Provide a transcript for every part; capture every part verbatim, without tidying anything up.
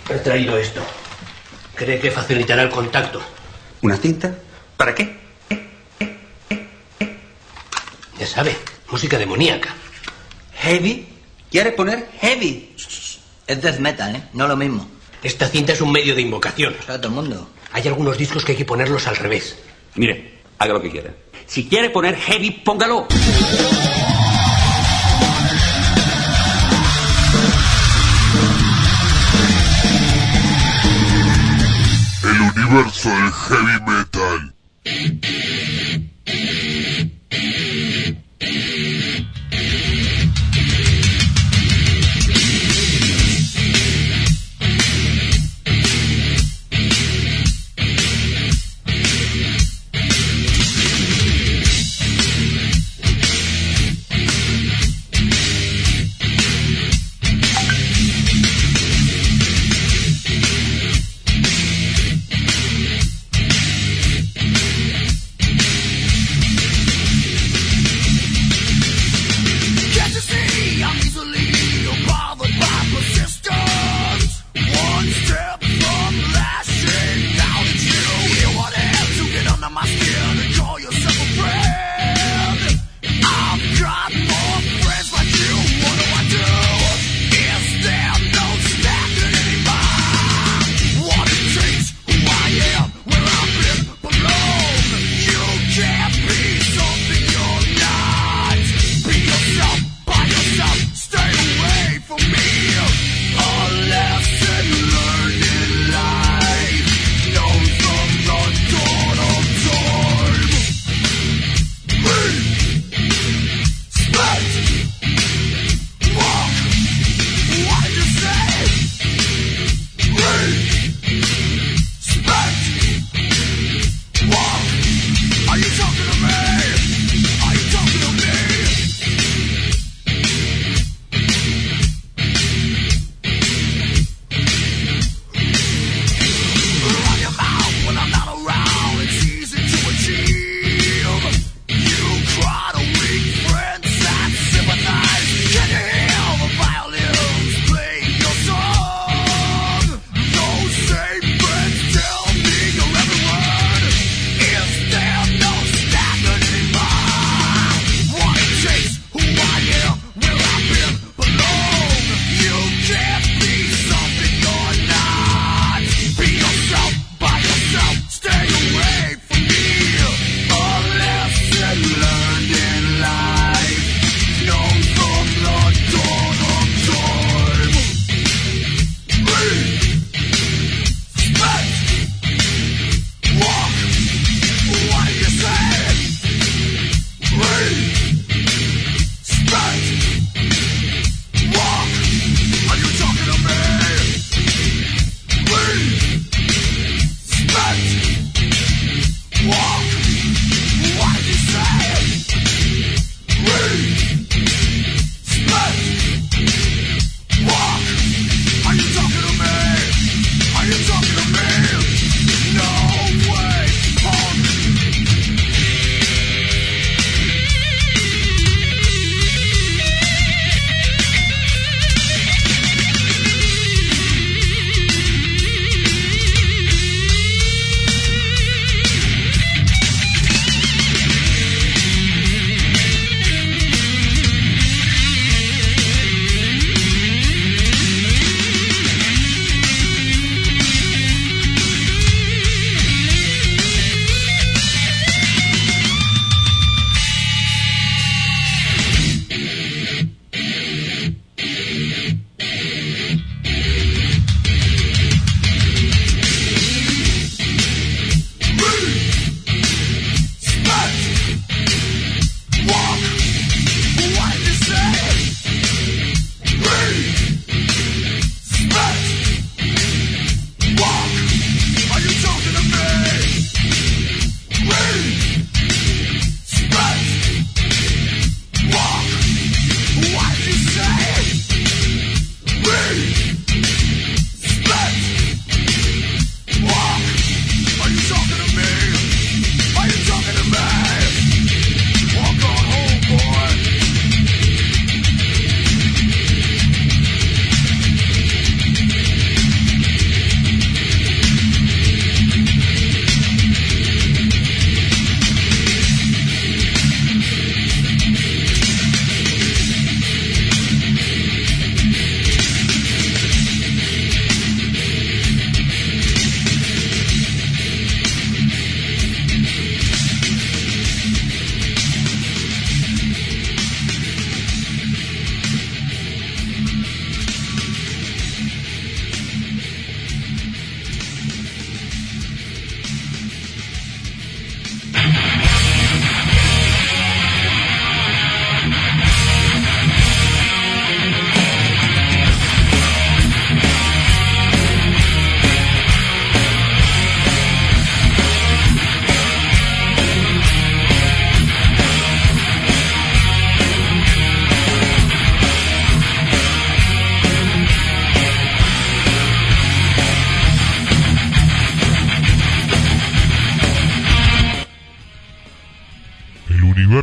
He traído esto. Cree que facilitará el contacto. ¿Una cinta? ¿Para qué? Ya sabe, música demoníaca. ¿Heavy? ¿Quiere poner heavy? Es death metal, ¿eh? No lo mismo. Esta cinta es un medio de invocación. Para todo el mundo. Hay algunos discos que hay que ponerlos al revés. Mire, haga lo que quiera. Si quiere poner heavy, póngalo. El universo del heavy metal.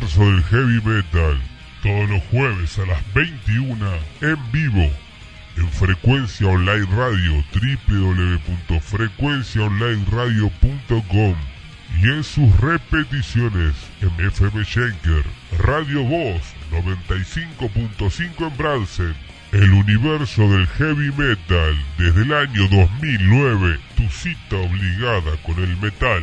universo del heavy metal, todos los jueves a las veintiuna en vivo en Frecuencia Online Radio, doble u doble u doble u punto frecuencia online radio punto com, y en sus repeticiones en F M Schenker, Radio Voz noventa y cinco punto cinco en Brandsen. El universo del heavy metal desde el año dos mil nueve, tu cita obligada con el metal.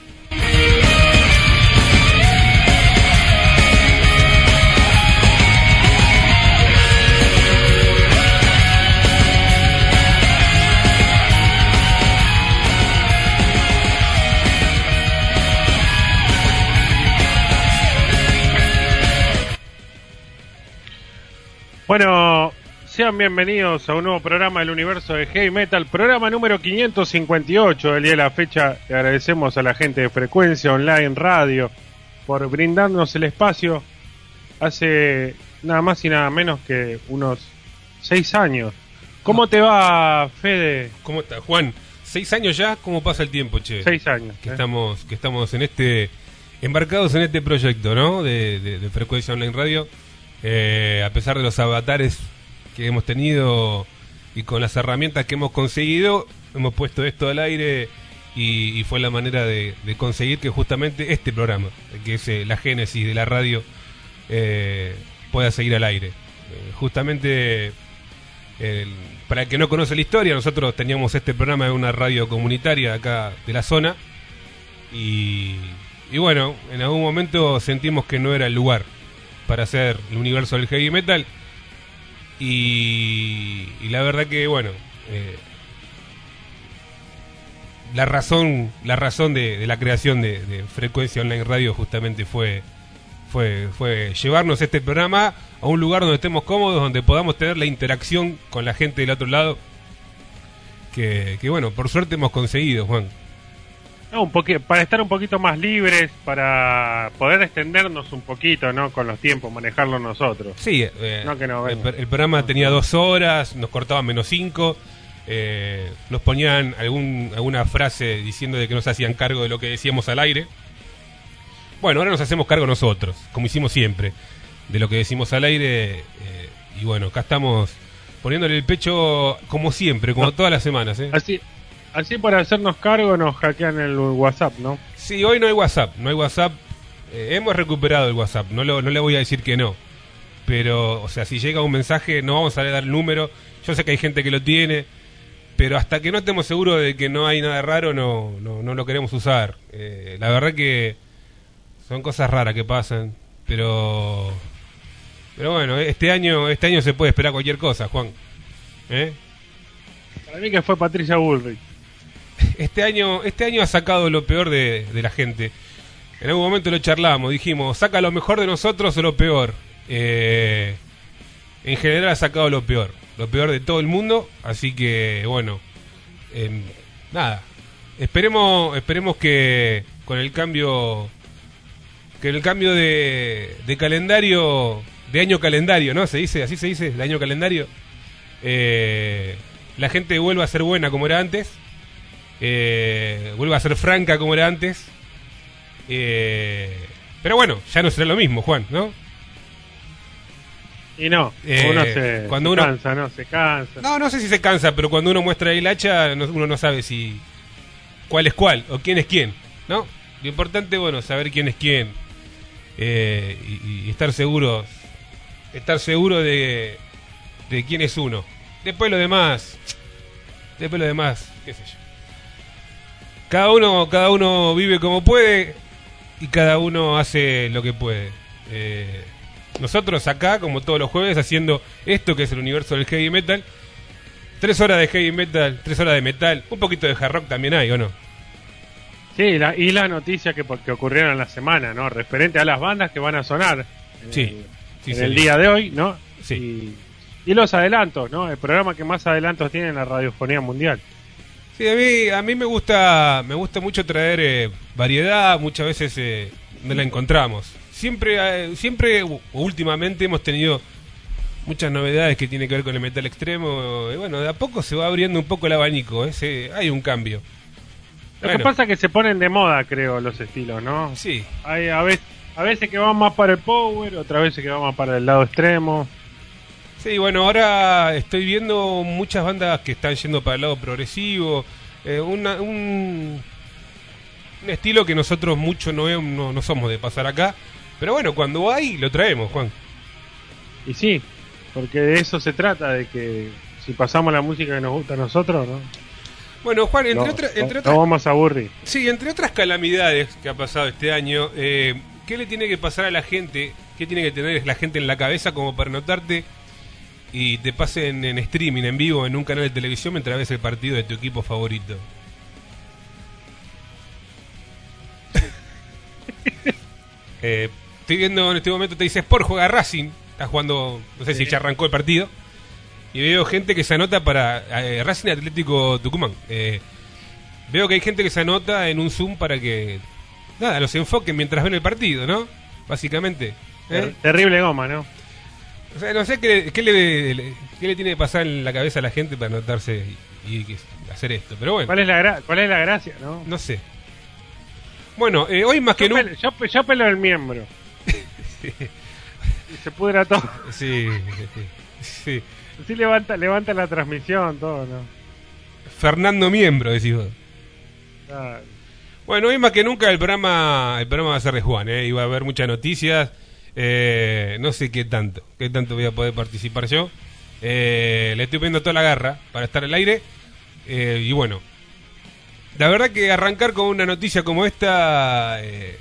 Bueno, sean bienvenidos a un nuevo programa del universo de Heavy Metal, programa número quinientos cincuenta y ocho del día de la fecha. Le agradecemos a la gente de Frecuencia Online Radio por brindarnos el espacio hace nada más y nada menos que unos seis años. ¿Cómo te va, Fede? ¿Cómo está, Juan? ¿Seis años ya? ¿Cómo pasa el tiempo, che? Seis años. Que ¿eh? estamos, que estamos en este, embarcados en este proyecto, ¿no? De, de, de Frecuencia Online Radio. Eh, a pesar de los avatares que hemos tenido y con las herramientas que hemos conseguido, hemos puesto esto al aire y, y fue la manera de, de conseguir que justamente este programa, que es eh, la génesis de la radio, eh, pueda seguir al aire. Eh, justamente, el, para el que no conoce la historia, nosotros teníamos este programa en una radio comunitaria acá de la zona y, y bueno, en algún momento sentimos que no era el lugar para hacer el universo del heavy metal y, y la verdad que bueno, eh, la razón la razón de, de la creación de, de Frecuencia Online Radio justamente fue fue fue llevarnos este programa a un lugar donde estemos cómodos, donde podamos tener la interacción con la gente del otro lado que, que bueno, por suerte hemos conseguido, Juan. No, un poqu- para estar un poquito más libres, para poder extendernos un poquito, ¿no? Con los tiempos, manejarlo nosotros. Sí, eh, no que no el, el programa tenía dos horas, nos cortaban menos cinco, eh, nos ponían algún, alguna frase diciendo de que nos hacían cargo de lo que decíamos al aire. Bueno, ahora nos hacemos cargo nosotros, como hicimos siempre, de lo que decimos al aire. Eh, y bueno, acá estamos poniéndole el pecho como siempre, como no. todas las semanas. ¿eh? Así. Así para hacernos cargo nos hackean el WhatsApp, ¿no? Sí, hoy no hay WhatsApp, no hay WhatsApp. Eh, hemos recuperado el WhatsApp, no, lo, no le voy a decir que no. Pero, o sea, si llega un mensaje, no vamos a dar el número. Yo sé que hay gente que lo tiene, pero hasta que no estemos seguros de que no hay nada raro, no, no, no lo queremos usar. Eh, la verdad que son cosas raras que pasan, pero... Pero bueno, este año, este año se puede esperar cualquier cosa, Juan. ¿Eh? Para mí que fue Patricia Bullrich. Este año, este año ha sacado lo peor de, de la gente. En algún momento lo charlamos, dijimos, saca lo mejor de nosotros o lo peor. Eh, en general ha sacado lo peor, lo peor de todo el mundo, así que bueno, eh, nada, esperemos, esperemos que con el cambio, que el cambio de, de calendario, de año calendario, ¿no? Se dice, así se dice, de año calendario, eh, la gente vuelva a ser buena como era antes. Eh, vuelva a ser franca como era antes, eh, pero bueno, ya no será lo mismo, Juan, ¿no? Y no, eh, uno se, cuando se uno, cansa, ¿no? Se cansa. No, no sé si se cansa, pero cuando uno muestra el hacha, no, uno no sabe si cuál es cuál o quién es quién, ¿no? Lo importante, bueno, saber quién es quién, eh, y, y estar seguros, estar seguro de, de quién es uno. Después lo demás, después lo demás, qué sé yo. Cada uno, cada uno vive como puede y cada uno hace lo que puede. Eh, nosotros acá, como todos los jueves, haciendo esto que es el universo del heavy metal. Tres horas de heavy metal, tres horas de metal, un poquito de hard rock también hay, ¿o no? Sí, la, y la noticia que, que ocurrieron en la semana, ¿no? Referente a las bandas que van a sonar en, sí, el, sí, en sí, el sí. día de hoy, ¿no? Sí. Y, y los adelantos, ¿no? El programa que más adelantos tiene en la radiofonía mundial. Sí, a mí, a mí me gusta me gusta mucho traer eh, variedad, muchas veces eh, no la encontramos. Siempre, eh, siempre o últimamente hemos tenido muchas novedades que tienen que ver con el metal extremo. Y bueno, de a poco se va abriendo un poco el abanico, ¿eh? Se, hay un cambio. Lo Bueno. que pasa es que se ponen de moda, creo, los estilos, ¿no? Sí. Hay, a veces, A veces que van más para el power, otras veces que van más para el lado extremo. Sí, bueno, ahora estoy viendo muchas bandas que están yendo para el lado progresivo. Eh, una, un, un estilo que nosotros mucho no, no, no somos de pasar acá. Pero bueno, cuando hay, lo traemos, Juan. Y sí, porque de eso se trata, de que si pasamos la música que nos gusta a nosotros, ¿no? Bueno, Juan, entre, no, otra, entre no, otras... no vamos a aburrir. Sí, entre otras calamidades que ha pasado este año, eh, ¿qué le tiene que pasar a la gente? ¿Qué tiene que tener la gente en la cabeza como para notarte y te pasen en streaming, en vivo, en un canal de televisión mientras ves el partido de tu equipo favorito? eh, estoy viendo en este momento, te dice Sport juega Racing, está jugando, no sé si ya arrancó el partido, y veo gente que se anota para eh, Racing Atlético Tucumán. Eh, veo que hay gente que se anota en un Zoom para que, nada, los enfoquen mientras ven el partido, ¿no? Básicamente. ¿eh? Terrible goma, ¿no? O sea, no sé qué, qué, le, le, qué le tiene que pasar en la cabeza a la gente para anotarse y, y hacer esto, pero bueno. ¿Cuál es la, gra cuál es la gracia, no? No sé. Bueno, eh, hoy más yo que nunca... Yo, yo pelo el miembro. Sí. Y se pudra todo. Sí, sí, sí. Sí levanta, levanta la transmisión, todo, ¿no? Fernando Miembro, decís vos. Ah. Bueno, hoy más que nunca el programa, el programa va a ser de Juan, ¿eh? Iba a haber muchas noticias. Eh, no sé qué tanto, qué tanto voy a poder participar yo. Eh, le estoy poniendo toda la garra para estar al aire. Eh, y bueno, la verdad que arrancar con una noticia como esta eh,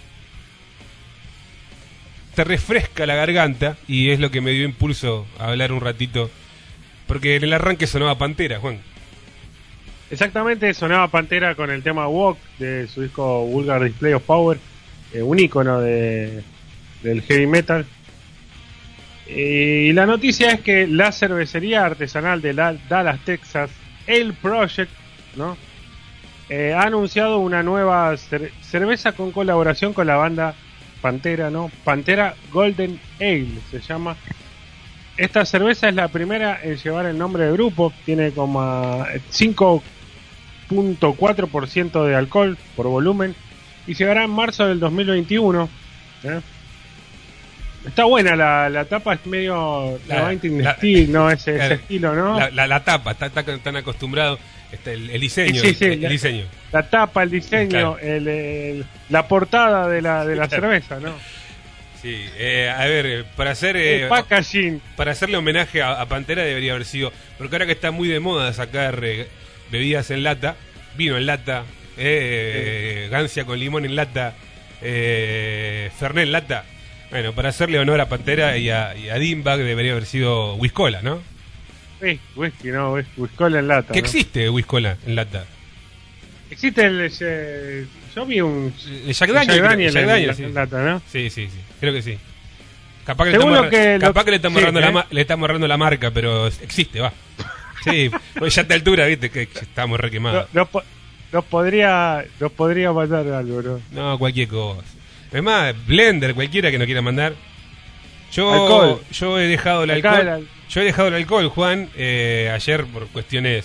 te refresca la garganta y es lo que me dio impulso a hablar un ratito. Porque en el arranque sonaba Pantera, Juan. Exactamente, sonaba Pantera con el tema Walk de su disco Vulgar Display of Power, eh, un ícono de, del heavy metal. Y la noticia es que la cervecería artesanal de la, Dallas, Texas, Ale Project, ¿no? Eh, ha anunciado una nueva cer cerveza con colaboración con la banda Pantera, ¿no? Pantera Golden Ale se llama. Esta cerveza es la primera en llevar el nombre del grupo, tiene como cinco punto cuatro por ciento de alcohol por volumen y llegará en marzo del dos mil veintiuno. ¿eh? Está buena la, la tapa, es medio la, la, Steel, ¿no? Ese, la, ese estilo, ¿no? La, la, la tapa, está, está tan acostumbrado, está el, el diseño, sí, sí, el, el la, diseño. La tapa, el diseño, claro. el, el, la portada de la, de la claro. cerveza, ¿no? Sí, eh, a ver, para hacer eh, packaging. Para hacerle homenaje a, a Pantera debería haber sido, porque ahora que está muy de moda sacar eh, bebidas en lata, vino en lata, eh, sí. Gancia con limón en lata, eh, Fernet en lata. Bueno, para hacerle honor a Pantera y a, y a Dimebag debería haber sido Whiskola, ¿no? Sí, whisky, no, Whiskola en lata. ¿Qué ¿no? existe Whiskola en lata? Existe el... Eh, yo vi un... El Jack Daniel, Jack Daniel, Jack Daniel, en, sí. en lata, ¿no? Sí, sí, sí, creo que sí. Capaz que, Según le, lo estamos, que, capaz lo, que le estamos sí, ahorrando ¿eh? la le estamos ahorrando la marca, pero existe, va. Sí, pues ya a esta altura, viste, que estamos re quemados. Nos no, no podría, nos podría mandar algo, ¿no? No, cualquier cosa. Además, Blender, cualquiera que nos quiera mandar. Yo, alcohol. yo he dejado el alcohol. El... Yo he dejado el alcohol, Juan, eh, ayer por cuestiones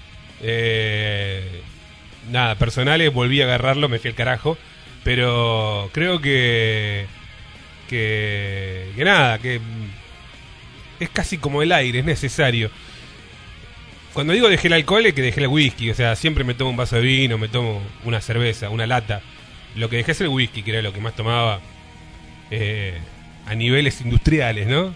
eh, nada, personales, volví a agarrarlo, me fui al carajo. Pero creo que que, que nada, que es casi como el aire, es necesario. Cuando digo dejé el alcohol es que dejé el whisky, o sea, siempre me tomo un vaso de vino, me tomo una cerveza, una lata. Lo que dejé es el whisky, que era lo que más tomaba eh, a niveles industriales, ¿no?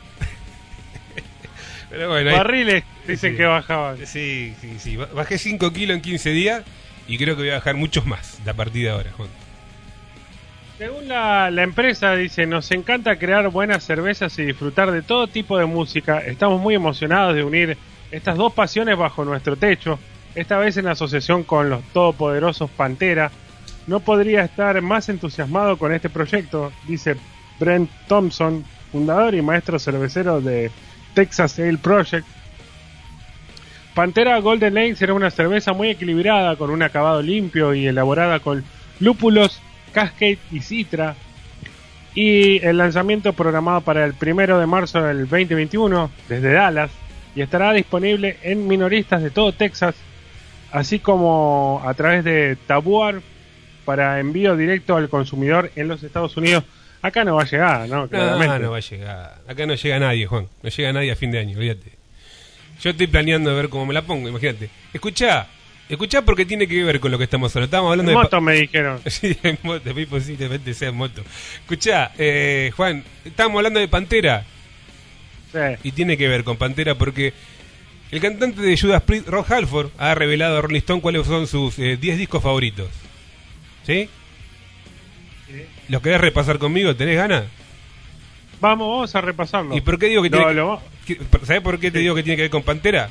Pero bueno, barriles ahí, dicen sí, que bajaban. Sí, sí, sí. Bajé cinco kilos en quince días y creo que voy a bajar muchos más a partir de ahora, Juan. Según la, la empresa, dice, nos encanta crear buenas cervezas y disfrutar de todo tipo de música. Estamos muy emocionados de unir estas dos pasiones bajo nuestro techo, esta vez en asociación con los todopoderosos Pantera. No podría estar más entusiasmado con este proyecto, dice Brent Thompson, fundador y maestro cervecero de Texas Ale Project. Pantera Golden Ale será una cerveza muy equilibrada, con un acabado limpio y elaborada con lúpulos, Cascade y Citra, y el lanzamiento programado para el primero de marzo del veinte veintiuno desde Dallas, y estará disponible en minoristas de todo Texas, así como a través de Tabuar para envío directo al consumidor en los Estados Unidos. Acá no va a llegar, ¿no? No, Claramente. no va a llegar. Acá no llega nadie, Juan. No llega nadie a fin de año, olvídate. Yo estoy planeando de ver cómo me la pongo, imagínate. Escuchá, escuchá porque tiene que ver con lo que estamos hablando. Estamos hablando En de... moto me dijeron. Sí, en moto, muy posiblemente sea en moto. Escuchá, eh, Juan, estamos hablando de Pantera. Sí. Y tiene que ver con Pantera porque el cantante de Judas Priest, Rob Halford, ha revelado a Rolling Stone cuáles son sus eh, diez discos favoritos. ¿Sí? Sí. ¿Los querés repasar conmigo? ¿Tenés ganas? Vamos, vamos a repasarlo. ¿Y por qué digo que No, tiene lo- que... ¿Sabés por qué te Sí. digo que tiene que ver con Pantera?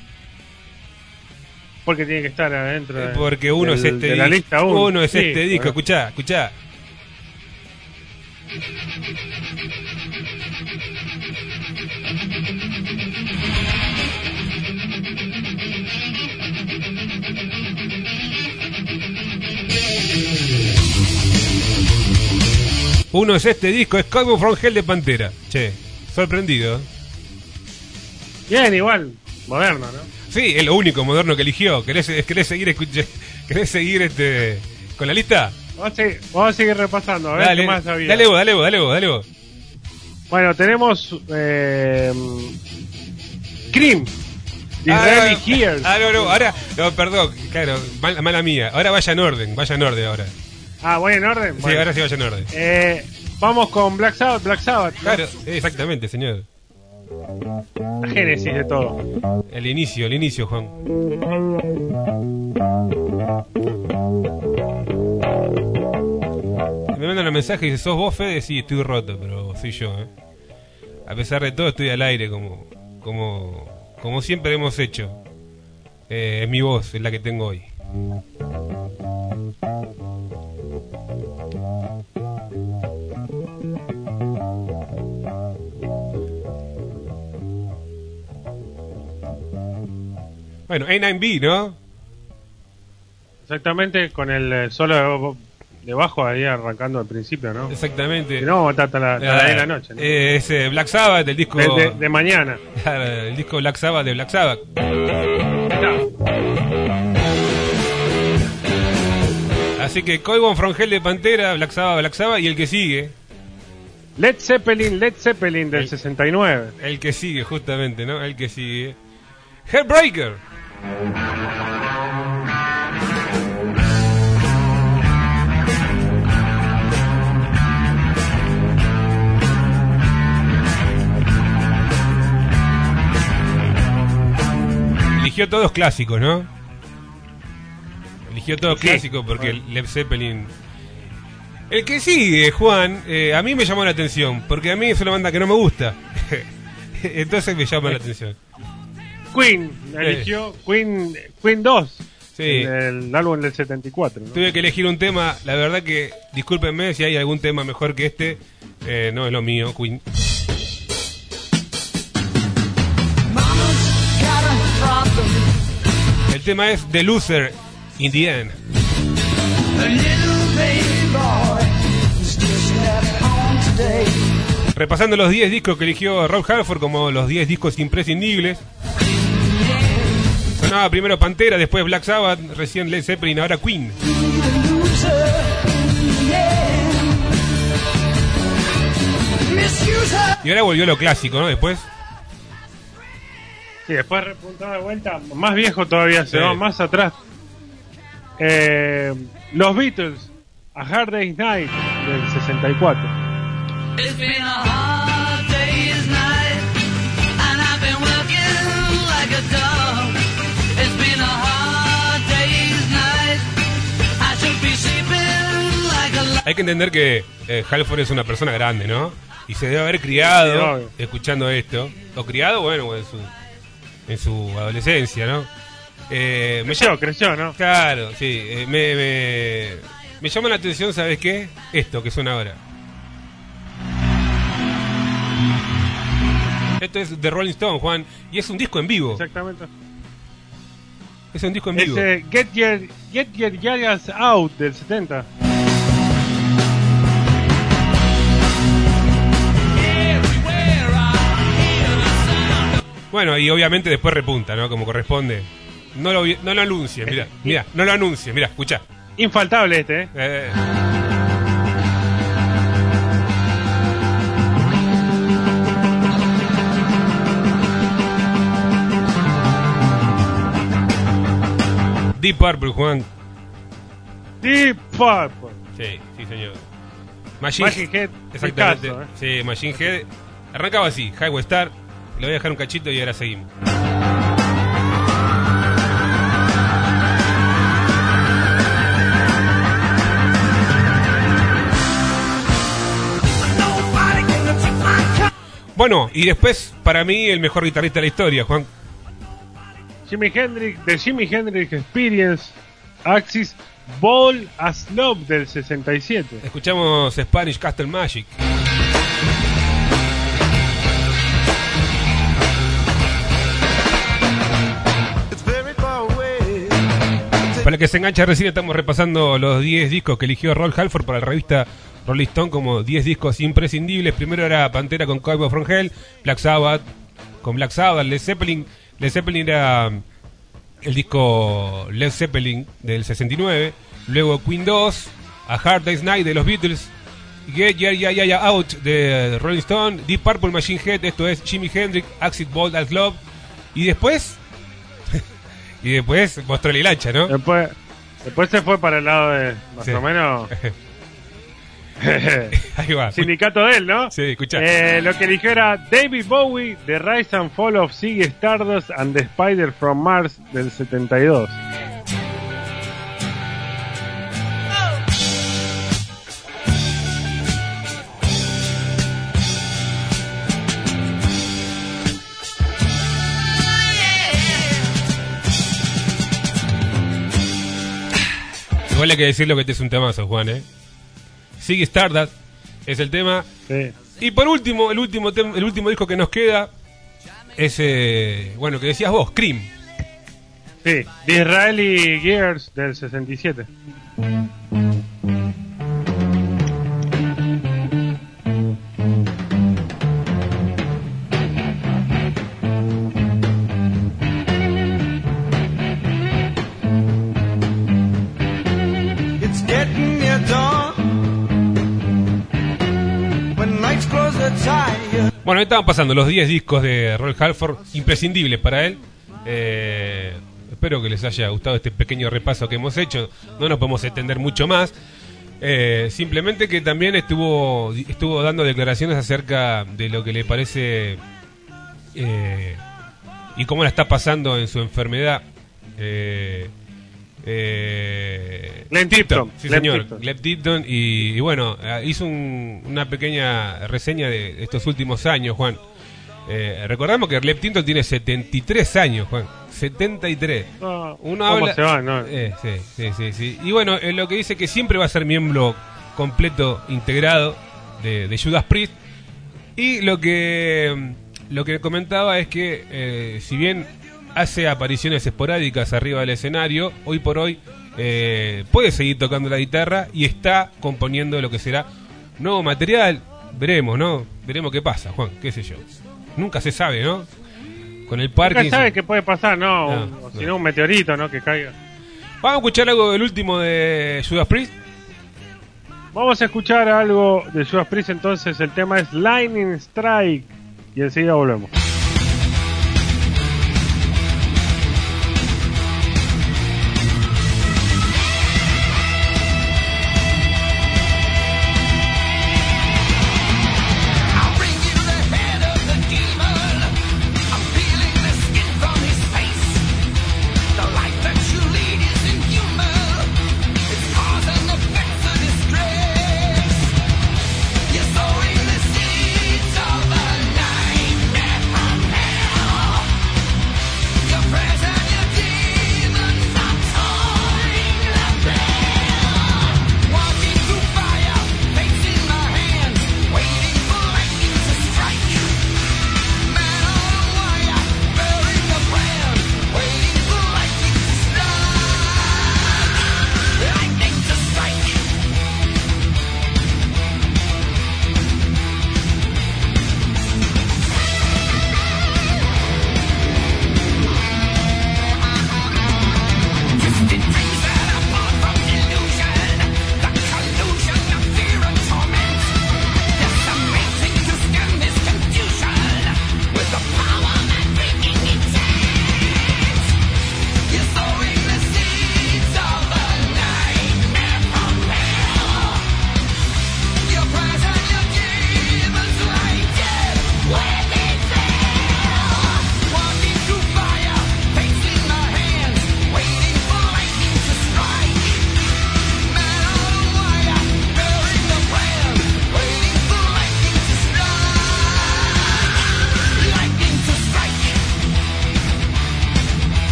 Porque tiene que estar adentro de, Porque uno del- es este de la disco. lista uno. Uno es Sí, este disco, bueno. escuchá, escuchá. Uno es este disco, es Coming From Hell de Pantera. Che, sorprendido. Bien, igual, moderno, ¿no? Sí, es lo único moderno que eligió. ¿Querés, querés seguir escuch- querés seguir este con la lista? Vamos a seguir, vamos a seguir repasando, a ver Dale, qué más había. dale vos, dale vos, dale vos, dale vos. Bueno, tenemos eh, Cream. The Ah, Rally no, Here. ah, no, no, ahora, no, perdón, claro, mal- mala mía. Ahora vaya en orden, vaya en orden ahora. Ah, ¿voy en orden? Sí, Bueno. ahora sí vaya en orden. Eh, vamos con Black Sabbath, Black Sabbath, ¿no? Claro, exactamente, señor. La génesis de todo. El inicio, el inicio, Juan. Me mandan un mensaje y dice, ¿sos vos, Fede? Sí, estoy roto, pero soy yo, ¿eh? A pesar de todo, estoy al aire como, como, como siempre hemos hecho. Eh, es mi voz, es la que tengo hoy. Bueno, A nueve B, ¿no? Exactamente, con el eh, solo de, de bajo ahí arrancando al principio, ¿no? Exactamente. Si no, vamos a estar hasta la, hasta las diez de la noche, ¿no? Eh, es eh, Black Sabbath, el disco... de, de- de mañana. Claro, el disco Black Sabbath de Black Sabbath. Así que Coigon From Hell de Pantera, Black Sabbath, Black Sabbath, y el que sigue, Led Zeppelin, Led Zeppelin del El- sesenta y nueve. el que sigue justamente, ¿no? El que sigue, Heartbreaker. Eligió todos clásicos, ¿no? Eligió todos Sí. clásicos porque Led Zeppelin... El que sigue, Juan, eh, a mí me llamó la atención, porque a mí es una banda que no me gusta. Entonces me llama la atención. Queen, eligió Queen, Queen dos. Sí. El, el álbum del setenta y cuatro, ¿no? Tuve que elegir un tema, la verdad que, discúlpenme si hay algún tema mejor que este, eh, no es lo mío, Queen. El tema es The Loser in the End. Repasando los diez discos que eligió Rob Halford como los diez discos imprescindibles. Sonaba primero Pantera, después Black Sabbath, recién Led Zeppelin, ahora Queen. Y ahora volvió lo clásico, ¿no? Después. Sí, después repuntado de vuelta, más viejo todavía, se Sí. va más atrás. Eh, los Beatles, A Hard Day's Night del sesenta y cuatro. It's been a hard day's night, and I've been working like a dog. It's been a hard day's night, I should be sleeping like a lo- Hay que entender que eh, Halford es una persona grande, ¿no? Y se debe haber criado Sí, obvio. escuchando esto. O criado, bueno, en su, en su adolescencia, ¿no? Eh, me Creció, llama- creció, ¿no? Claro, sí. eh, me, me, me llama la atención, ¿sabes qué? Esto que suena ahora. Esto es The Rolling Stone, Juan. Y es un disco en vivo. Exactamente. Es un disco en Es vivo. eh, Get Your Get Your Yayas Out del setenta. Bueno, y obviamente después repunta, ¿no? Como corresponde. No lo, vi- no lo anuncie, mira, mira, no lo anuncie, mira, escucha. Infaltable este, ¿eh? Eh, Deep Purple, Juan. Deep Purple. Sí, sí, señor. Machine, Machine Head. Exactamente. Picasso, ¿eh? Sí, Machine Head. Arrancaba así, Highway Star. Le voy a dejar un cachito y ahora seguimos. Bueno, y después, para mí, el mejor guitarrista de la historia, Juan. Jimi Hendrix, de Jimi Hendrix Experience, Axis Ball as Love del sesenta y siete. Escuchamos Spanish Castle Magic. Para el que se engancha recién, estamos repasando los diez discos que eligió Roll Halford para la revista Rolling Stone como diez discos imprescindibles. Primero era Pantera con Cowboy from Hell, Black Sabbath con Black Sabbath, Led Zeppelin. Led Zeppelin era el disco Led Zeppelin del sesenta y nueve. Luego Queen dos, A Hard Day's Night de los Beatles, Get Ya Ya Ya Ya Out de Rolling Stone, Deep Purple, Machine Head, esto es Jimi Hendrix, Axis Bold as Love. Y después... y después mostró la hilacha, ¿no? Después, después se fue para el lado de, más Sí. o menos... Ahí va. Sindicato de él, ¿no? Sí, escuchá. Eh, lo que eligió era David Bowie, The Rise and Fall of Ziggy Stardust and the Spider from Mars del setenta y dos. Igual hay que decir lo que te es un temazo, Juan, ¿eh? Ziggy Stardust es el tema. Sí. Y por último, el último tem- el último disco que nos queda es, eh, bueno, que decías vos, Cream. Sí, The Israeli Gears del sesenta y siete. It's getting near dawn when nights close the tide. Bueno, ahí estaban pasando los diez discos de Roll Halford, imprescindibles para él. Eh, espero que les haya gustado este pequeño repaso que hemos hecho. No nos podemos extender mucho más. Eh, simplemente que también estuvo estuvo dando declaraciones acerca de lo que le parece eh, y cómo la está pasando en su enfermedad. Eh, eh, Glenn Tipton. Sí, Glenn señor, Tipton. Glenn Tipton. Y, y bueno, eh, hizo un- una pequeña reseña de estos últimos años, Juan. Eh, recordamos que Glenn Tipton tiene setenta y tres años, Juan. setenta y tres. No, Uno ¿cómo habla... se va, no? Eh, sí, sí, sí, sí. Y bueno, eh, lo que dice que siempre va a ser miembro completo, integrado de, de Judas Priest. Y lo que lo que comentaba es que eh, si bien hace apariciones esporádicas arriba del escenario, hoy por hoy eh, puede seguir tocando la guitarra y está componiendo lo que será nuevo material. Veremos, ¿no? Veremos qué pasa, Juan, qué sé yo. Nunca se sabe, ¿no? Con el Nunca Parkinson. sabe qué puede pasar, ¿no? No, O si no. no, un meteorito, ¿no? Que caiga. Vamos a escuchar algo del último de Judas Priest. Vamos a escuchar algo de Judas Priest, entonces el tema es Lightning Strike. Y enseguida volvemos. I'll bring you the head of the demon. I'm peeling the skin from his face. The life that you lead is inhuman. It's causing effects of distress. You're sowing the seeds of a nightmare.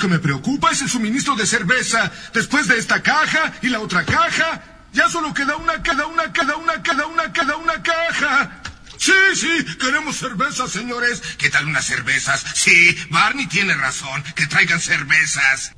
que me preocupa es el suministro de cerveza. Después de esta caja y la otra caja, ya solo queda una, queda una, queda una, queda una, queda una caja. Sí, sí, queremos cervezas, señores. ¿Qué tal unas cervezas? Sí, Barney tiene razón. Que traigan cervezas.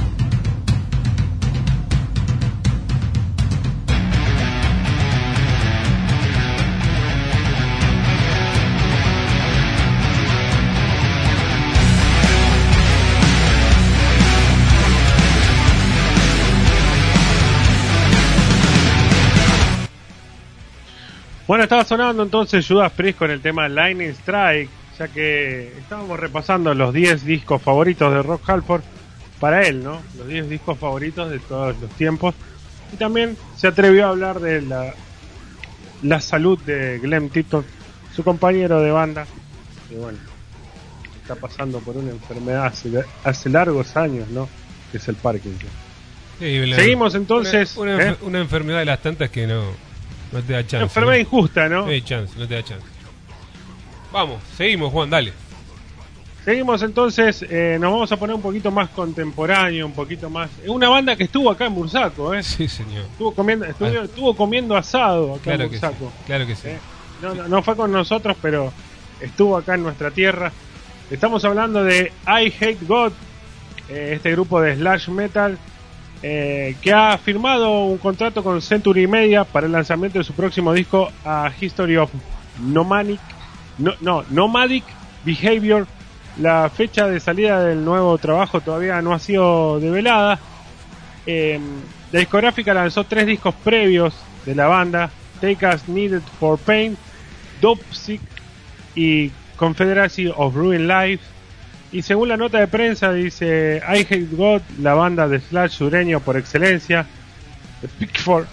Bueno, estaba sonando entonces Judas Priest con el tema Lightning Strike, ya que estábamos repasando los diez discos favoritos de Rob Halford para él, ¿no? Los diez discos favoritos de todos los tiempos. Y también se atrevió a hablar de la, la salud de Glenn Tipton, su compañero de banda, que bueno, está pasando por una enfermedad hace, hace largos años, ¿no? Que es el Parkinson. Sí, la, Seguimos entonces. Una, una, ¿eh? una enfermedad de las tantas que no... No te da chance. Una enfermedad ¿no? injusta, ¿no? No te da chance, no te da chance. Vamos, seguimos, Juan, dale. Seguimos entonces, eh, nos vamos a poner un poquito más contemporáneo, un poquito más... Es una banda que estuvo acá en Bursaco, ¿eh? Sí, señor. Estuvo comiendo, estuvo, ah. estuvo comiendo asado acá claro en Bursaco. Que sí, claro que sí. ¿Eh? No, no, no fue con nosotros, pero estuvo acá en nuestra tierra. Estamos hablando de I Hate God, eh, este grupo de slash metal, Eh, que ha firmado un contrato con Century Media para el lanzamiento de su próximo disco, A History of Nomadic, no, no, Nomadic Behavior. La fecha de salida del nuevo trabajo todavía no ha sido develada. Eh, la discográfica lanzó tres discos previos de la banda: Take Us Needed for Pain, Dopesick y Confederacy of Ruined Life. Y según la nota de prensa dice I Hate God, la banda de slash sureño por excelencia, The Pickford,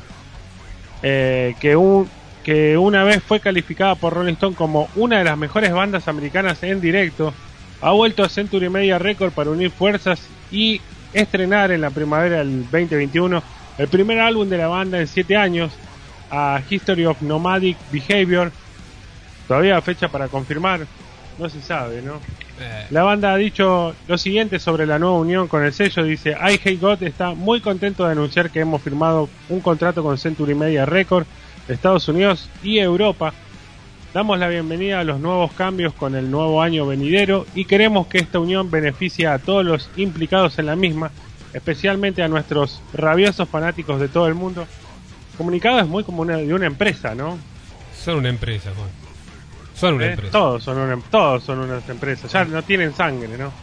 eh, que, un, que una vez fue calificada por Rolling Stone como una de las mejores bandas americanas en directo, ha vuelto a Century Media Record para unir fuerzas y estrenar en la primavera del veinte veintiuno el primer álbum de la banda en siete años, A History of Nomadic Behavior. Todavía fecha para confirmar, no se sabe, ¿no? La banda ha dicho lo siguiente sobre la nueva unión con el sello. Dice: I Hate God está muy contento de anunciar que hemos firmado un contrato con Century Media Record de Estados Unidos y Europa. Damos la bienvenida a los nuevos cambios con el nuevo año venidero y queremos que esta unión beneficie a todos los implicados en la misma, especialmente a nuestros rabiosos fanáticos de todo el mundo. Comunicado es muy como una, de una empresa, ¿no? Son una empresa, Juan. Son una ¿Eh? empresa. Todos son una, todos son unas empresas. Ya no tienen sangre, ¿no?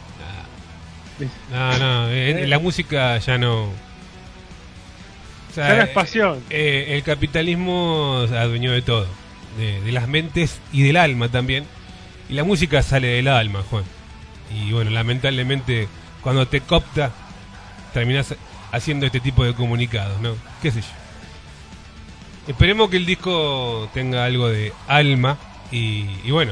No, no, eh, la música ya no. O sea, ya no es pasión. Eh, eh, el capitalismo se adueñó de todo, de, de las mentes y del alma también. Y la música sale del alma, Juan. Y bueno, lamentablemente, cuando te coopta, terminás haciendo este tipo de comunicados, ¿no? ¿Qué sé yo? Esperemos que el disco tenga algo de alma. Y, y bueno,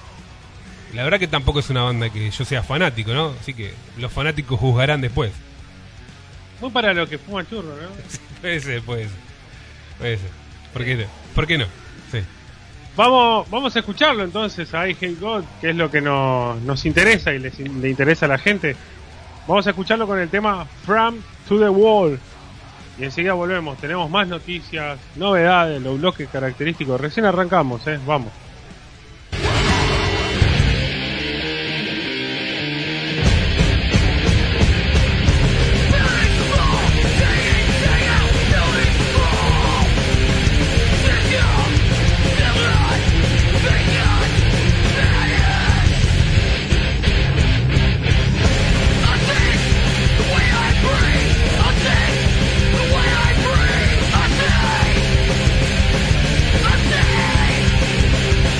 la verdad que tampoco es una banda que yo sea fanático, ¿no? Así que los fanáticos juzgarán después. Muy para lo que fuma churro, ¿no? Sí, puede ser, puede ser. Puede ser. ¿Por qué no? ¿Por qué no? Sí. Vamos, vamos a escucharlo entonces a I Hate God, que es lo que nos, nos interesa y les, le interesa a la gente. Vamos a escucharlo con el tema From to the Wall. Y enseguida volvemos. Tenemos más noticias, novedades, los bloques característicos. Recién arrancamos, ¿eh? Vamos. I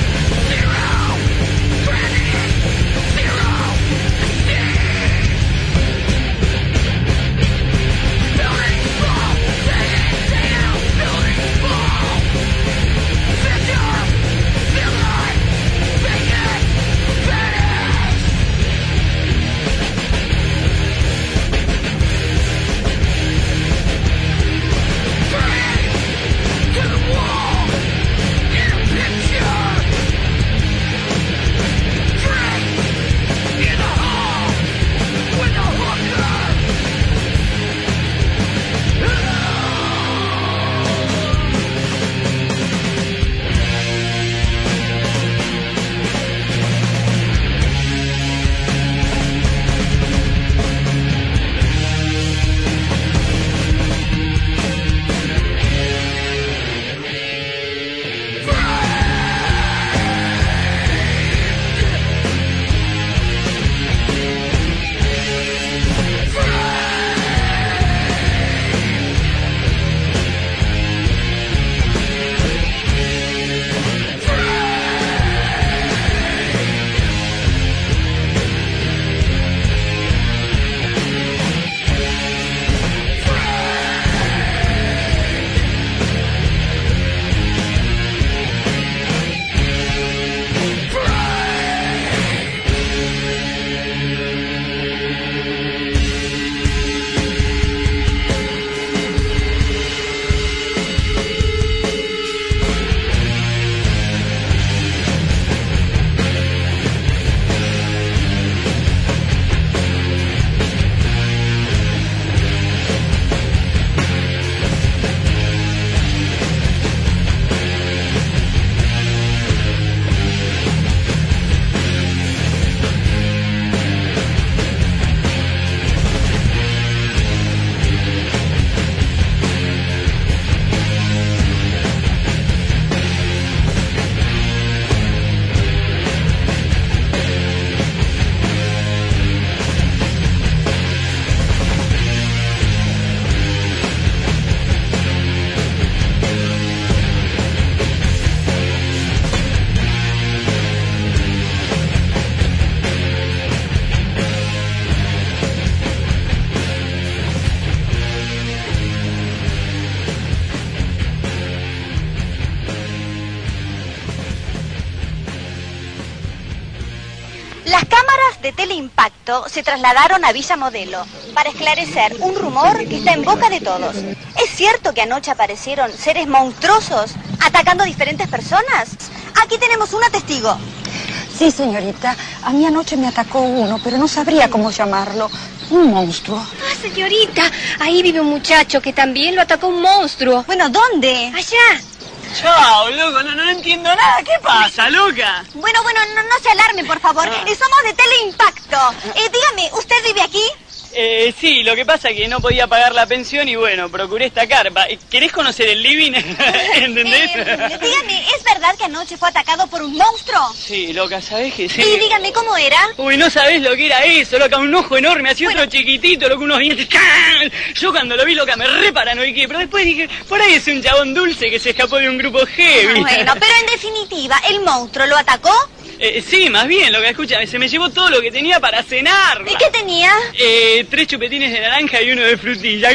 de Teleimpacto se trasladaron a Villa Modelo para esclarecer un rumor que está en boca de todos. ¿Es cierto que anoche aparecieron seres monstruosos atacando a diferentes personas? Aquí tenemos una testigo. Sí, señorita. A mí anoche me atacó uno, pero no sabría cómo llamarlo. Un monstruo. Ah, señorita, ahí vive un muchacho que también lo atacó un monstruo. Bueno, ¿dónde? Allá. Chao, loco, no, no entiendo nada. ¿Qué pasa, loca? Bueno, bueno, no, no se alarme, por favor. Ah. Eh, somos de Teleimpacto. Eh, dígame, ¿usted vive aquí? Eh, sí, lo que pasa es que no podía pagar la pensión y bueno, procuré esta carpa. ¿Querés conocer el living? ¿Entendés? Eh, dígame, ¿es verdad que anoche fue atacado por un monstruo? Sí, loca, ¿sabés que sí? Y dígame, ¿cómo era? Uy, no sabés lo que era eso, loca, un ojo enorme, así bueno. Otro chiquitito, loca, unos dientes. ¡Can! Yo cuando lo vi, loca, me re paranoiqué, pero después dije, por ahí es un chabón dulce que se escapó de un grupo heavy. Bueno, pero en definitiva, ¿el monstruo lo atacó? Eh, sí, más bien, lo que escucha, se me llevó todo lo que tenía para cenar. ¿Y qué tenía? Eh, tres chupetines de naranja y uno de frutilla.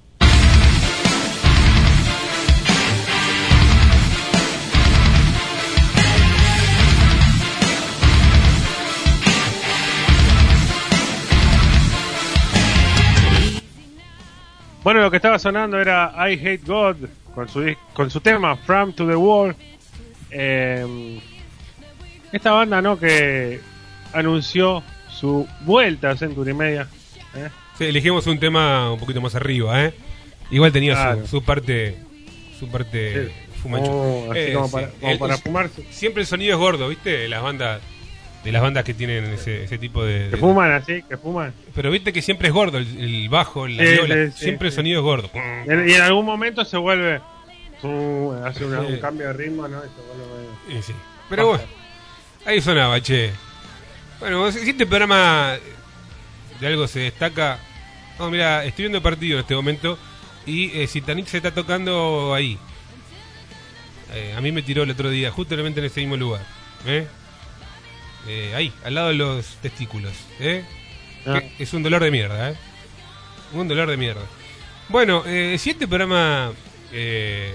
Bueno, lo que estaba sonando era I Hate God con su con su tema From to the World. Eh, esta banda, ¿no? Que anunció su vuelta a Century Media. ¿eh? Sí, elegimos un tema un poquito más arriba, ¿eh? Igual tenía claro. su, su parte, su parte sí. fumacho. Oh, así eh, como sí. para, como el, para fumarse. Siempre el sonido es gordo, ¿viste? Las bandas, de las bandas que tienen ese, ese tipo de, que de... fuman así, que fuman. Pero viste que siempre es gordo el, el bajo, la sí, viola, sí, siempre sí, el sonido sí. es gordo. Y en, y en algún momento se vuelve, uh, hace una, un cambio de ritmo, ¿no? Y se vuelve medio... sí. Pero bueno, ahí sonaba, che. Bueno, si este programa de algo se destaca. No, mira, estoy viendo el partido en este momento y eh, Zitanich se está tocando ahí. Eh, a mí me tiró el otro día, justamente en ese mismo lugar. ¿eh? Eh, ahí, al lado de los testículos. ¿eh? Ah. Es un dolor de mierda, ¿eh? Un dolor de mierda. Bueno, eh, si este programa eh,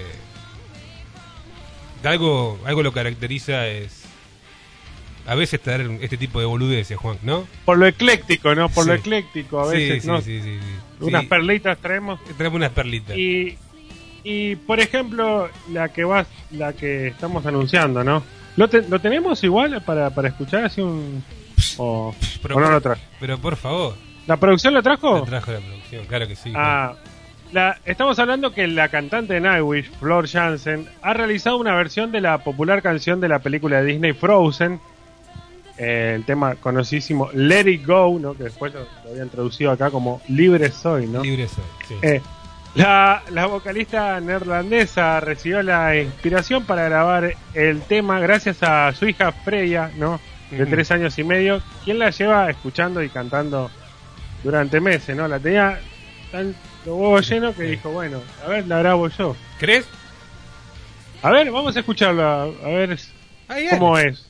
de algo, algo lo caracteriza es a veces traer este tipo de boludeces, Juan, ¿no? Por lo ecléctico, ¿no? Por sí. lo ecléctico, a veces, sí, ¿no? Sí, sí, sí, sí. Unas sí. perlitas traemos. Traemos unas perlitas. Y, y, por ejemplo, la que vas, la que estamos anunciando, ¿no? ¿Lo, te, lo tenemos igual para, para escuchar así un... O, pero, o no por, lo trajo? Pero por favor. ¿La producción lo trajo? Lo trajo la producción, claro que sí. Ah, la, estamos hablando que la cantante de Nightwish, Floor Jansen, ha realizado una versión de la popular canción de la película de Disney Frozen. Eh, el tema conocidísimo Let It Go, ¿no? Que después lo, lo habían traducido acá como Libre Soy, ¿no? Libre Soy, sí. Eh, la, la vocalista neerlandesa recibió la inspiración para grabar el tema gracias a su hija Freya, ¿no? De uh-huh. tres años y medio, quien la lleva escuchando y cantando durante meses, ¿no? La tenía tan los huevos llenos que dijo, bueno, a ver, la grabo yo. ¿Crees? A ver, vamos a escucharla, a ver Ay, cómo es.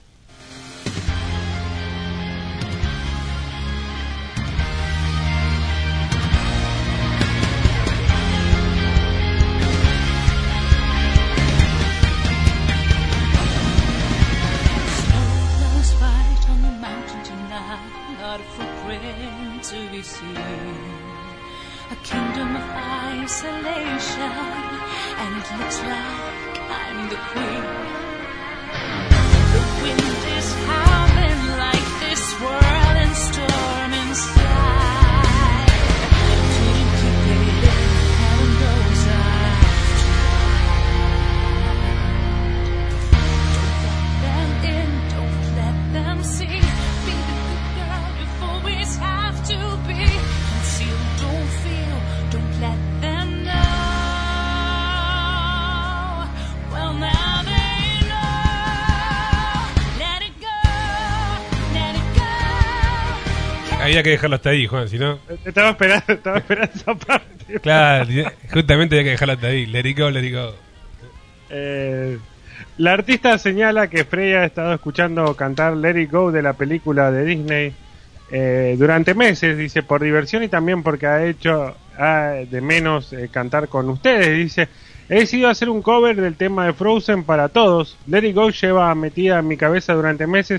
Había que dejarlo hasta ahí, Juan, si no... Estaba esperando, estaba esperando esa parte. Claro, justamente había que dejarlo hasta ahí. Let it go, let it go. Eh, la artista señala que Freya ha estado escuchando cantar Let It Go de la película de Disney eh, durante meses, dice, por diversión y también porque ha hecho ah, de menos eh, cantar con ustedes. Dice, he decidido hacer un cover del tema de Frozen para todos. Let It Go lleva metida en mi cabeza durante meses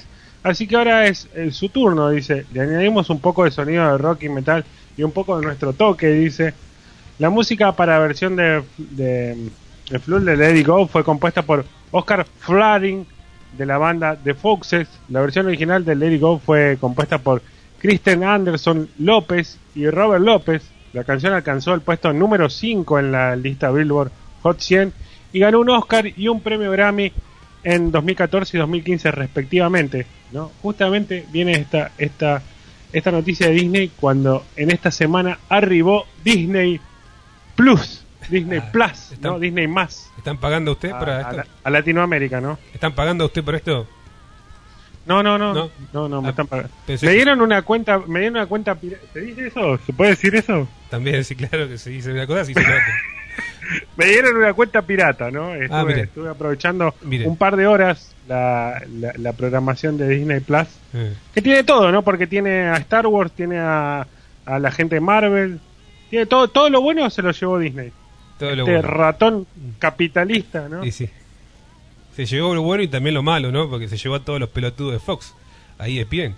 Así que ahora es eh, su turno, dice. Le añadimos un poco de sonido de rock y metal y un poco de nuestro toque, dice. La música para la versión de, de, de Flood de Let It Go fue compuesta por Oscar Flaring de la banda The Foxes. La versión original de Let It Go fue compuesta por Kristen Anderson López y Robert López. La canción alcanzó el puesto número cinco en la lista Billboard Hot cien y ganó un Oscar y un premio Grammy en dos mil catorce y dos mil quince respectivamente, ¿no? Justamente viene esta esta esta noticia de Disney cuando en esta semana arribó Disney Plus, Disney Ah, Plus, están- ¿no? Disney más. ¿Están pagando a usted a, para a esto? la- a Latinoamérica, ¿no? ¿Están pagando a usted por esto? No, no, no, ¿No? no, no, me Ah, están pagando. pensé Me que- dieron una cuenta, me dieron una cuenta pira- ¿Se dice eso? ¿Se puede decir eso? También, sí, claro que se dice una cosa, sí se la otra. Me dieron una cuenta pirata, ¿no? Estuve, Ah, mire. estuve aprovechando Mire. un par de horas la, la, la programación de Disney Plus, Eh, que tiene todo, ¿no? Porque tiene a Star Wars, tiene a, a la gente de Marvel, tiene todo, todo lo bueno se lo llevó Disney. todo lo Este bueno. ratón capitalista, ¿no? Y sí. Se llevó lo bueno y también lo malo, ¿no? Porque se llevó a todos los pelotudos de Fox. Ahí es bien.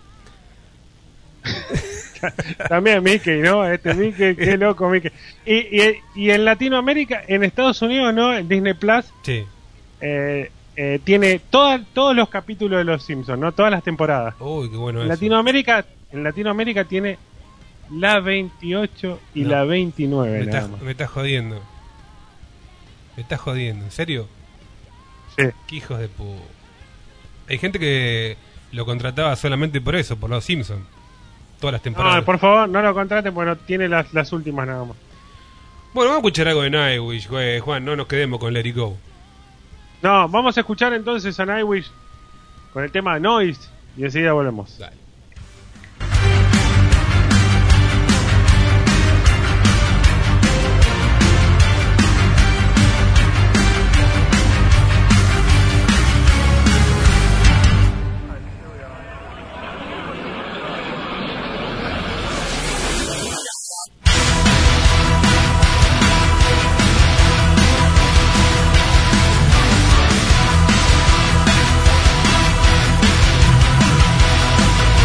También Mickey, ¿no? Este Mickey, qué loco Mickey. Y, y, y en Latinoamérica, en Estados Unidos, ¿no? El Disney Plus Sí. eh, eh, tiene toda, todos los capítulos de Los Simpsons, ¿no? Todas las temporadas. Uy, qué bueno En eso. Latinoamérica, en Latinoamérica tiene la veintiocho y No. la veintinueve, Me nada estás más. me estás jodiendo. Me estás jodiendo, ¿en serio? Sí. Qué hijos de pu... Hay gente que lo contrataba solamente por eso, por los Simpsons. Todas las temporadas. No, por favor, no lo contraten porque no tiene las, las últimas nada más. Bueno, vamos a escuchar algo de Nightwish, güey, Juan, no nos quedemos con Let It Go. No, vamos a escuchar entonces a Nightwish con el tema Noise y enseguida volvemos. Dale. Thank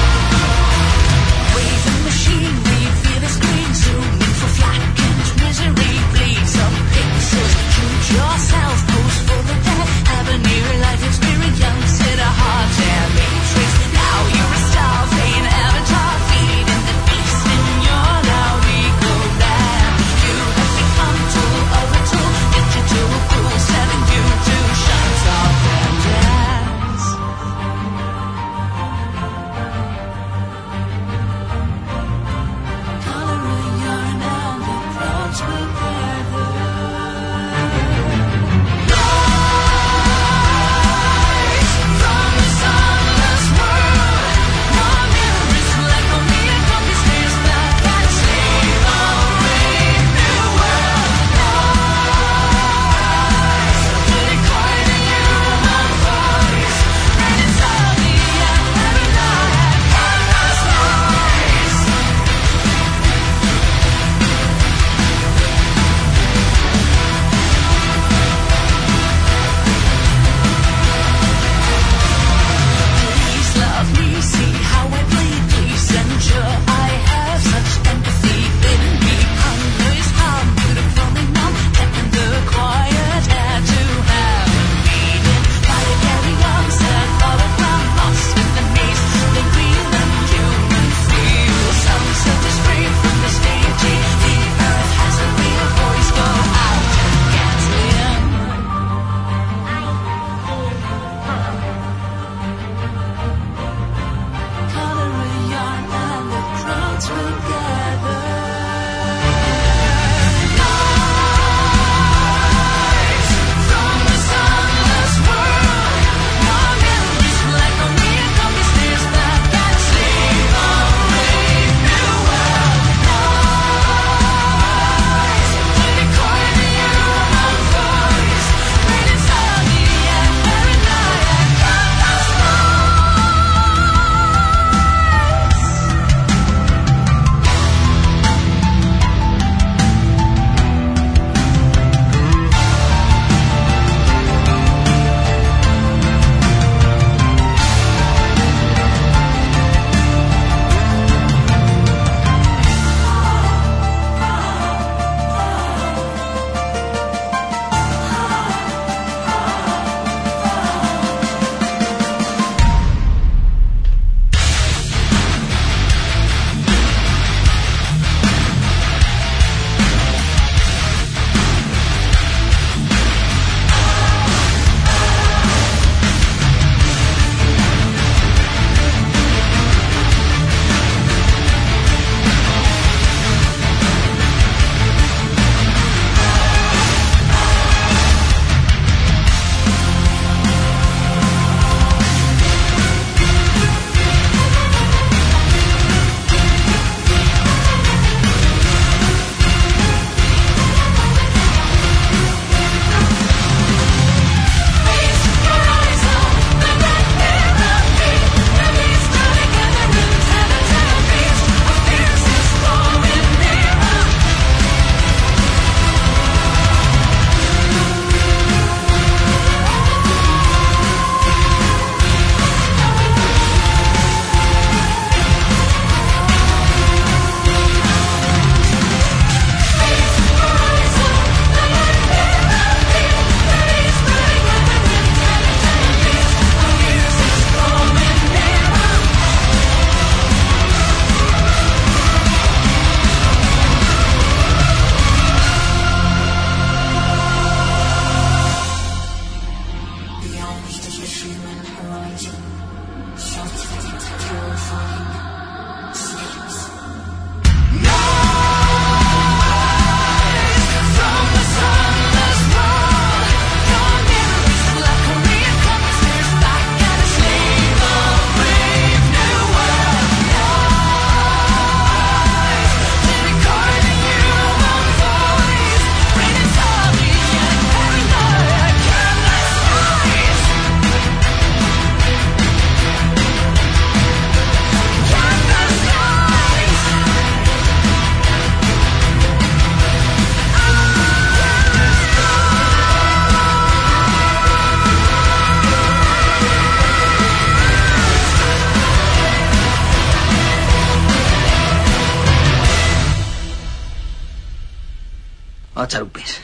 Vamos a echar un pis.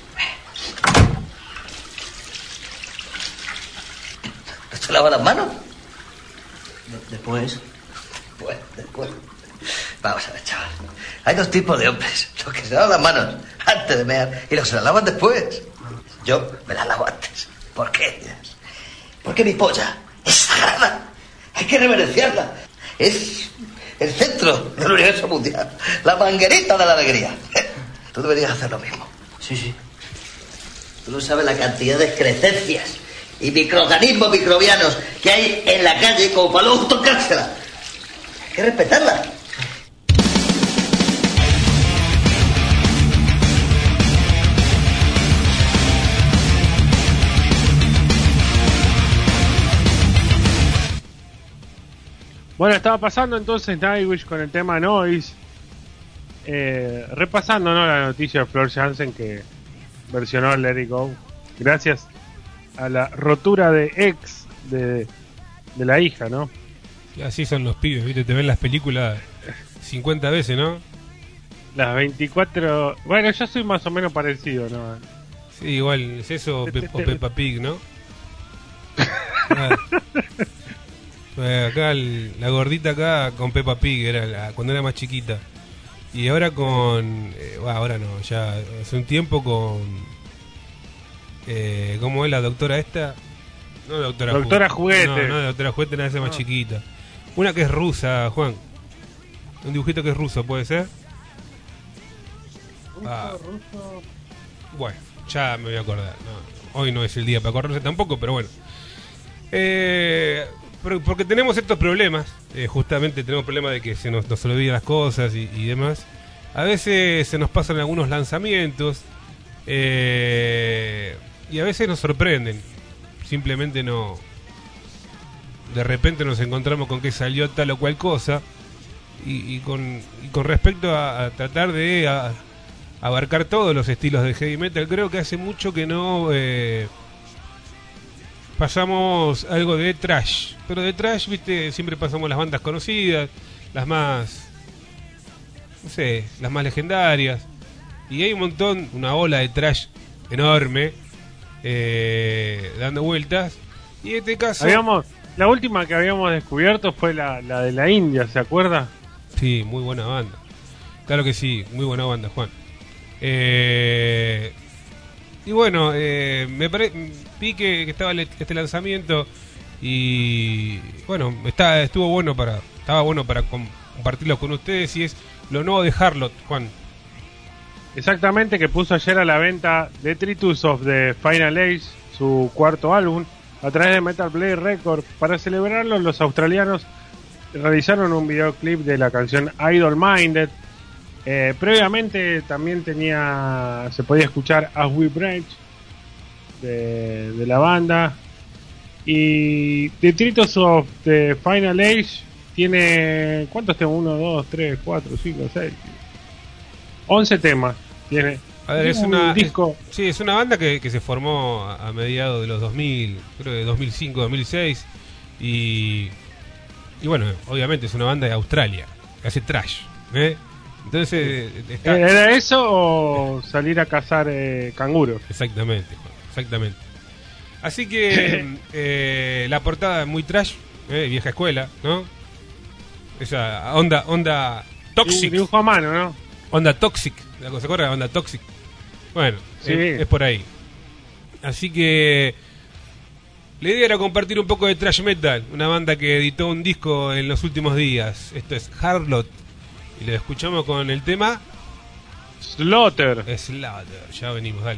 ¿No te lavas las manos? Después. Después, después. Vamos a ver, chaval. Hay dos tipos de hombres. Los que se lavan las manos antes de mear y los que se las lavan después. Yo me las lavo antes. ¿Por qué? Porque mi polla es sagrada. Hay que reverenciarla. Es el centro del universo mundial. La manguerita de la alegría. Tú deberías hacer lo mismo. Sí, sí. Tú no sabes la cantidad de excrecencias y microorganismos microbianos que hay en la calle como para luego tocársela. Hay que respetarla. Bueno, estaba pasando entonces Nightwish con el tema Noise. Eh, repasando, ¿no?, la noticia de Floor Jansen que versionó Let It Go gracias a la rotura de ex de, de la hija, ¿no? Y así son los pibes, ¿viste? Te ven las películas cincuenta veces, ¿no? Las veinticuatro... Bueno, yo soy más o menos parecido, ¿no? Sí, igual, es eso o, Pe o Peppa Pig, ¿no? Ah. Pues acá, el, la gordita acá con Peppa Pig, era la, cuando era más chiquita. Y ahora con... Eh, bueno, ahora no, ya hace un tiempo con... Eh, ¿Cómo es la doctora esta? No, doctora, doctora Juguete. Juguete. No, no, doctora Juguete nada, esa más No. chiquita. Una que es rusa, Juan. Un dibujito que es ruso, ¿puede ser? Ah. Ruso. Bueno, ya me voy a acordar. No, hoy no es el día para acordarse tampoco, pero bueno. Eh... Porque tenemos estos problemas, eh, justamente tenemos problemas de que se nos, nos olvidan las cosas y, y demás. A veces se nos pasan algunos lanzamientos eh, y a veces nos sorprenden. Simplemente no... De repente nos encontramos con que salió tal o cual cosa y, y, con, y con respecto a, a tratar de a, abarcar todos los estilos de heavy metal, creo que hace mucho que no... Eh, pasamos algo de trash, pero de trash, viste, siempre pasamos las bandas conocidas, las más, no sé, las más legendarias, y hay un montón, una ola de trash enorme, eh, dando vueltas, y en este caso... Habíamos, la última que habíamos descubierto fue la, la de la India, ¿se acuerda? Sí, muy buena banda, claro que sí, muy buena banda, Juan. Eh... Y bueno, eh, me pare... vi que, que estaba este lanzamiento y bueno, está, estuvo bueno para, estaba bueno para compartirlo con ustedes, y es lo nuevo de Harlot, Juan. Exactamente, que puso ayer a la venta Detritus of the Final Age, su cuarto álbum, a través de Metal Blade Records. Para celebrarlo, los australianos realizaron un videoclip de la canción Idle Minded. Eh, previamente también tenía, se podía escuchar As We Branch de, de la banda, y Detritus of the Final Age tiene, ¿cuántos temas? uno, dos, tres, cuatro, cinco, seis, once temas tiene. A ver, es un una disco. Es, sí, es una banda que, que se formó a, a mediados de los dos mil, creo de dos mil cinco, dos mil seis, y y bueno, obviamente es una banda de Australia que hace trash, ¿eh? Entonces, está... ¿era eso o salir a cazar eh, canguros? Exactamente, exactamente. Así que eh, la portada es muy trash, eh, vieja escuela, ¿no? Esa onda, onda toxic. Dibujo a mano, ¿no? Onda toxic, la cosa corre, onda toxic. Bueno, sí. es, es por ahí. Así que La idea era compartir un poco de thrash metal, una banda que editó un disco en los últimos días. Esto es Harlot. Y lo escuchamos con el tema Slaughter. Slaughter, ya venimos, dale.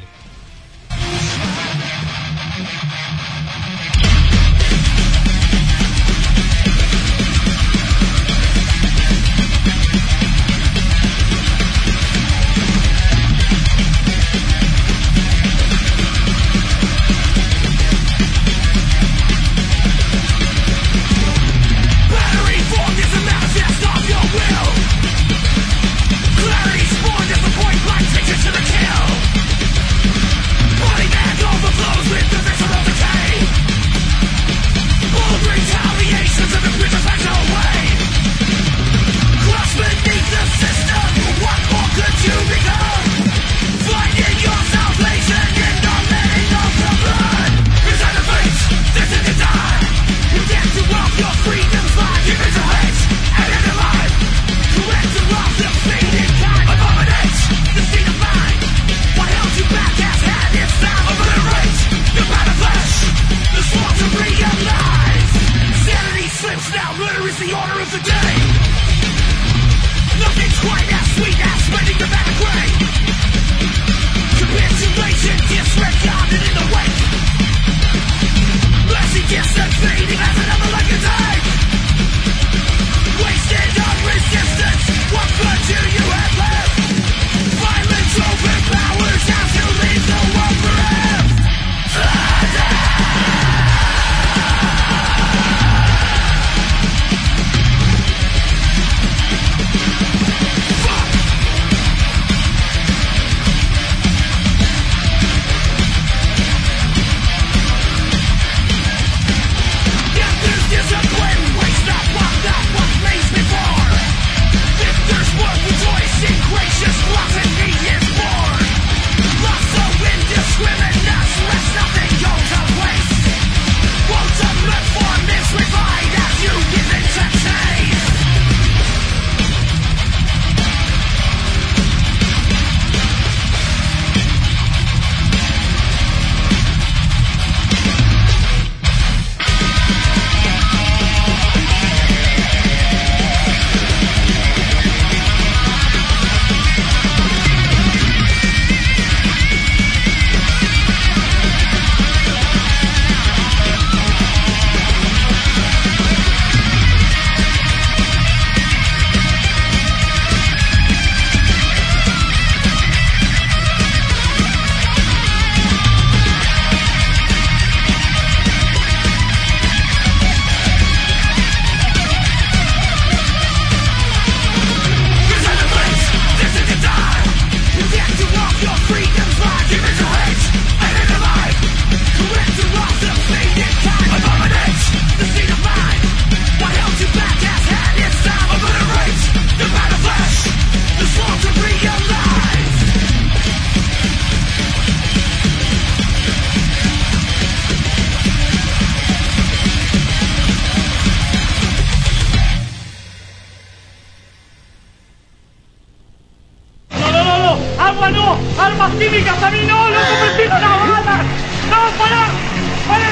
químicas a mí no, loco, preciso una bala. No, para, para,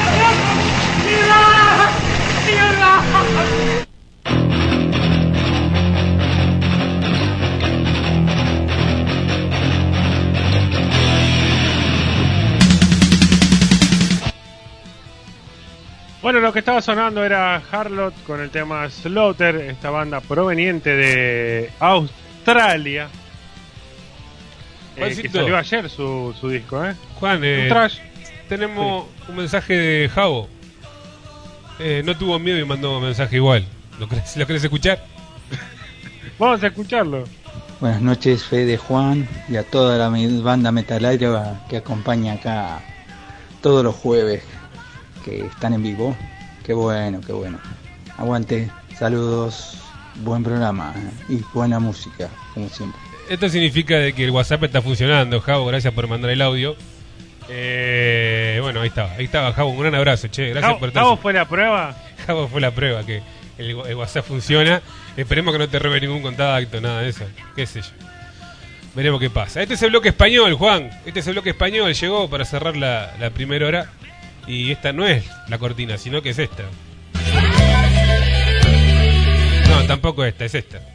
mierda, mierda. Bueno, lo que estaba sonando era Harlot con el tema Slaughter, esta banda proveniente de Australia. Eh, que salió ayer su, su disco, ¿eh? Juan, eh, un trash. Tenemos sí. un mensaje de Javo. Eh, no tuvo miedo y mandó un mensaje igual. ¿Lo querés, ¿lo querés escuchar? Vamos a escucharlo. Buenas noches, Fede, Juan y a toda la banda metalera que acompaña acá todos los jueves que están en vivo. Qué bueno, qué bueno. Aguante, saludos, buen programa y buena música, como siempre. Esto significa de que el WhatsApp está funcionando, Javo, gracias por mandar el audio. Eh, bueno, ahí estaba, ahí estaba, Javo, un gran abrazo, che, gracias Javo, por estar. Javo fue la prueba. Javo fue la prueba, que el, el WhatsApp funciona. Esperemos que no te robe ningún contacto, nada de eso, qué sé yo. Veremos qué pasa. Este es el bloque español, Juan, este es el bloque español, llegó para cerrar la, la primera hora. Y esta no es la cortina, sino que es esta. No, tampoco esta, es esta.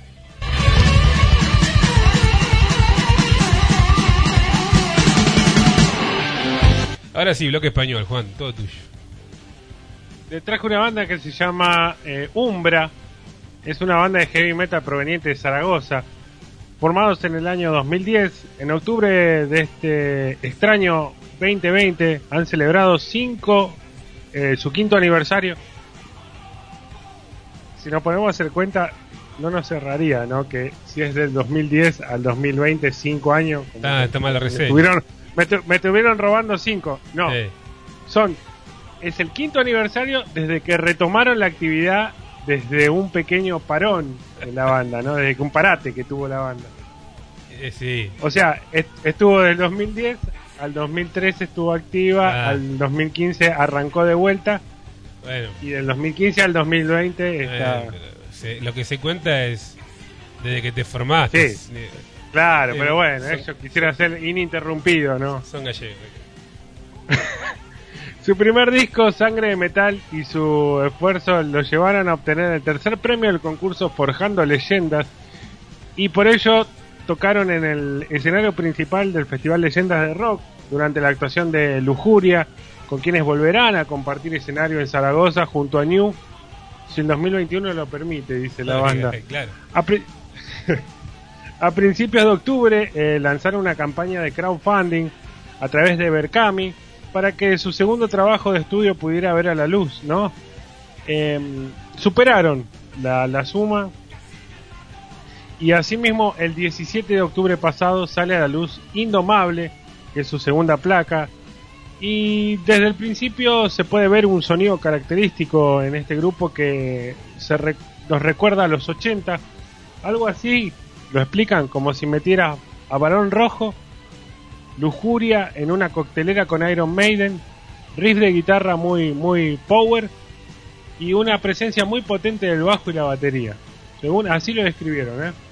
Ahora sí, bloque español, Juan, todo tuyo. Le traje una banda que se llama eh, Umbra. Es una banda de heavy metal proveniente de Zaragoza. Formados en el año dos mil diez, en octubre de este extraño veinte veinte han celebrado cinco, eh, su quinto aniversario. Si nos ponemos a hacer cuenta, no nos cerraría, ¿no? Que si es del dos mil diez al dos mil veinte, cinco años. Ah, está mal la reseña. Me tuvieron, me, tu, me tuvieron robando cinco. No, sí. Son, es el quinto aniversario desde que retomaron la actividad desde un pequeño parón en la banda, ¿no? Desde que un parate que tuvo la banda. Eh, sí. O sea, est estuvo del dos mil diez al dos mil trece estuvo activa, Ah. al dos mil quince arrancó de vuelta. Bueno. Y del dos mil quince al dos mil veinte está... Eh, pero se, lo que se cuenta es desde que te formaste. Sí, claro, Eh, pero bueno, son- ellos quisiera ser ininterrumpido, ¿no? Son gallegos. Su primer disco, Sangre de Metal, y su esfuerzo lo llevaron a obtener el tercer premio del concurso Forjando Leyendas, y por ello tocaron en el escenario principal del Festival Leyendas de Rock durante la actuación de Lujuria, con quienes volverán a compartir escenario en Zaragoza junto a New, si el dos mil veintiuno lo permite, dice la Claro, banda. claro. A, pri- a principios de octubre eh, lanzaron una campaña de crowdfunding a través de Berkami para que su segundo trabajo de estudio pudiera ver a la luz, ¿no? Eh, superaron la, la suma y asimismo el diecisiete de octubre pasado sale a la luz Indomable, que es su segunda placa, y desde el principio se puede ver un sonido característico en este grupo que se re- nos recuerda a los ochenta, algo así, lo explican como si metiera a Barón Rojo, Lujuria en una coctelera con Iron Maiden, riff de guitarra muy muy power y una presencia muy potente del bajo y la batería. Según así lo describieron, ¿eh?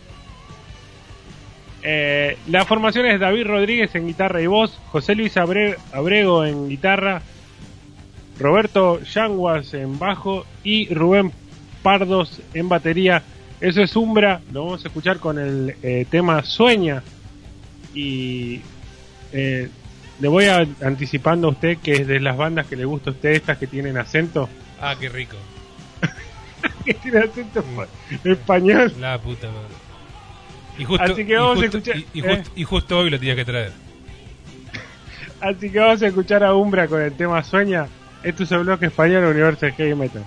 Eh, la formación es David Rodríguez en guitarra y voz, José Luis Abre- Abrego en guitarra, Roberto Yanguas en bajo y Rubén Pardos en batería. Eso es Umbra, lo vamos a escuchar con el eh, tema Sueña. Y eh, le voy a, anticipando a usted que es de las bandas que le gusta a usted, estas que tienen acento. Ah, qué rico. Que tiene acento español. La puta madre. Y justo, Así que vamos y a justo, escuchar. y, y eh, justo, y justo hoy lo tenía que traer. Así que vamos a escuchar a Umbra con el tema Sueña. Esto es el bloque español Universo de Heavy Metal.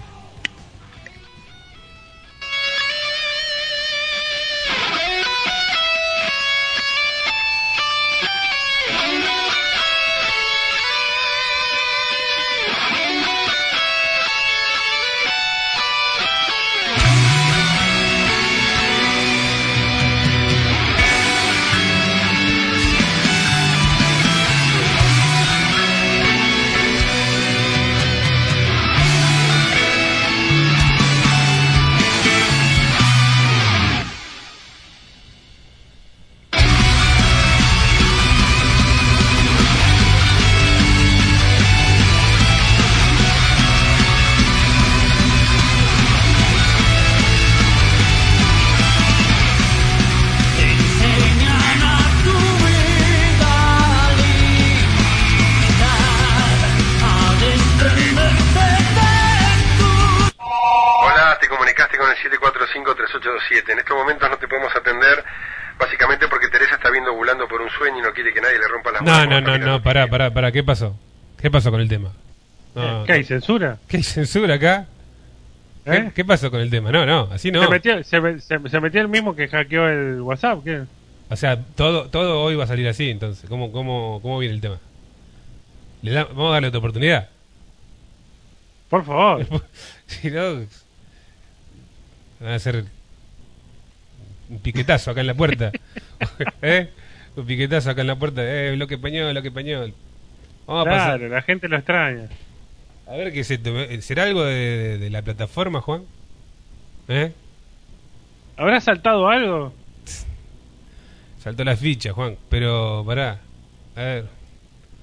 Hola, te comunicaste con el siete cuatro cinco tres ocho dos siete. En estos momentos no te podemos atender, básicamente porque Teresa está viendo ovulando por un sueño y no quiere que nadie le rompa las No, bolas. no, no, no, pará, pará, pará. ¿Qué pasó? ¿Qué pasó con el tema? No, ¿Qué hay, censura? ¿Qué hay censura acá? ¿Qué, ¿Eh? qué pasó con el tema? No, no, así no. Se metió, se, se- se metió el mismo que hackeó el WhatsApp. ¿Qué? O sea, todo todo hoy va a salir así, entonces. ¿Cómo, cómo, cómo viene el tema? ¿Le da- ¿Vamos a darle otra oportunidad? Por favor. Si no, van a hacer un piquetazo acá en la puerta. ¿Eh? Un piquetazo acá en la puerta. Eh, bloque español, bloque español. Vamos a Claro, pasar. la gente lo extraña. A ver, ¿qué se te- ¿será algo de, de- de la plataforma, Juan? ¿Eh? ¿Habrá saltado algo? Saltó la ficha, Juan. Pero, pará. A ver.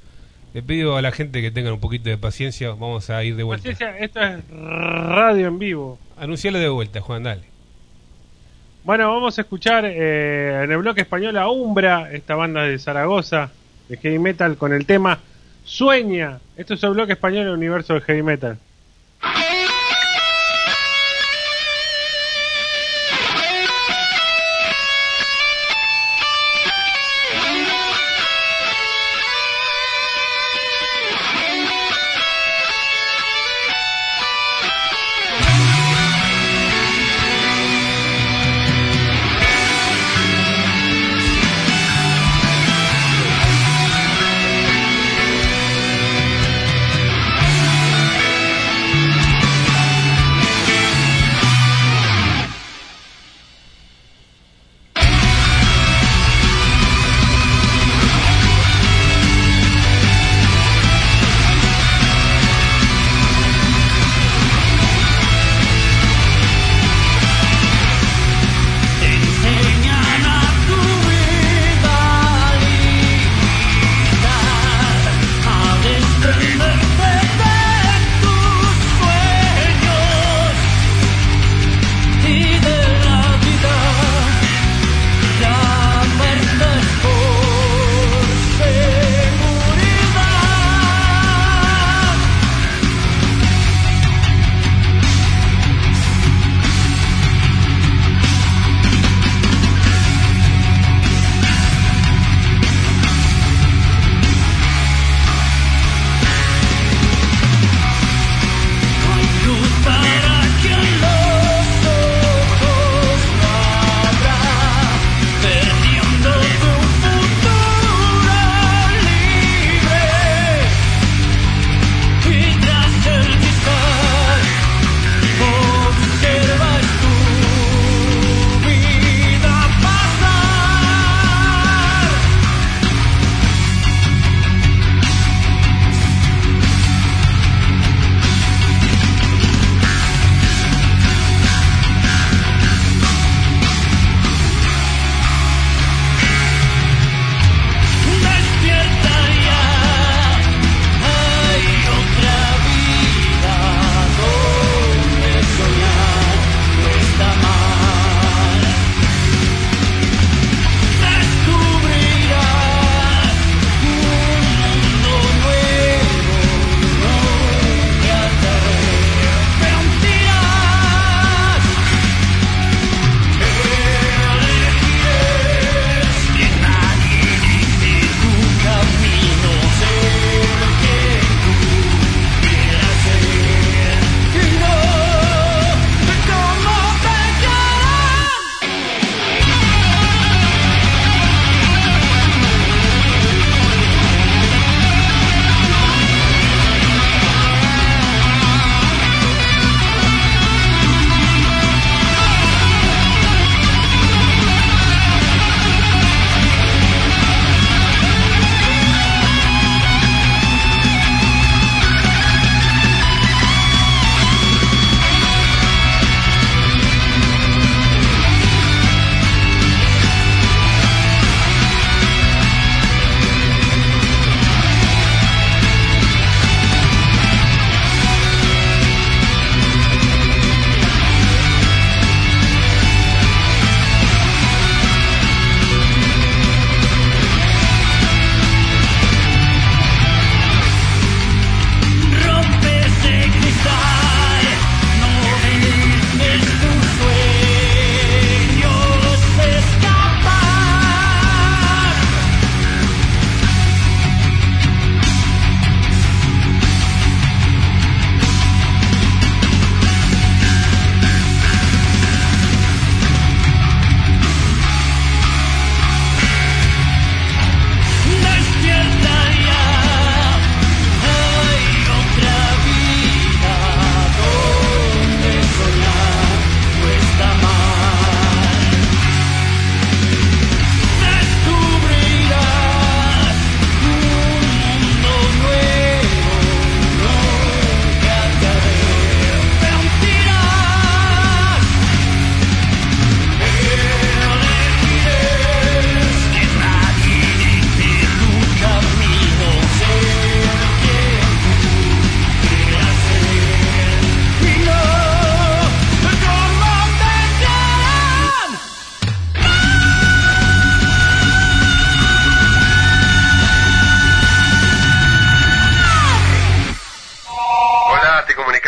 Le pido a la gente que tengan un poquito de paciencia. Vamos a ir de vuelta. Paciencia, esto es radio en vivo. Anuncialo de vuelta, Juan, dale. Bueno, vamos a escuchar eh, en el bloque español a Umbra, esta banda de Zaragoza de heavy metal, con el tema Sueña. Esto es el bloque español del universo de heavy metal. Sueña,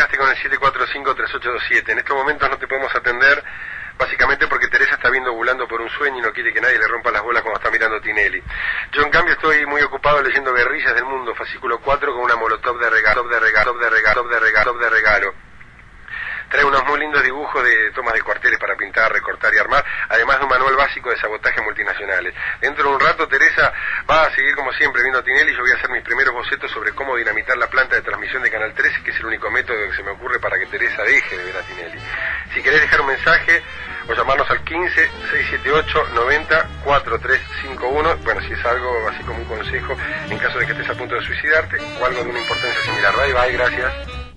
comunicaste con el siete cuatro cinco tres ocho dos siete. En estos momentos no te podemos atender, básicamente porque Teresa está viendo Volando por un sueño y no quiere que nadie le rompa las bolas cuando está mirando Tinelli. Yo, en cambio, estoy muy ocupado leyendo Guerrillas del Mundo, fascículo cuatro, con una molotov de regalo, top de regalo, top de regalo, top de regalo, top de regalo. Trae unos muy lindos dibujos de tomas de cuarteles para pintar, recortar y armar, además de un manual básico de sabotaje multinacionales. Dentro de un rato, Teresa va a seguir como siempre viendo a Tinelli y yo voy a hacer mis primeros bocetos sobre cómo dinamitar la planta de transmisión de Canal trece, que es el único método que se me ocurre para que Teresa deje de ver a Tinelli. Si querés dejar un mensaje o llamarnos al quince, seiscientos setenta y ocho, noventa, cuarenta y tres cincuenta y uno, bueno, si es algo así como un consejo en caso de que estés a punto de suicidarte o algo de una importancia similar. Bye, bye, gracias.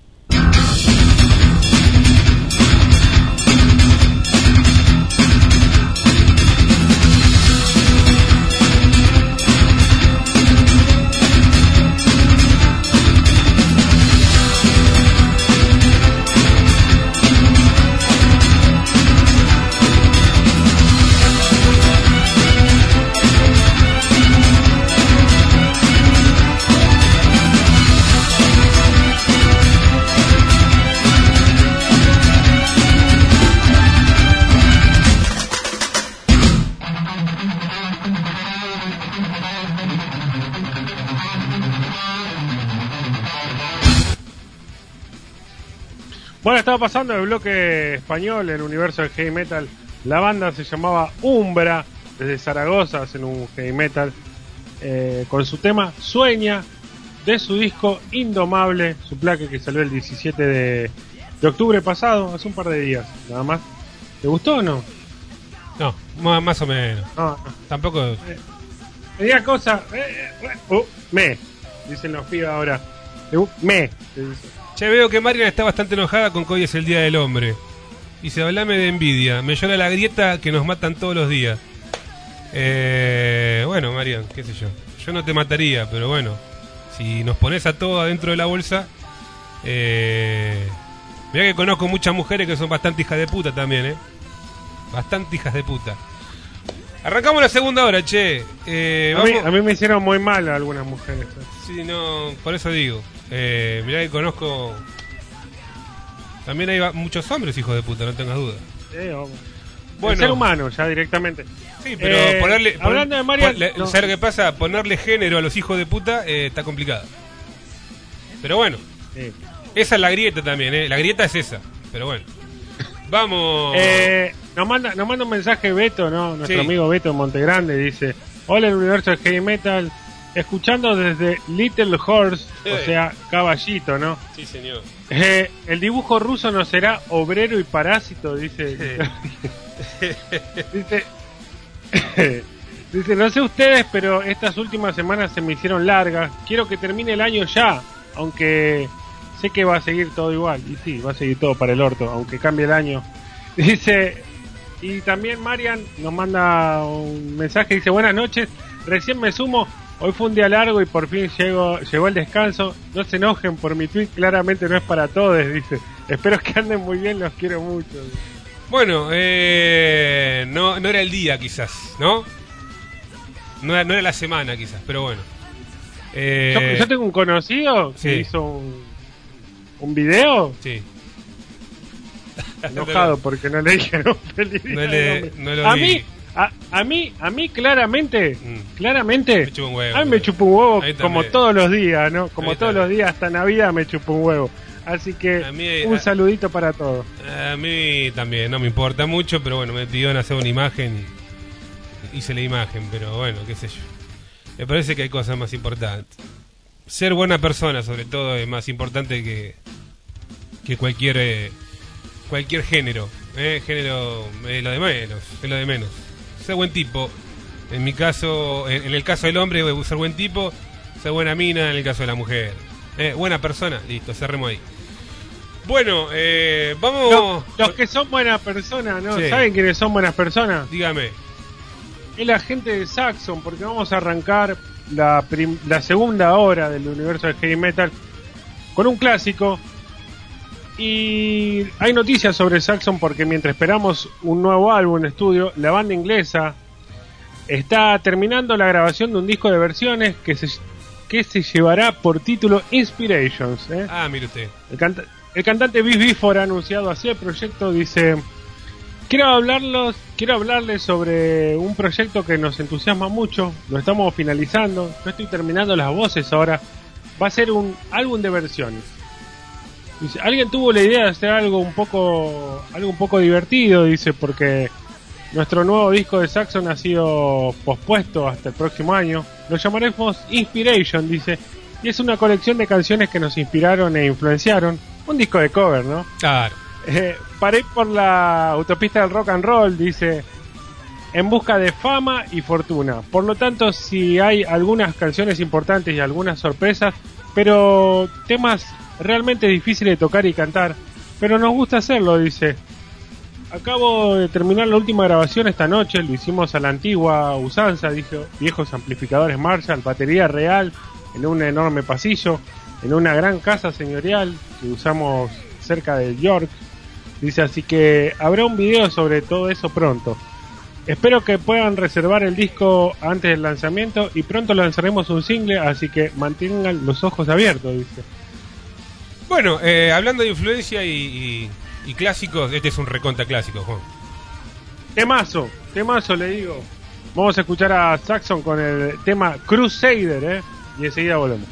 Bueno, estaba pasando el bloque español en el universo del heavy metal. La banda se llamaba Umbra, desde Zaragoza, hacen un heavy metal, eh, con su tema Sueña, de su disco Indomable, su placa que salió el diecisiete de, de octubre pasado, hace un par de días, nada más. ¿Te gustó o no? No, más, más o menos. No, no. Tampoco... Eh, tenía cosa... Eh, eh, uh, me, dicen los pibes ahora. Uh, me, te dice. Che, veo que Marian está bastante enojada con que hoy es el Día del Hombre. Dice, hablame de envidia. Me llora la grieta que nos matan todos los días. Eh, bueno, Marian, qué sé yo. Yo no te mataría, pero bueno. Si nos pones a todos adentro de la bolsa... Eh, mirá que conozco muchas mujeres que son bastante hijas de puta también, ¿eh? Bastante hijas de puta. Arrancamos la segunda hora, che. Eh, a, vamos... mí, a mí me hicieron muy mal algunas mujeres. ¿eh? Sí, no, por eso digo. Eh, mirá que conozco... También hay muchos hombres hijos de puta, no tengas duda. Sí, oh. Bueno. El ser humano, ya directamente. Sí, pero eh, ponerle... Poner, hablando de Marian... Pon, no. ¿Sabes qué pasa? Ponerle género a los hijos de puta eh, está complicado. Pero bueno. Sí. Esa es la grieta también, ¿eh? La grieta es esa. Pero bueno. Vamos... Eh, nos, manda, nos manda un mensaje Beto, ¿no? Nuestro Sí. amigo Beto Montegrande dice: hola, el universo de heavy metal, escuchando desde Little Horse, Sí. o sea, caballito, ¿no? Sí, señor. Eh, el dibujo ruso no será obrero y parásito, dice. dice, dice, no sé ustedes, pero estas últimas semanas se me hicieron largas. Quiero que termine el año ya, aunque sé que va a seguir todo igual. Y sí, va a seguir todo para el orto, aunque cambie el año. Dice, y también Marian nos manda un mensaje, dice, buenas noches, recién me sumo, hoy fue un día largo y por fin llegó, llegó el descanso, no se enojen por mi tweet, claramente no es para todos, dice, espero que anden muy bien, los quiero mucho. Bueno, eh, no, no era el día quizás, ¿no? No era, no era la semana quizás, pero bueno. Eh, Yo, yo tengo un conocido que sí. hizo un, un video. Sí. Enojado porque no le dijeron feliz día No del le- hombre. no lo a vi. mí a, a mí a mí claramente Mm. claramente Me chupa un huevo, a mí me ¿no? chupa un huevo A mí como también. todos los días, ¿no? Como A mí todos también. los días hasta Navidad me chupa un huevo. Así que A mí, un a- saludito para todos. A mí también, no me importa mucho, pero bueno, me pidieron hacer una imagen y hice la imagen, pero bueno, qué sé yo. Me parece que hay cosas más importantes. Ser buena persona, sobre todo, es más importante que, que cualquier eh, cualquier género. Eh, género es lo de menos, es lo de menos. Ser buen tipo. En mi caso, en, en el caso del hombre, ser buen tipo, ser buena mina en el caso de la mujer. Eh, buena persona, listo, cerremos ahí. Bueno, eh, vamos... Los, los que son buenas personas, ¿no? Sí. ¿Saben quiénes son buenas personas? Dígame. Es la gente de Saxon, porque vamos a arrancar la, prim- la segunda hora del universo del heavy metal con un clásico. Y hay noticias sobre Saxon porque mientras esperamos un nuevo álbum de estudio, la banda inglesa está terminando la grabación de un disco de versiones que se, que se llevará por título Inspirations. ¿eh? Ah, mire usted. El, canta el cantante Bis Bifor ha anunciado así el proyecto, dice... Quiero hablarlos, quiero hablarles sobre un proyecto que nos entusiasma mucho. Lo estamos finalizando. Yo estoy terminando las voces ahora. Va a ser un álbum de versiones. Dice, alguien tuvo la idea de hacer algo un poco, algo un poco divertido, dice, porque nuestro nuevo disco de Saxon ha sido pospuesto hasta el próximo año. Lo llamaremos Inspiration, dice, y es una colección de canciones que nos inspiraron e influenciaron. Un disco de cover, ¿no? Claro. Eh, paré por la autopista del rock and roll, dice, en busca de fama y fortuna. Por lo tanto, si hay algunas canciones importantes y algunas sorpresas, pero temas realmente difíciles de tocar y cantar, pero nos gusta hacerlo, dice. Acabo de terminar la última grabación esta noche, lo hicimos a la antigua usanza, dijo, viejos amplificadores Marshall, batería real, en un enorme pasillo, en una gran casa señorial que usamos cerca de York. Dice, así que habrá un video sobre todo eso pronto. Espero que puedan reservar el disco antes del lanzamiento y pronto lanzaremos un single, así que mantengan los ojos abiertos, dice. Bueno, eh, hablando de influencia y, y, y clásicos, este es un recontra clásico, Juan. Temazo, temazo le digo. Vamos a escuchar a Saxon con el tema Crusader, ¿eh? Y enseguida volvemos.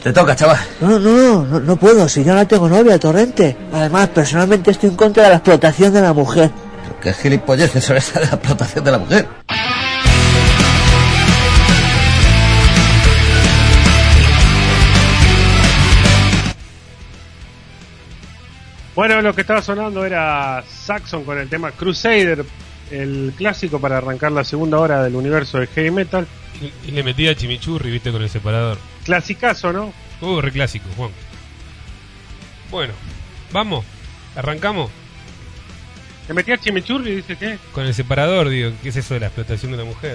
Te toca, chaval. No, no, no, no puedo, si yo no tengo novia, Torrente. Además, personalmente estoy en contra de la explotación de la mujer. Pero qué gilipolleces son esas de la explotación de la mujer. Bueno, lo que estaba sonando era Saxon con el tema Crusader, el clásico para arrancar la segunda hora del universo de heavy metal. Y, y le metía chimichurri, viste, con el separador. Clasicazo, ¿no? Uh, re clásico, Juan. Bueno, vamos, arrancamos. ¿Le metía chimichurri, dice qué? Con el separador, digo, ¿qué es eso de la explotación de la mujer?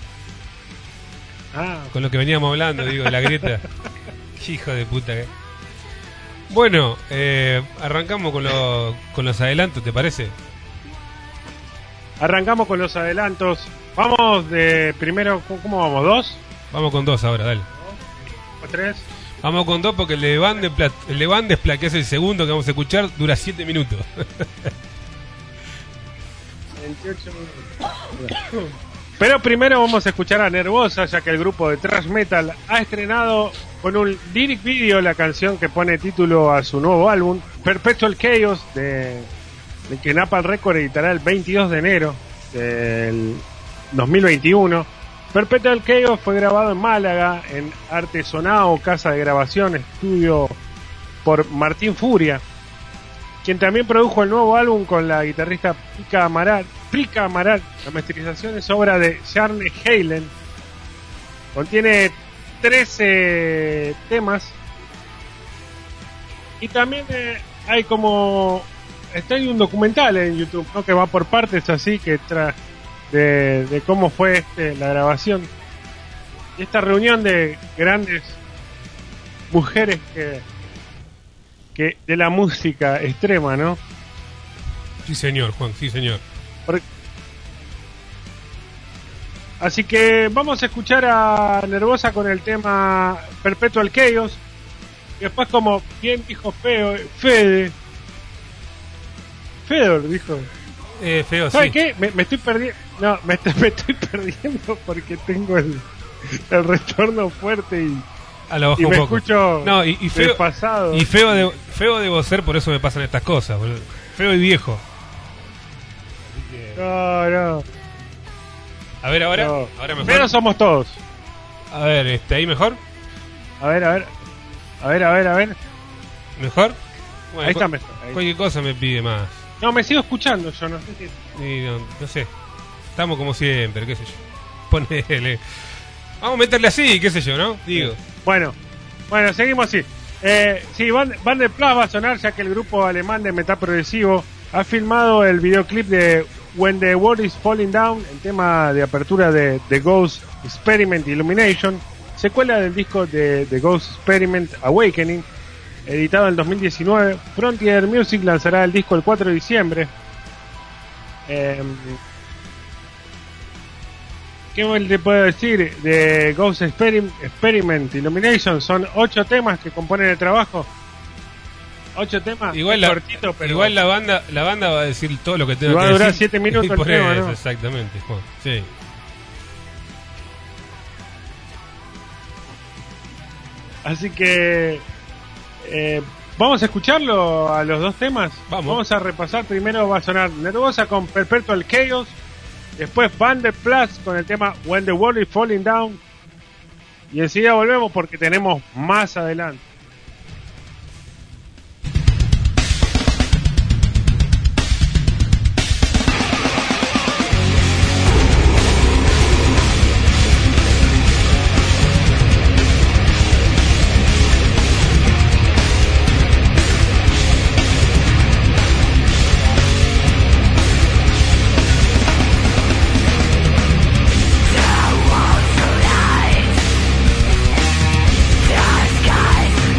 Ah. Con lo que veníamos hablando, digo, de la grieta. Hijo de puta, ¿eh? Bueno, eh, arrancamos con, lo, con los adelantos, ¿te parece? Arrancamos con los adelantos. Vamos de primero, ¿cómo vamos? ¿Dos? Vamos con dos ahora, dale. ¿O tres? Vamos con dos porque el de Van de Pla- el de Van Despla, que es el segundo que vamos a escuchar, dura siete minutos. veintiocho minutos. Pero primero vamos a escuchar a Nervosa, ya que el grupo de thrash metal ha estrenado con un lyric video la canción que pone título a su nuevo álbum, Perpetual Chaos, de, de que Napalm Records editará el veintidós de enero del dos mil veintiuno. Perpetual Chaos fue grabado en Málaga, en Artesonao, casa de grabación, estudio por Martín Furia, quien también produjo el nuevo álbum con la guitarrista Pica Amaral. Pica Amaral, la masterización es obra de Jarne Halen. Contiene trece temas. Y también eh, hay como... Está hay un documental en YouTube, ¿no? Que va por partes así, que tra de, de cómo fue este, la grabación. Y esta reunión de grandes mujeres que... que de la música extrema, ¿no? Sí, señor, Juan, sí, señor. Por... Así que vamos a escuchar a Nervosa con el tema Perpetual Chaos. Y después, como bien dijo Feo, Fede, Fedor dijo. Eh, feo, ¿Sabes sí. qué? Me, me estoy perdiendo. No, me, me estoy perdiendo porque tengo el, el retorno fuerte y. A lo bajo y un me poco. escucho no, y, y feo, pasado. Y feo, de, feo debo ser, por eso me pasan estas cosas, boludo. Feo y viejo. No, no. A ver, ahora. No. Ahora mejor. Pero somos todos. A ver, este, ahí mejor. A ver, a ver. A ver, a ver, a ver. ¿Mejor? Bueno, ahí está mejor. Ahí. Cualquier cosa me pide más. No, me sigo escuchando yo, no sé si... Sí, no, no sé. Estamos como siempre, qué sé yo. Ponele. Vamos a meterle así, qué sé yo, ¿no? Digo. Bueno, bueno, seguimos así. Eh, sí, Van, Van der Plas va a sonar, ya que el grupo alemán de metal progresivo ha filmado el videoclip de When the World is Falling Down, el tema de apertura de The Ghost Experiment Illumination, secuela del disco de The Ghost Experiment Awakening, editado en el dos mil diecinueve. Frontier Music lanzará el disco el cuatro de diciembre. Eh, ¿Qué le puedo decir? De Ghost Experiment, Experiment Illumination son ocho temas que componen el trabajo. Ocho temas, igual la, cortito, pero igual la banda la banda va a decir todo lo que tenga que decir. Va a durar siete minutos el por tema, eso, ¿no? Exactamente, Juan. Sí. Así que eh, vamos a escucharlo a los dos temas. Vamos. Vamos a repasar. Primero va a sonar Nervosa con Perpetual Chaos. Después Van der Plas con el tema When the World is Falling Down. Y enseguida volvemos porque tenemos más adelante. The skies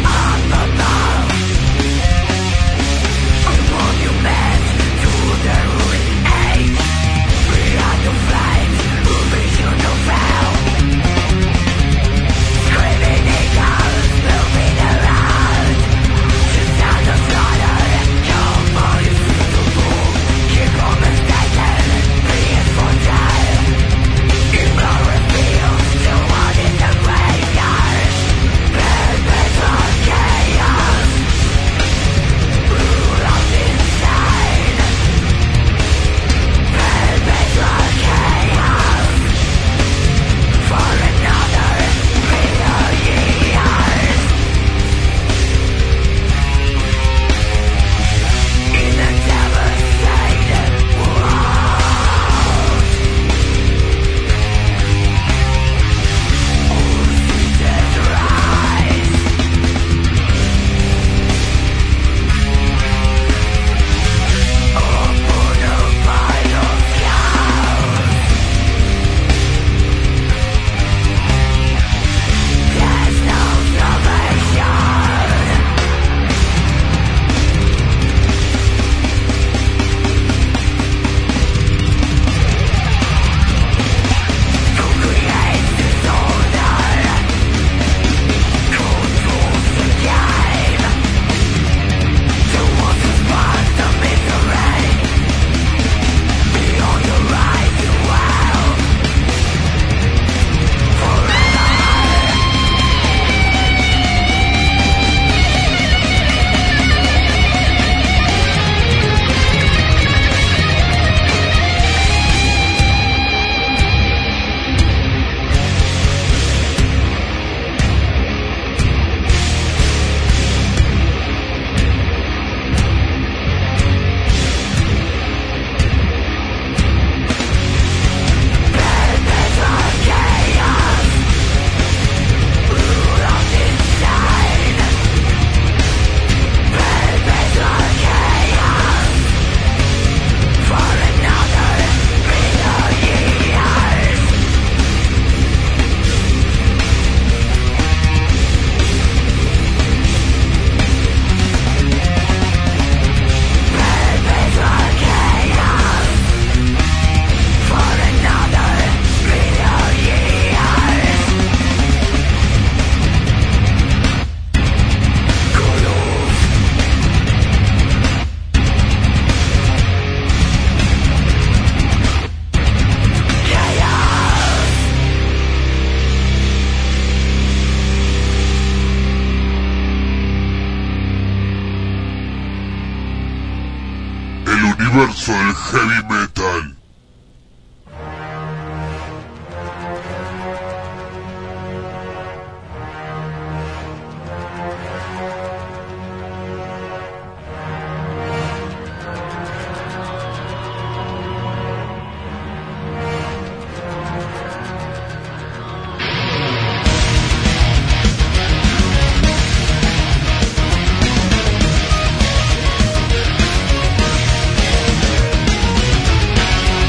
universo del heavy metal. Thank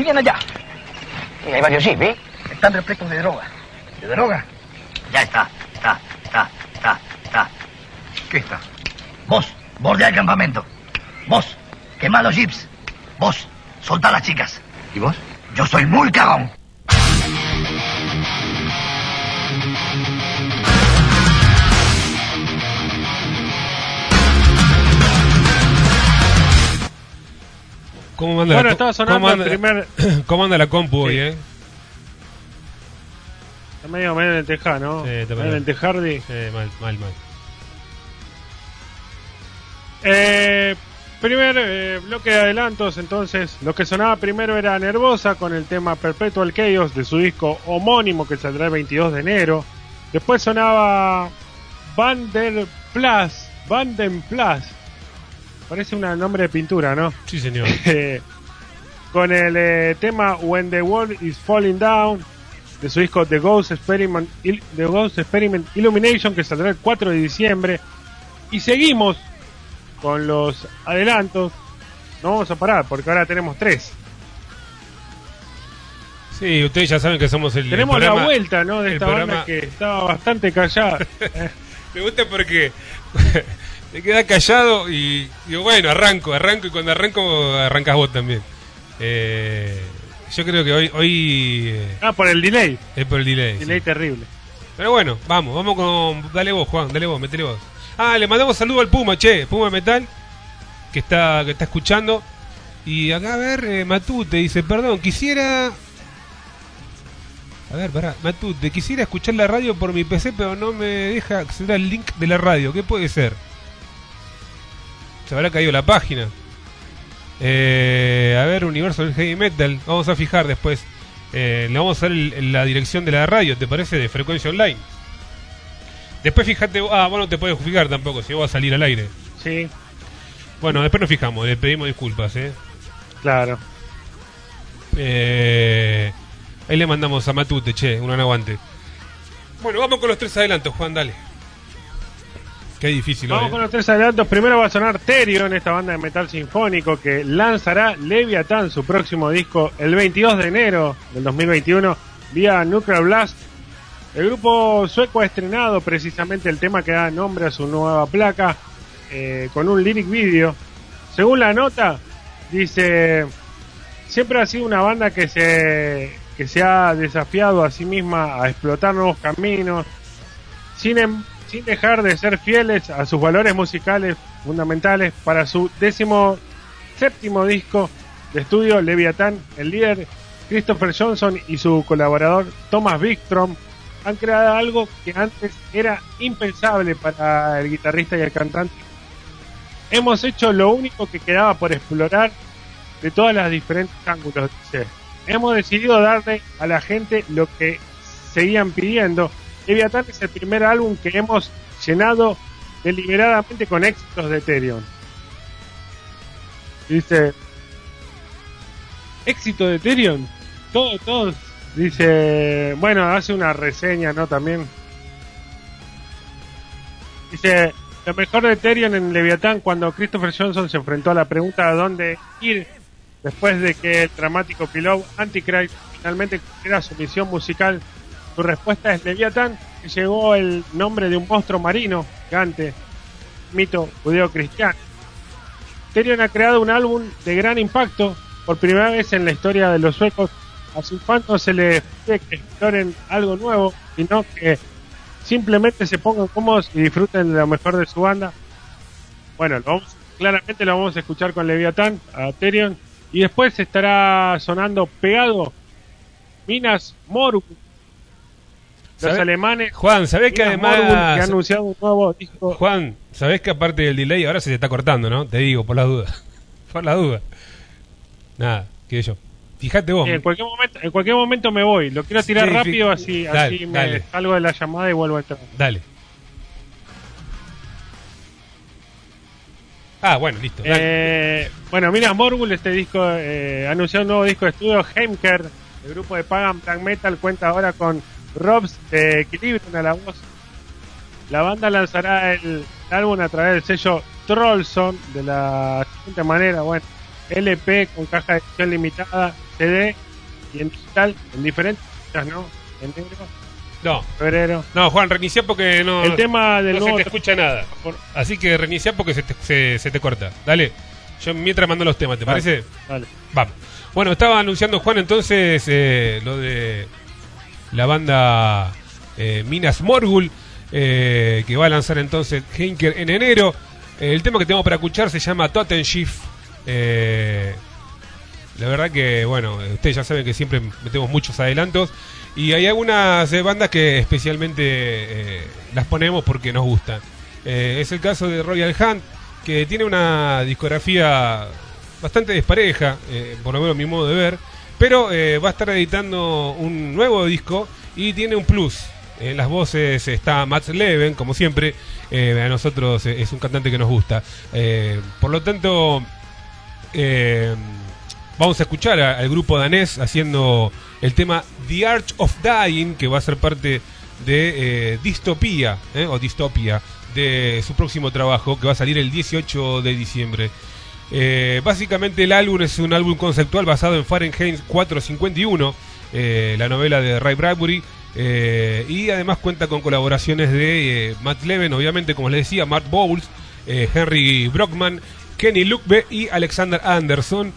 bien allá. Y hay varios jeeps, ¿eh? Están repletos de droga. ¿De droga? Ya está, está, está, está, está. ¿Qué está? Vos, bordea el campamento. Vos, quemá los jeeps. Vos, soltá a las chicas. ¿Y vos? Yo soy muy cagón. ¿Cómo manda Bueno, la, estaba sonando cómo anda, el primer... ¿Cómo anda la compu hoy, eh? Está medio, medio lenteja, ¿no? Sí, está medio mal. lentejardi. Sí, mal, mal, mal. Eh, primer eh, bloque de adelantos, entonces. Lo que sonaba primero era Nervosa con el tema Perpetual Chaos de su disco homónimo que saldrá el veintidós de enero. Después sonaba Vanden Plus, Vanden Plus. Parece un nombre de pintura, ¿no? Sí, señor. Con el eh, tema When the World is Falling Down de su disco The Ghost Experiment, Il- The Ghost Experiment Illumination que saldrá el cuatro de diciembre. Y seguimos con los adelantos. No vamos a parar porque ahora tenemos tres. Sí, ustedes ya saben que somos el Tenemos el programa, la vuelta, ¿no? De el esta programa... banda que estaba bastante callada. Me gusta porque te quedas callado y digo, bueno, arranco, arranco y cuando arranco arrancas vos también. Eh, yo creo que hoy... hoy eh, ah, por el delay. Es por el delay. Delay sí. terrible. Pero bueno, vamos, vamos con... Dale vos, Juan, dale vos, metele vos. Ah, le mandamos saludo al Puma, che, Puma Metal, que está que está escuchando. Y acá, a ver, eh, Matute dice, perdón, quisiera... A ver, pará, Matute, quisiera escuchar la radio por mi P C, pero no me deja acceder al link de la radio. ¿Qué puede ser? Se habrá caído la página. Eh, a ver, Universo del Heavy Metal. Vamos a fijar después. Eh, le vamos a dar el- el- la dirección de la radio, ¿te parece? De Frecuencia Online. Después fíjate. Ah, vos no te puedes fijar tampoco, si vos vas a salir al aire. Sí. Bueno, después nos fijamos, le pedimos disculpas, ¿eh? Claro. Eh, ahí le mandamos a Matute, che, un aguante. Bueno, vamos con los tres adelantos, Juan, dale. Qué difícil. Vamos hoy, con ¿eh? los tres adelantos. Primero va a sonar Therion, esta banda de metal sinfónico que lanzará Leviathan, su próximo disco, el veintidós de enero del dos mil veintiuno vía Nuclear Blast. El grupo sueco ha estrenado precisamente el tema que da nombre a su nueva placa eh, con un lyric video. Según la nota, dice: siempre ha sido una banda que se, que se ha desafiado a sí misma a explotar nuevos caminos, sin, em- sin dejar de ser fieles a sus valores musicales fundamentales. Para su décimo séptimo disco de estudio, Leviathan, el líder Christopher Johnson y su colaborador Thomas Wikström han creado algo que antes era impensable para el guitarrista y el cantante. Hemos hecho lo único que quedaba por explorar de todas las diferentes ángulos, dice. Hemos decidido darle a la gente lo que seguían pidiendo. Leviathan es el primer álbum que hemos llenado deliberadamente con éxitos de Therion. Dice: éxito de Therion, todos, todos. Dice, bueno, hace una reseña, ¿no? También. Dice: lo mejor de Therion en Leviathan, cuando Christopher Johnson se enfrentó a la pregunta de dónde ir, después de que el dramático piloto Antichrist finalmente cumpliera su misión musical. Su respuesta es Leviathan, que llegó el nombre de un monstruo marino gigante, mito judeo-cristiano. Therion ha creado un álbum de gran impacto. Por primera vez en la historia de los suecos, a sus fans no se les pide que exploren algo nuevo, sino que simplemente se pongan cómodos y disfruten de lo mejor de su banda. Bueno, lo vamos, claramente lo vamos a escuchar con Leviathan, a Therion, y después estará sonando pegado Minas Morgul. Los ¿Sabe? alemanes. Juan, ¿sabés que Minas además... Morgul, que ha anunciado un nuevo disco. Juan, ¿sabés que aparte del delay ahora se te está cortando, no? Te digo, por la duda. Por la duda. Nada, qué sé yo. Fíjate vos. Sí, en cualquier momento, en cualquier momento me voy. Lo quiero tirar Sí, rápido, fi- así, dale, así me dale. salgo de la llamada y vuelvo a entrar. Dale. Ah, bueno, listo. Dale. Eh, bueno, Minas Morgul, este disco, eh, anunció un nuevo disco de estudio, Heimker. El grupo de Pagan Black Metal cuenta ahora con Robs de Equilibrium a la voz. La banda lanzará el álbum a través del sello Trollson de la siguiente manera: bueno, L P con caja de edición limitada, C D y en digital, en diferentes fechas, ¿no? En enero, No. febrero. No, Juan, reinicia porque no, El tema del no se nuevo te escucha nada. Así que reinicia porque se te, se, se te corta. Dale. Yo mientras mando los temas, ¿te Vale, parece? Vale. Vamos. Bueno, estaba anunciando Juan entonces eh, lo de la banda eh, Minas Morgul, eh, que va a lanzar entonces Heinker en enero. Eh, el tema que tenemos para escuchar se llama Totenshift. Eh, la verdad que, bueno, ustedes ya saben que siempre metemos muchos adelantos. Y hay algunas eh, bandas que especialmente eh, las ponemos porque nos gustan. Eh, es el caso de Royal Hunt, que tiene una discografía bastante despareja, eh, por lo menos a mi modo de ver, pero eh, va a estar editando un nuevo disco y tiene un plus. En las voces está Mats Leven, como siempre, eh, a nosotros es un cantante que nos gusta. Eh, por lo tanto, eh, vamos a escuchar a, al grupo danés haciendo el tema The Art of Dying, que va a ser parte de eh, Distopía, eh, o Distopia, de su próximo trabajo, que va a salir el dieciocho de diciembre. Eh, básicamente el álbum es un álbum conceptual basado en Fahrenheit cuatrocientos cincuenta y uno, eh, la novela de Ray Bradbury, eh, y además cuenta con colaboraciones de eh, Matt Leven, obviamente, como les decía, Matt Bowles, eh, Henry Brockman, Kenny Lukebe y Alexander Anderson.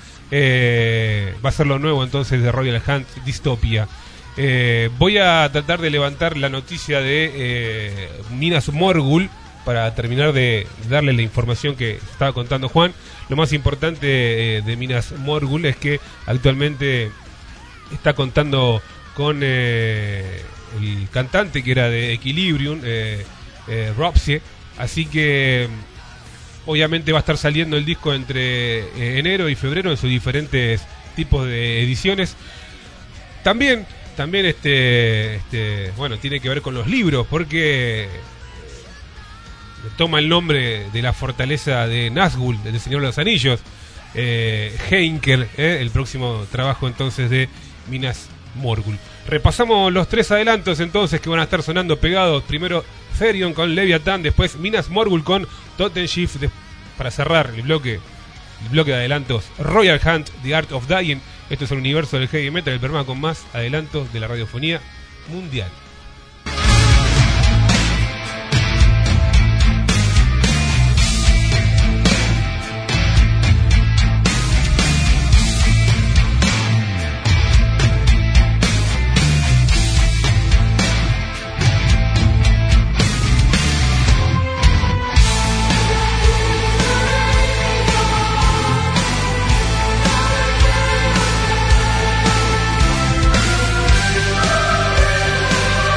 Eh, va a ser lo nuevo entonces de Royal Hunt, Dystopia. Eh, voy a tratar de levantar la noticia de eh, Minas Morgul para terminar de darle la información que estaba contando Juan. Lo más importante eh, de Minas Morgul es que actualmente está contando con eh, el cantante que era de Equilibrium, eh, eh, Robsie, así que obviamente va a estar saliendo el disco entre eh, enero y febrero en sus diferentes tipos de ediciones. También, también este, este, bueno, tiene que ver con los libros, porque toma el nombre de la fortaleza de Nazgûl, del Señor de los Anillos, eh, Heinker, eh, el próximo trabajo entonces de Minas Morgul. Repasamos los tres adelantos entonces que van a estar sonando pegados. Primero Therion con Leviathan, después Minas Morgul con Totenshift, para cerrar el bloque, el bloque de adelantos, Royal Hunt, The Art of Dying. Esto es el universo del heavy metal, el programa con más adelantos de la radiofonía mundial. Thank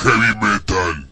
heavy metal.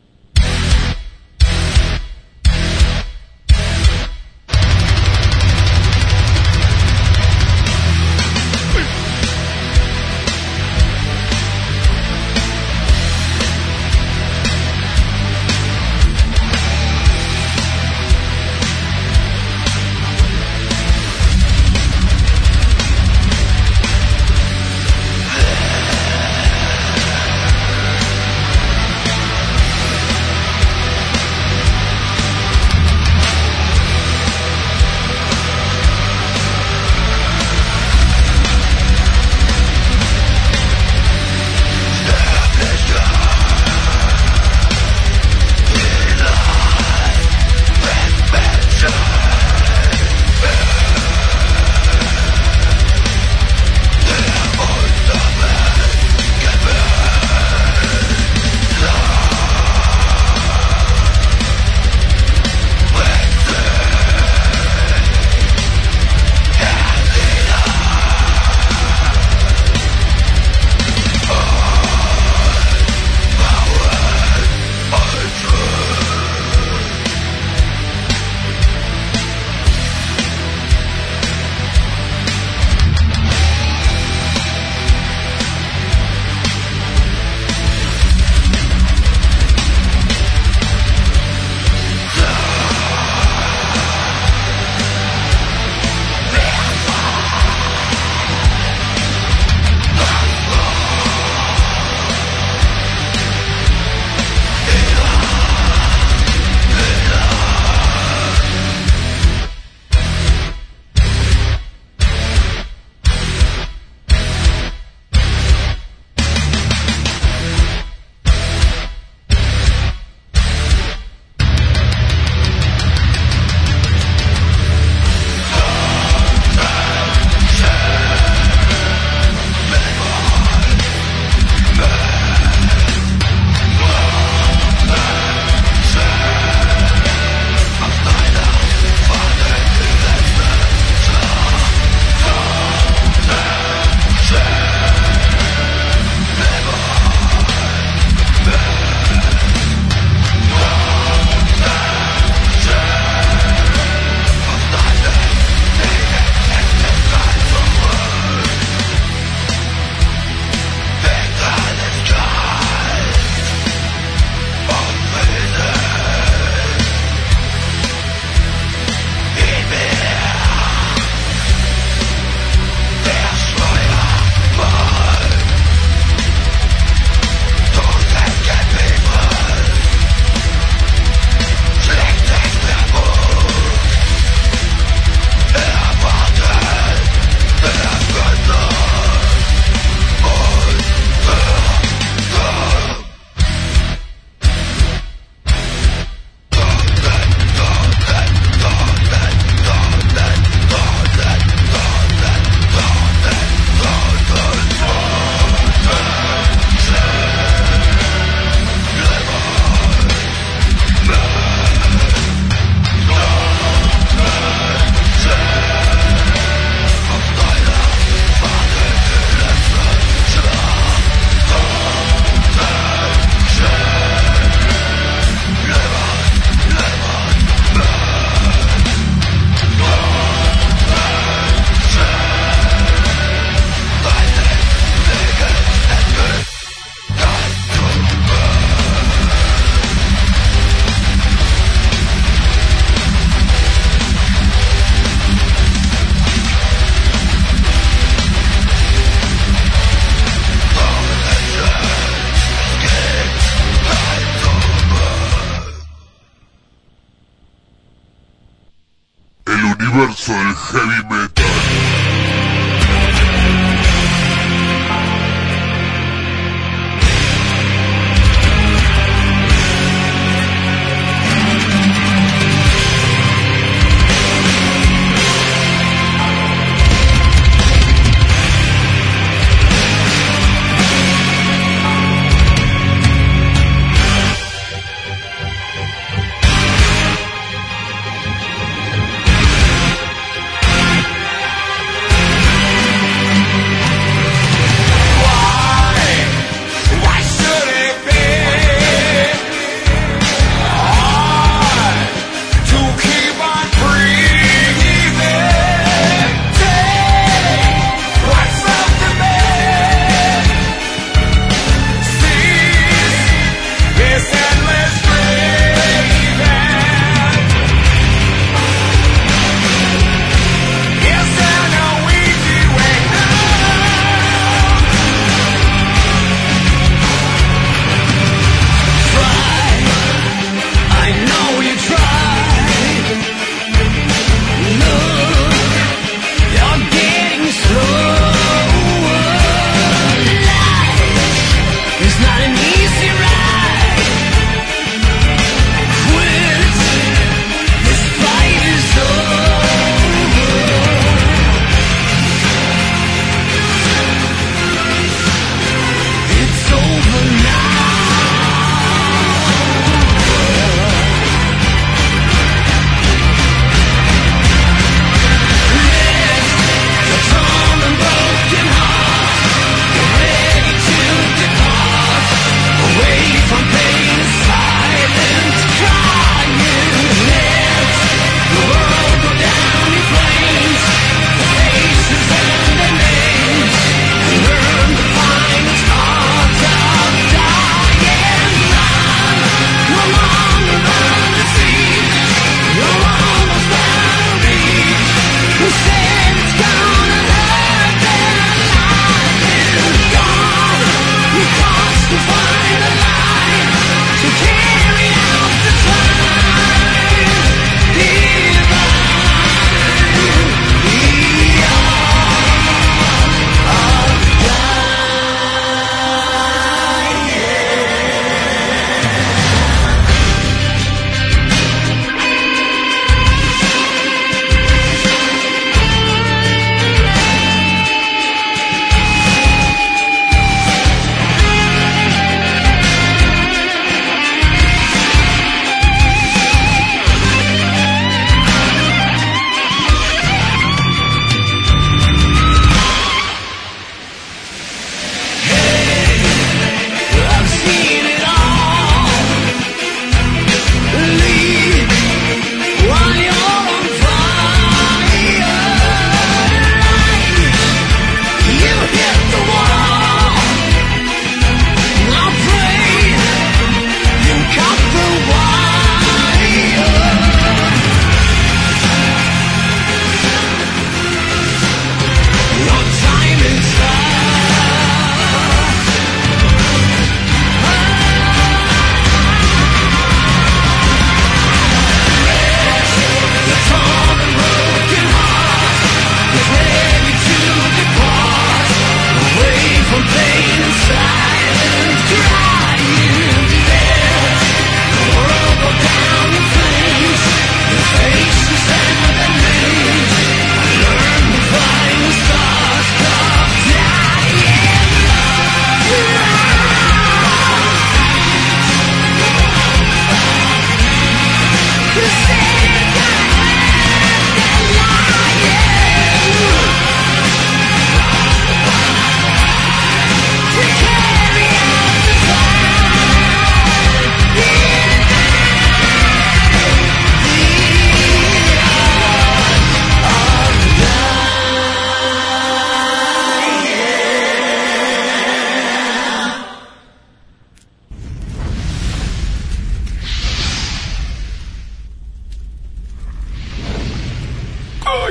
universo del heavy metal.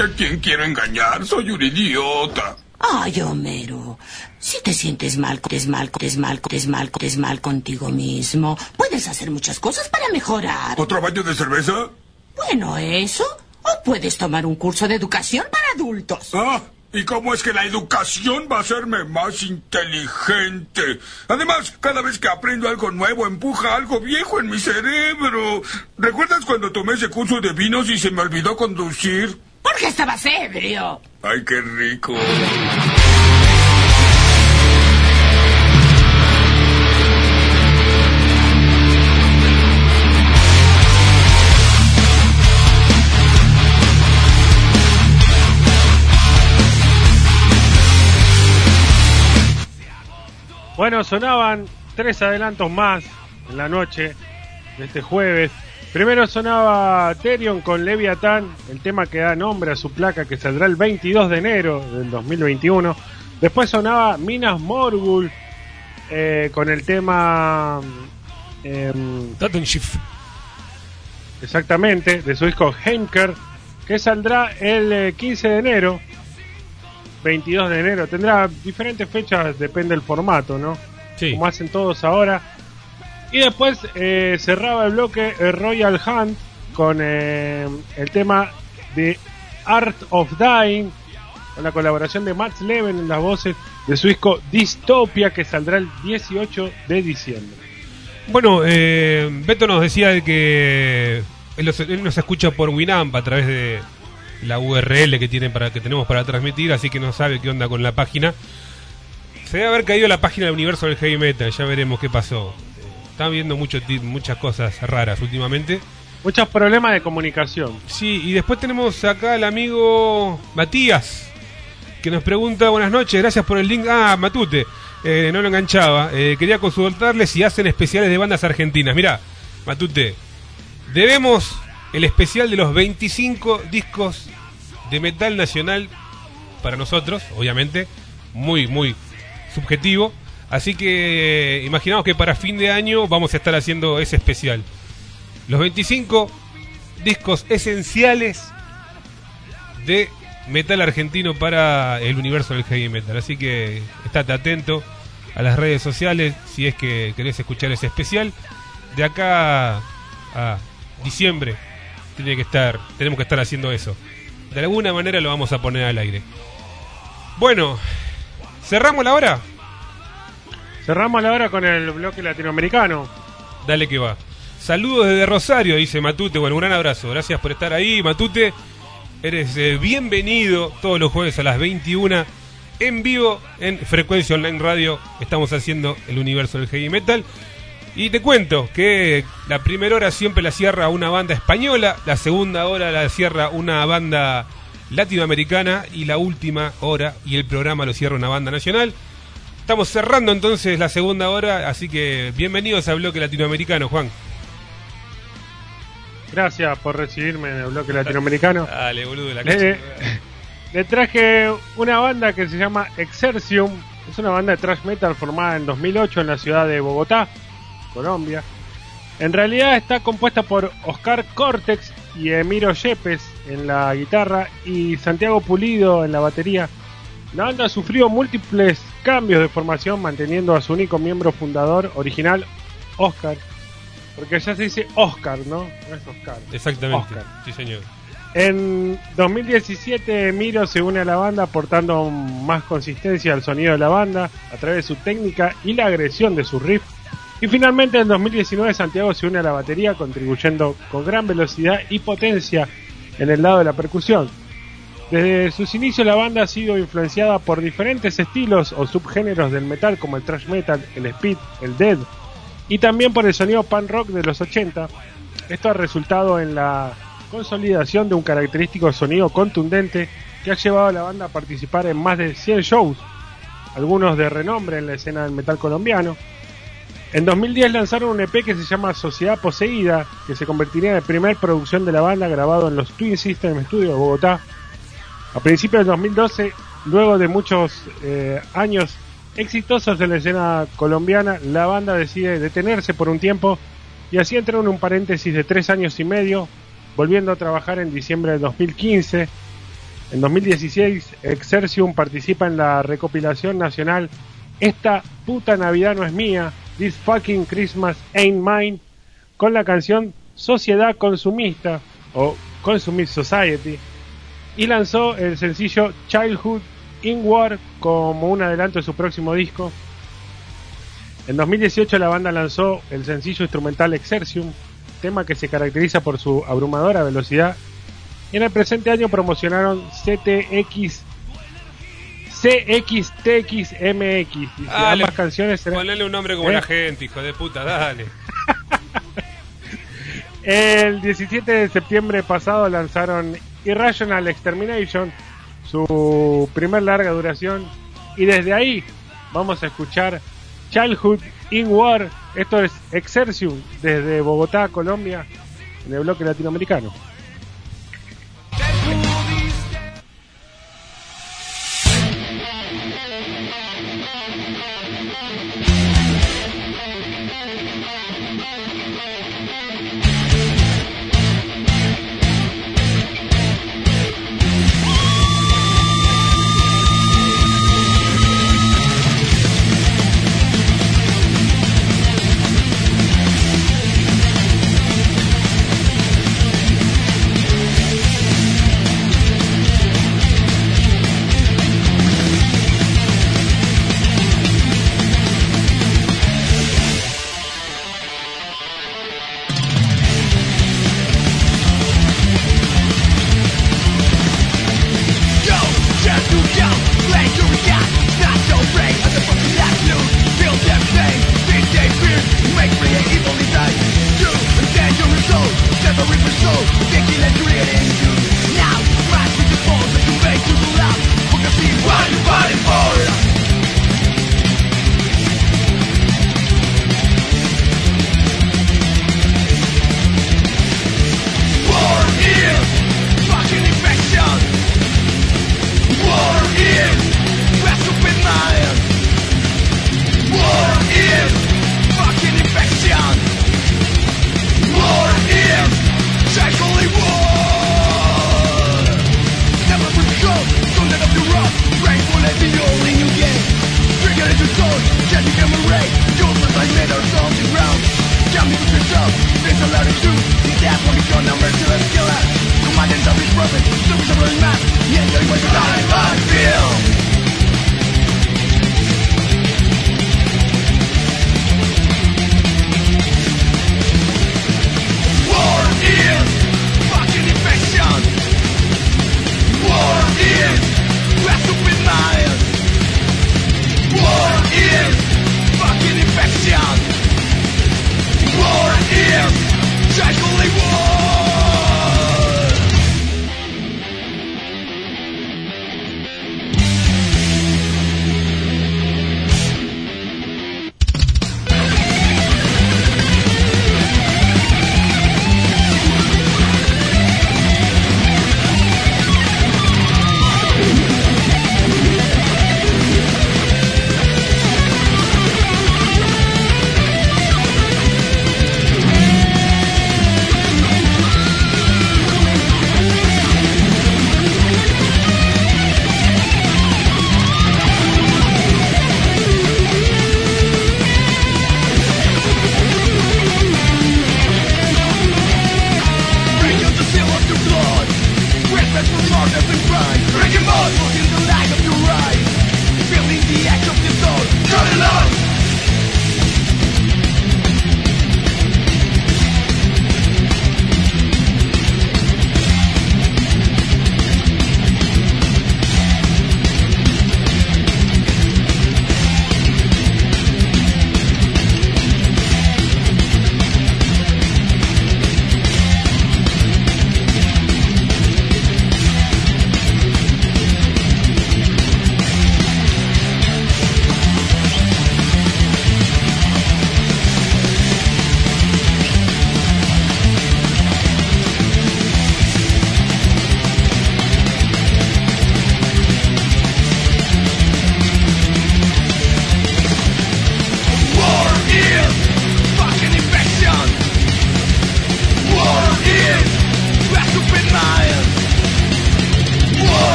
¿Y a quién quiero engañar? Soy un idiota. Ay, Homero, si te sientes mal, es mal, es mal, es mal, es mal contigo mismo, puedes hacer muchas cosas para mejorar. ¿Otro baño de cerveza? Bueno, eso. O puedes tomar un curso de educación para adultos. Ah, ¿y cómo es que la educación va a hacerme más inteligente? Además, cada vez que aprendo algo nuevo, empuja algo viejo en mi cerebro. ¿Recuerdas cuando tomé ese curso de vinos y se me olvidó conducir? Porque estabas ebrio. Ay, qué rico. Bueno, sonaban tres adelantos más en la noche de este jueves. Primero sonaba Therion con Leviatán, el tema que da nombre a su placa que saldrá el veintidós de enero del dos mil veintiuno. Después sonaba Minas Morgul eh, con el tema eh, Shift. Exactamente, de su disco Heimker, que saldrá el eh, quince de enero. veintidós de enero, tendrá diferentes fechas, depende del formato, ¿no? Sí. Como hacen todos ahora. Y después eh, cerraba el bloque eh, Royal Hunt con eh, el tema de Art of Dying, con la colaboración de Mats Leven en las voces de su disco Dystopia, que saldrá el dieciocho de diciembre. Bueno, eh, Beto nos decía que él, los, él nos escucha por Winamp a través de la U R L que tiene para que tenemos para transmitir, así que no sabe qué onda con la página. Se debe haber caído la página del universo del heavy metal, ya veremos qué pasó. Están viendo mucho, muchas cosas raras últimamente. Muchos problemas de comunicación. Sí, y después tenemos acá al amigo Matías, que nos pregunta, buenas noches, gracias por el link. Ah, Matute, eh, no lo enganchaba. Eh, quería consultarle si hacen especiales de bandas argentinas. Mirá, Matute, debemos el especial de los veinticinco discos de metal nacional para nosotros, obviamente, muy, muy subjetivo. Así que eh, imaginamos que para fin de año vamos a estar haciendo ese especial. Los veinticinco discos esenciales de metal argentino para el universo del heavy metal. Así que estate atento a las redes sociales si es que querés escuchar ese especial. De acá a diciembre tiene que estar, tenemos que estar haciendo eso. De alguna manera lo vamos a poner al aire. Bueno, ¿cerramos la hora? Cerramos la hora con el bloque latinoamericano. Dale que va. Saludos desde Rosario, dice Matute. Bueno, un gran abrazo. Gracias por estar ahí, Matute. Eres eh, bienvenido todos los jueves a las veintiuna en vivo en Frecuencia Online Radio. Estamos haciendo el universo del heavy metal. Y te cuento que la primera hora siempre la cierra una banda española, la segunda hora la cierra una banda latinoamericana y la última hora y el programa lo cierra una banda nacional. Estamos cerrando entonces la segunda hora, así que bienvenidos al bloque latinoamericano, Juan. Gracias por recibirme en el bloque latinoamericano. Dale, boludo, la le, le traje una banda que se llama Exercium. Es una banda de thrash metal formada en dos mil ocho en la ciudad de Bogotá, Colombia. En realidad está compuesta por Oscar Cortex y Emiro Yepes en la guitarra y Santiago Pulido en la batería. La banda sufrió múltiples cambios de formación, manteniendo a su único miembro fundador original, Oscar. Porque ya se dice Oscar, ¿no? No es Oscar. Exactamente, Oscar. Sí señor. En dos mil diecisiete Emiro se une a la banda aportando más consistencia al sonido de la banda a través de su técnica y la agresión de sus riffs. Y finalmente en dos mil diecinueve Santiago se une a la batería, contribuyendo con gran velocidad y potencia en el lado de la percusión. Desde sus inicios la banda ha sido influenciada por diferentes estilos o subgéneros del metal como el thrash metal, el speed, el death y también por el sonido punk rock de los ochenta. Esto ha resultado en la consolidación de un característico sonido contundente que ha llevado a la banda a participar en más de cien shows, algunos de renombre en la escena del metal colombiano. En dos mil diez lanzaron un E P que se llama Sociedad Poseída, que se convertiría en la primera producción de la banda grabado en los Twin System Studios de Bogotá. A principios del dos mil doce, luego de muchos eh, años exitosos en la escena colombiana, la banda decide detenerse por un tiempo y así entra en un paréntesis de tres años y medio, volviendo a trabajar en diciembre de dos mil quince. En dos mil dieciséis, Exercium participa en la recopilación nacional Esta puta Navidad no es mía, This Fucking Christmas Ain't Mine, con la canción Sociedad Consumista o Consumist Society, y lanzó el sencillo Childhood in War como un adelanto de su próximo disco. En dos mil dieciocho la banda lanzó el sencillo instrumental Exercium, tema que se caracteriza por su abrumadora velocidad, y en el presente año promocionaron C T X C X T X M X. Dale, ambas canciones serán... ponele un nombre como ¿Eh? la gente, hijo de puta, dale. El diecisiete de septiembre pasado lanzaron Irrational Extermination, su primer larga duración, y desde ahí vamos a escuchar Childhood in War. Esto es Exercium desde Bogotá, Colombia, en el bloque latinoamericano. Sexually war!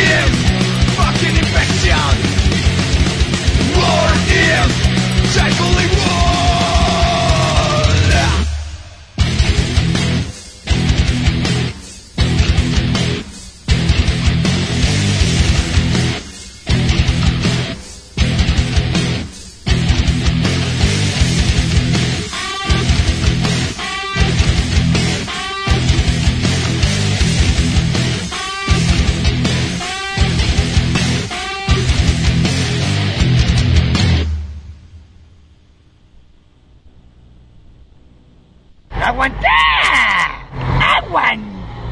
is fucking infection. War is stifling war. ¡Aguantá! ¡Aguan!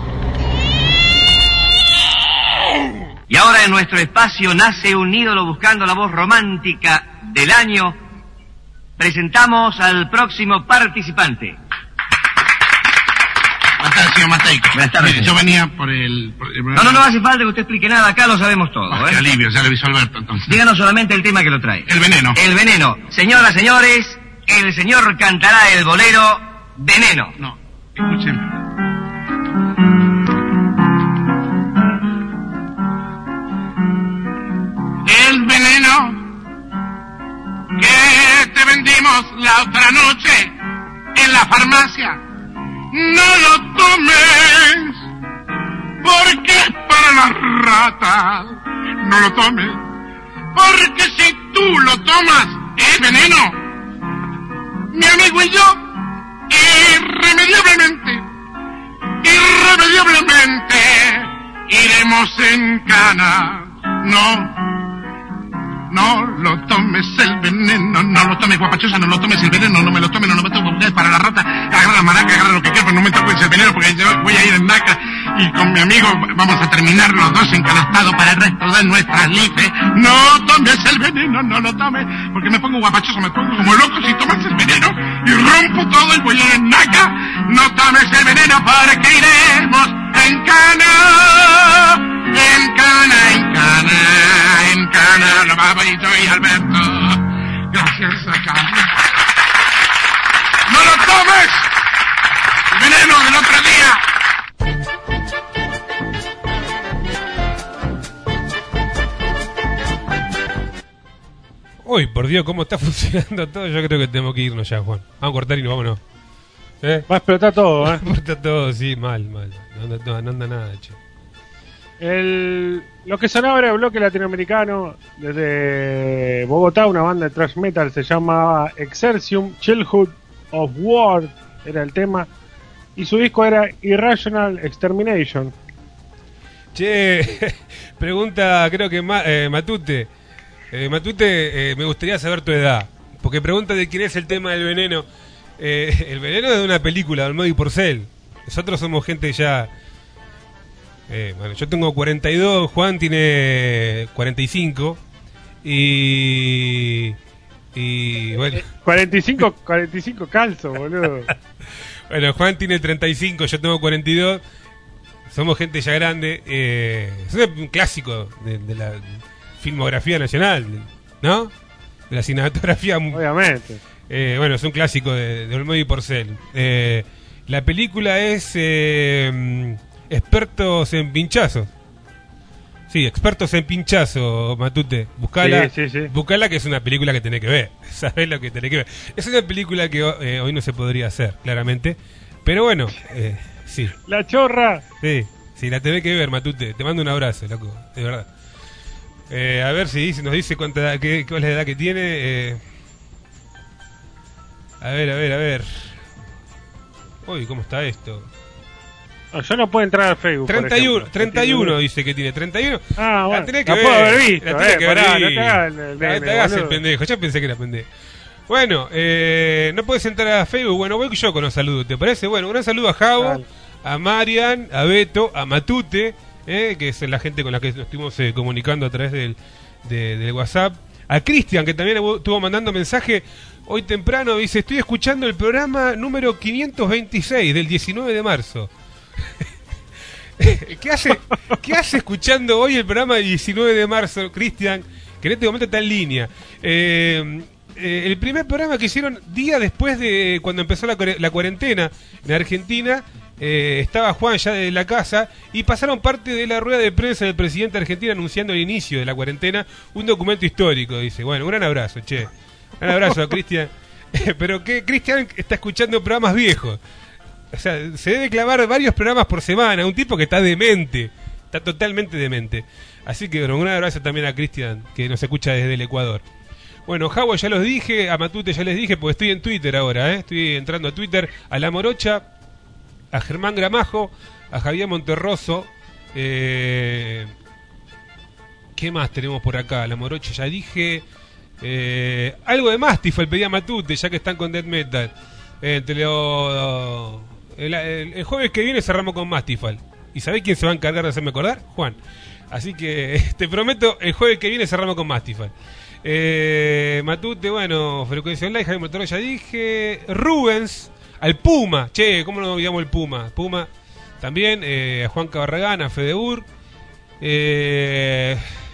Y ahora en nuestro espacio nace un ídolo buscando la voz romántica del año. Presentamos al próximo participante. Buenas tardes, señor Mateico. Buenas tardes. Mire, yo venía por el... por el- No, no, no hace falta que usted explique nada, acá lo sabemos todo. Ah, ¿eh? qué alivio, ya le avisó Alberto, entonces. Díganos solamente el tema que lo trae. El veneno. El veneno. Señoras, señores, el señor cantará el bolero Veneno. No, escuchen. El veneno que te vendimos la otra noche en la farmacia, no lo tomes, porque es para las ratas. No lo tomes, porque si tú lo tomas, es veneno. Mi amigo y yo, irremediablemente, irremediablemente, iremos en cana. No, no lo tomes el veneno, no lo tomes, guapachosa, no lo tomes el veneno, no me lo tomes, no lo meto porque es para la rata. Agarra la maraca, agarra lo que quieras, pero no me toques el veneno porque yo voy a ir en naca y con mi amigo vamos a terminar los dos encanastados para el resto de nuestras lices. No tomes el veneno, no lo tomes, porque me pongo guapachoso, me pongo como loco si tomas el veneno y rompo todo y voy a ir en naca. No tomes el veneno porque iremos en cana, en cana, en cana, en cana, lo vamos y yo y Alberto. Gracias acá. ¡No lo tomes! El veneno del otro día. Uy, por Dios, cómo está funcionando todo. Yo creo que tenemos que irnos ya, Juan. Vamos a cortar y nos vámonos. ¿Eh? Va a explotar todo, ¿eh? Va a explotar todo, sí, mal, mal. No anda, no, no anda nada, che. El, lo que sonaba era el bloque latinoamericano desde Bogotá, una banda de thrash metal, se llama Exercium, Childhood of War, era el tema, y su disco era Irrational Extermination. Che, pregunta, creo que Ma- eh, Matute. Eh, Matute, eh, me gustaría saber tu edad. Porque pregunta de quién es el tema del veneno. Eh, el veneno es de una película, de Olmedo y Porcel. Nosotros somos gente ya... Eh, bueno, yo tengo cuarenta y dos, Juan tiene cuarenta y cinco. Y... Y bueno... cuarenta y cinco, cuarenta y cinco calzo, boludo. Bueno, Juan tiene treinta y cinco, yo tengo cuarenta y dos. Somos gente ya grande. Eh, es un clásico de, de la filmografía nacional, ¿no? De la cinematografía. Obviamente. Eh, bueno, es un clásico de, de Olmedo y Porcel. Eh, la película es eh, Expertos en Pinchazos. Sí, Expertos en Pinchazo, Matute. Buscala, Sí, sí, sí. buscala, que es una película que tenés que ver. Sabés lo que tenés que ver. Es una película que eh, hoy no se podría hacer, claramente. Pero bueno, eh, sí. La chorra. Sí, sí, la tenés que ver, Matute. Te mando un abrazo, loco, de verdad. Eh, a ver si dice, nos dice cuánta edad, qué, cuál es la edad que tiene. Eh, a ver, a ver, a ver. Uy, ¿cómo está esto? No, yo no puedo entrar al Facebook. por treinta y uno, ejemplo. treinta y uno dice que tiene, treinta y uno. Ah, bueno. La tenés que La ver. puedo haber visto, la tenés eh, que pará, ver. no te hagas el- el No nene, te hagas el boludo. pendejo, yo pensé que era pendejo. Bueno, eh, no puedes entrar a Facebook. Bueno, voy yo con los saludos, ¿te parece? Bueno, un gran saludo a Javo, Dale. a Marian, a Beto, a Matute, eh, que es la gente con la que nos estuvimos eh, comunicando a través del, de- del WhatsApp. A Cristian, que también estuvo mandando mensaje hoy temprano, dice: estoy escuchando el programa número quinientos veintiséis del diecinueve de marzo. ¿Qué hace, ¿Qué hace escuchando hoy el programa del diecinueve de marzo, Cristian? Que en este momento está en línea. Eh, eh, el primer programa que hicieron día después de cuando empezó la, cuare- la cuarentena en Argentina, eh, estaba Juan ya de la casa y pasaron parte de la rueda de prensa del presidente de Argentina anunciando el inicio de la cuarentena, un documento histórico, dice. Bueno, un gran abrazo, che. Un abrazo a Cristian. Pero que Cristian está escuchando programas viejos. O sea, se debe clavar varios programas por semana, un tipo que está demente, está totalmente demente. Así que bueno, un abrazo también a Cristian, que nos escucha desde el Ecuador. Bueno, Javo ya los dije, a Matute ya les dije, porque estoy en Twitter ahora, ¿eh? Estoy entrando a Twitter, a La Morocha, a Germán Gramajo, a Javier Monterroso, eh... ¿qué más tenemos por acá? La Morocha ya dije, eh... algo de Mastifal pedía Matute, ya que están con Death Metal. Eh, te lo... el, el, el jueves que viene cerramos con Mastifal. ¿Y sabés quién se va a encargar de hacerme acordar? Juan. Así que te prometo, el jueves que viene cerramos con Mastifal. Eh, Matute, bueno, Frecuencia Online, Javier Montero ya dije. Rubens, al Puma, che, ¿cómo no olvidamos el Puma? Puma también, eh, a Juan Cabarragán, a Fedeur, eh,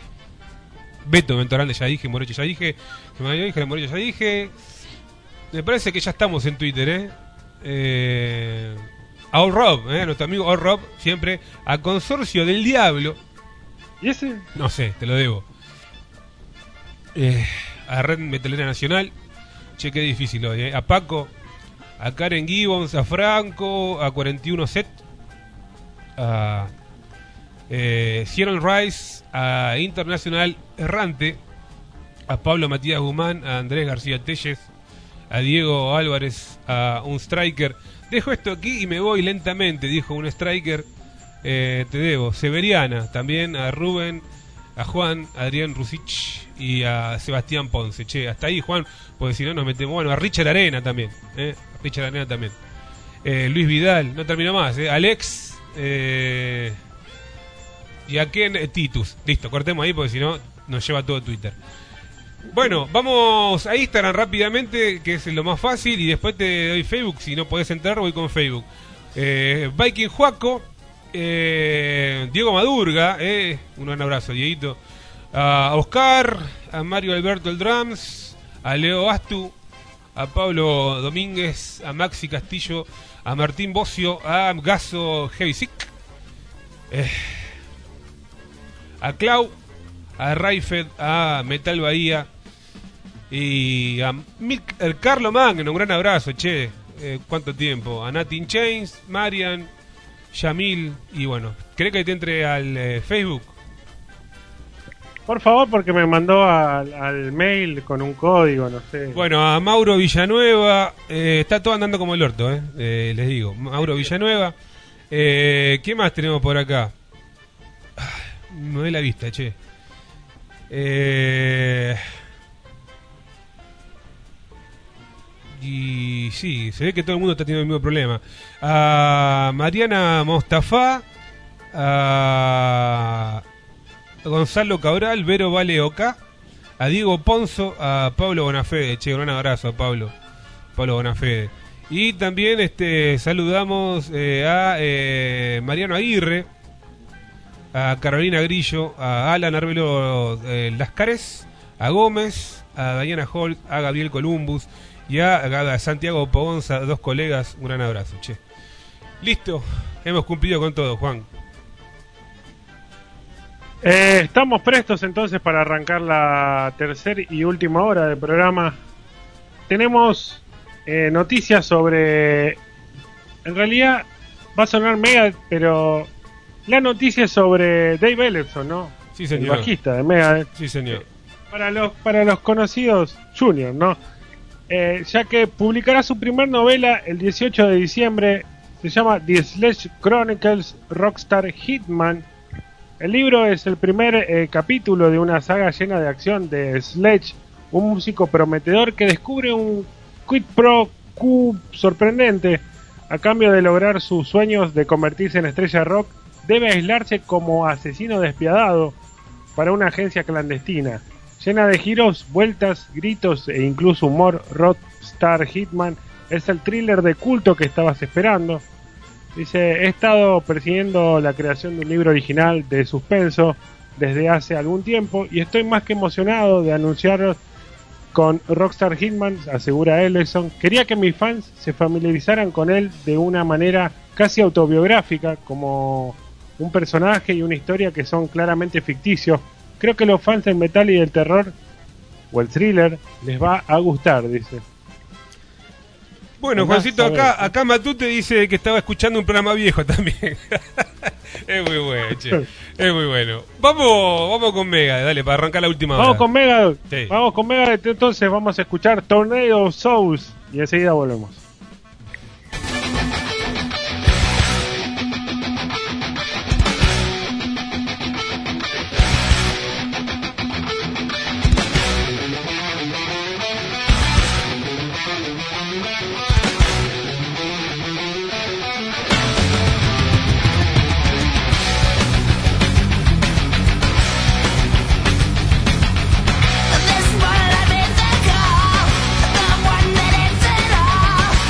Beto Ventorande ya dije, Morocho ya dije, Morocho ya dije. Me parece que ya estamos en Twitter, eh. eh a All Rob, eh, nuestro amigo All Rob, siempre, a Consorcio del Diablo. ¿Y ese? No sé, te lo debo. Eh, a Red Metalera Nacional, che, qué difícil hoy, eh. A Paco, a Karen Gibbons, a Franco, a cuarenta y uno Set, a eh, Cieron Rice, a Internacional Errante, a Pablo Matías Guzmán, a Andrés García Telles, a Diego Álvarez, a un striker. Dejo esto aquí y me voy lentamente, dijo un striker. Eh, te debo. Severiana, también a Rubén, a Juan, a Adrián Rusich y a Sebastián Ponce. Che, hasta ahí, Juan, porque si no nos metemos. Bueno, a Richard Arena también. Eh, a Richard Arena también. Eh, Luis Vidal, no termino más. Eh. Alex eh, y a Ken eh, Titus. Listo, cortemos ahí porque si no nos lleva todo Twitter. Bueno, vamos a Instagram rápidamente, que es lo más fácil, y después te doy Facebook. Si no podés entrar, voy con Facebook. Eh, Viking Juaco, eh, Diego Madurga, eh, un gran abrazo, Dieguito. A Oscar, a Mario Alberto el Drums, a Leo Astu, a Pablo Domínguez, a Maxi Castillo, a Martín Bocio, a Gaso Heavy Sick, eh, a Clau, a Raifed, a Metal Bahía y a Milk, el Carlo Magno, un gran abrazo, che, eh, cuánto tiempo, a Natin Chains, Marian, Yamil, y bueno, ¿querés que te entre al eh, Facebook? Por favor, porque me mandó al, al mail con un código, no sé. Bueno, a Mauro Villanueva, eh, está todo andando como el orto, eh, eh les digo, Mauro Villanueva, eh, ¿qué más tenemos por acá? Me doy la vista, che. Eh... Y sí, se ve que todo el mundo está teniendo el mismo problema. A Mariana Mostafa, a Gonzalo Cabral, Vero Valeoca, a Diego Ponzo, a Pablo Bonafede. Che, un gran abrazo a Pablo, Pablo Bonafede. Y también este saludamos eh, a eh, Mariano Aguirre, a Carolina Grillo, a Alan Arbelo eh, Lascares, a Gómez, a Diana Holt, a Gabriel Columbus y a, a Santiago Pogonza, dos colegas. Un gran abrazo, che. Listo, hemos cumplido con todo, Juan. Eh, estamos prestos entonces para arrancar la tercera y última hora del programa. Tenemos eh, noticias sobre... En realidad va a sonar mega, pero... La noticia sobre Dave Ellefson, ¿no? Sí, señor. El bajista de Megadeth. Sí, señor. Eh, para los para los conocidos Junior, ¿no? Eh, ya que publicará su primer novela el dieciocho de diciembre. Se llama The Sledge Chronicles Rockstar Hitman. El libro es el primer eh, capítulo de una saga llena de acción de Sledge, un músico prometedor que descubre un quid pro quo sorprendente. A cambio de lograr sus sueños de convertirse en estrella rock, debe aislarse como asesino despiadado para una agencia clandestina. Llena de giros, vueltas, gritos e incluso humor, Rockstar Hitman es el thriller de culto que estabas esperando. Dice, he estado persiguiendo la creación de un libro original de suspenso desde hace algún tiempo y estoy más que emocionado de anunciaros con Rockstar Hitman, asegura Ellefson. Quería que mis fans se familiarizaran con él de una manera casi autobiográfica, como un personaje y una historia que son claramente ficticios. Creo que los fans del metal y del terror o el thriller les va a gustar, dice. Bueno, Además, Juancito, a ver, acá, acá Matute dice que estaba escuchando un programa viejo también. Es muy bueno, che. Es muy bueno. Vamos, vamos con Mega, dale, para arrancar la última hora. Vamos con Mega, Sí. vamos con Mega, entonces vamos a escuchar Tornado of Souls y enseguida volvemos. This one I've been the call, the one that ends it all.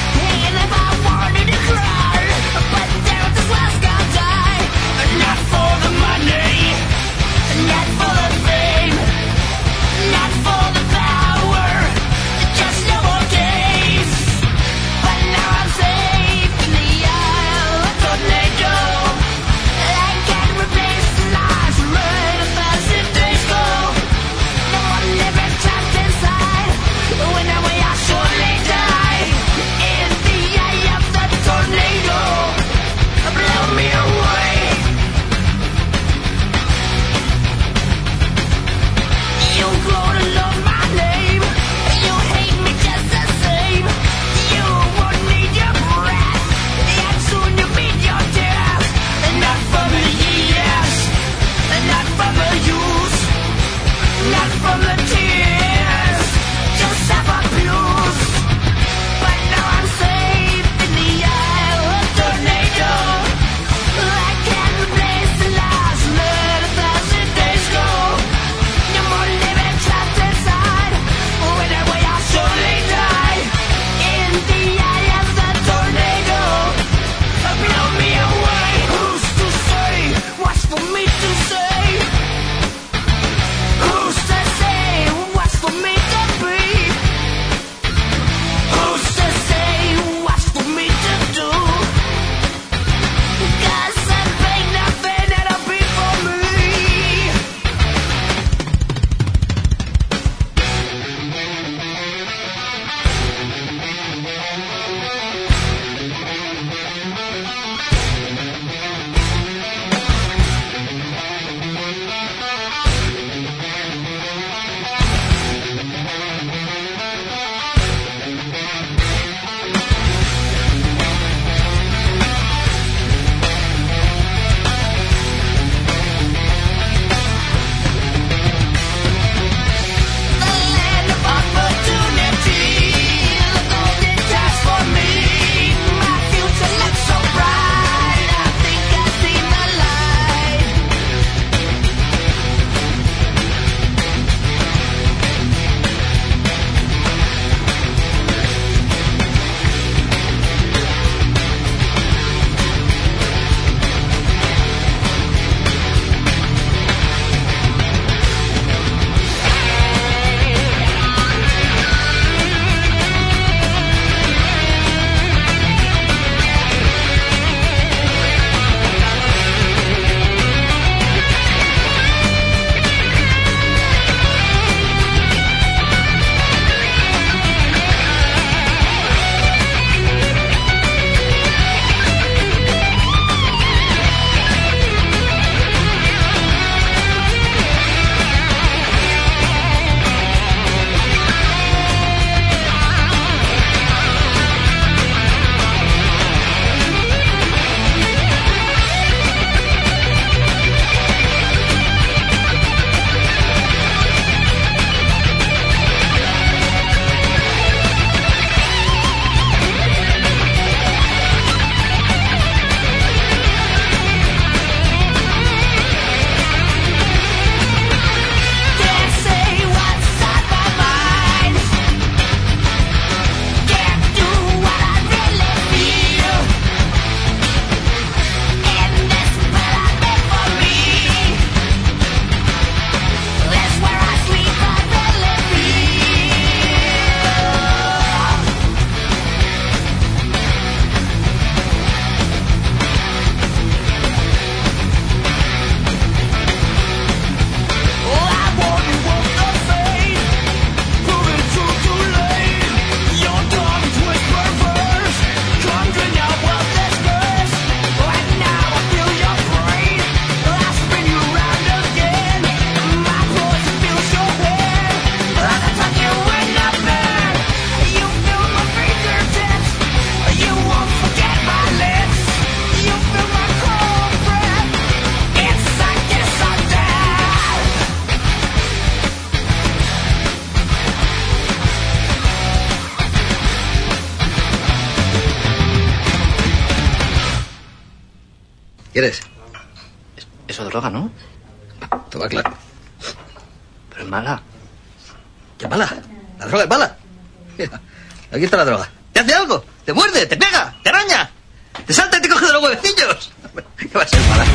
¿Quieres? Eso es droga, ¿no? Toma, claro. Pero es mala. ¿Qué mala? La droga es mala. Mira, aquí está la droga. ¿Te hace algo? ¿Te muerde? ¿Te pega? ¿Te araña? ¿Te salta y te coge de los huevecillos? ¿Qué va a ser mala?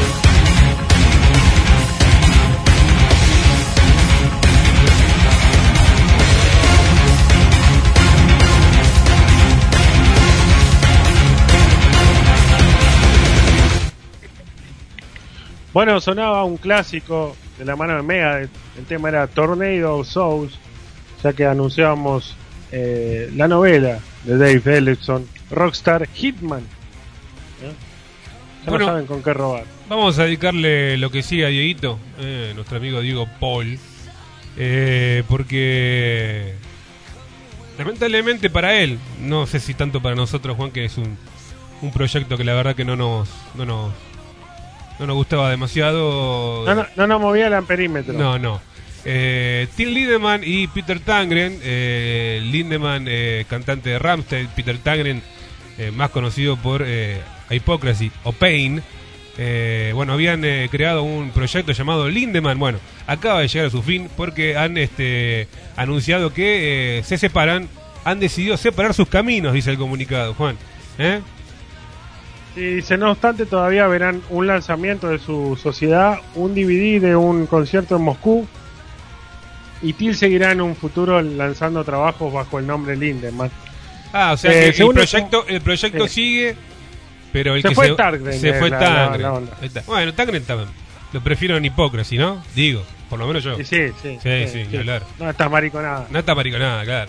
Bueno, sonaba un clásico de la mano de Megadeth. El tema era Tornado of Souls, ya que anunciábamos eh, la novela de Dave Ellefson, Rockstar Hitman. ¿Eh? Ya Bueno, no saben con qué robar. Vamos a dedicarle lo que sigue a Dieguito, eh, nuestro amigo Diego Paul, eh, porque lamentablemente para él, no sé si tanto para nosotros, Juan, que es un, un proyecto que la verdad que no nos no nos, no nos gustaba demasiado. No, no, no nos movía el amperímetro. No, no. Eh, Till Lindemann y Peter Tägtgren, eh, Lindemann, eh, cantante de Rammstein, Peter Tägtgren, eh, más conocido por eh, Hypocrisy o Pain, eh, bueno, habían eh, creado un proyecto llamado Lindemann. Bueno, acaba de llegar a su fin porque han este, anunciado que eh, se separan, han decidido separar sus caminos, dice el comunicado, Juan. ¿Eh? Y dice, no obstante, todavía verán un lanzamiento de su sociedad, un D V D de un concierto en Moscú, y Till seguirá en un futuro lanzando trabajos bajo el nombre Lindemann. Ah, o sea, Eh, que el según el- proyecto, el proyecto eh, sigue, pero el se que fue se, Tägtgren, se eh, fue la- Tägtgren. la- la onda. Ahí está. Bueno, Tägtgren también. Lo prefiero en Hypocrisy, ¿no? Digo, por lo menos yo. Sí, sí, sí. Sí, sí, sí, ni hablar. No estás mariconada. No está mariconada, claro.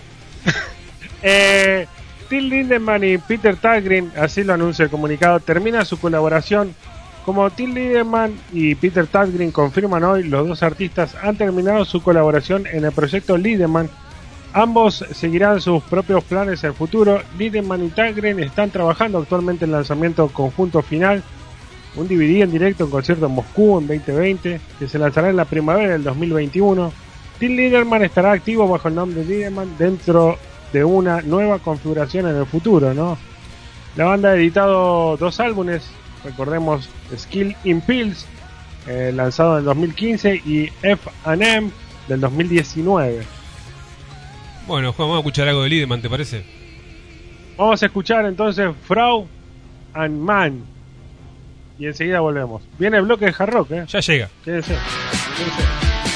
Eh, Till Lindemann y Peter Tägtgren, así lo anuncia el comunicado, termina su colaboración. Como Till Lindemann y Peter Tägtgren confirman hoy, los dos artistas han terminado su colaboración en el proyecto Lindemann. Ambos seguirán sus propios planes en el futuro. Lindemann y Tägtgren están trabajando actualmente en el lanzamiento conjunto final, un D V D en directo en concierto en Moscú en veinte veinte, que se lanzará en la primavera del dos mil veintiuno. Till Lindemann estará activo bajo el nombre de Lindemann dentro de una nueva configuración en el futuro, ¿no? La banda ha editado dos álbumes, recordemos Skill in Pills, eh, lanzado en el dos mil quince, y F and M del dos mil diecinueve. Bueno, Juan, vamos a escuchar algo de Lindemann, ¿te parece? Vamos a escuchar entonces Frau and Man y enseguida volvemos. Viene el bloque de hard rock, ¿eh? Ya llega. Quédense, quédense.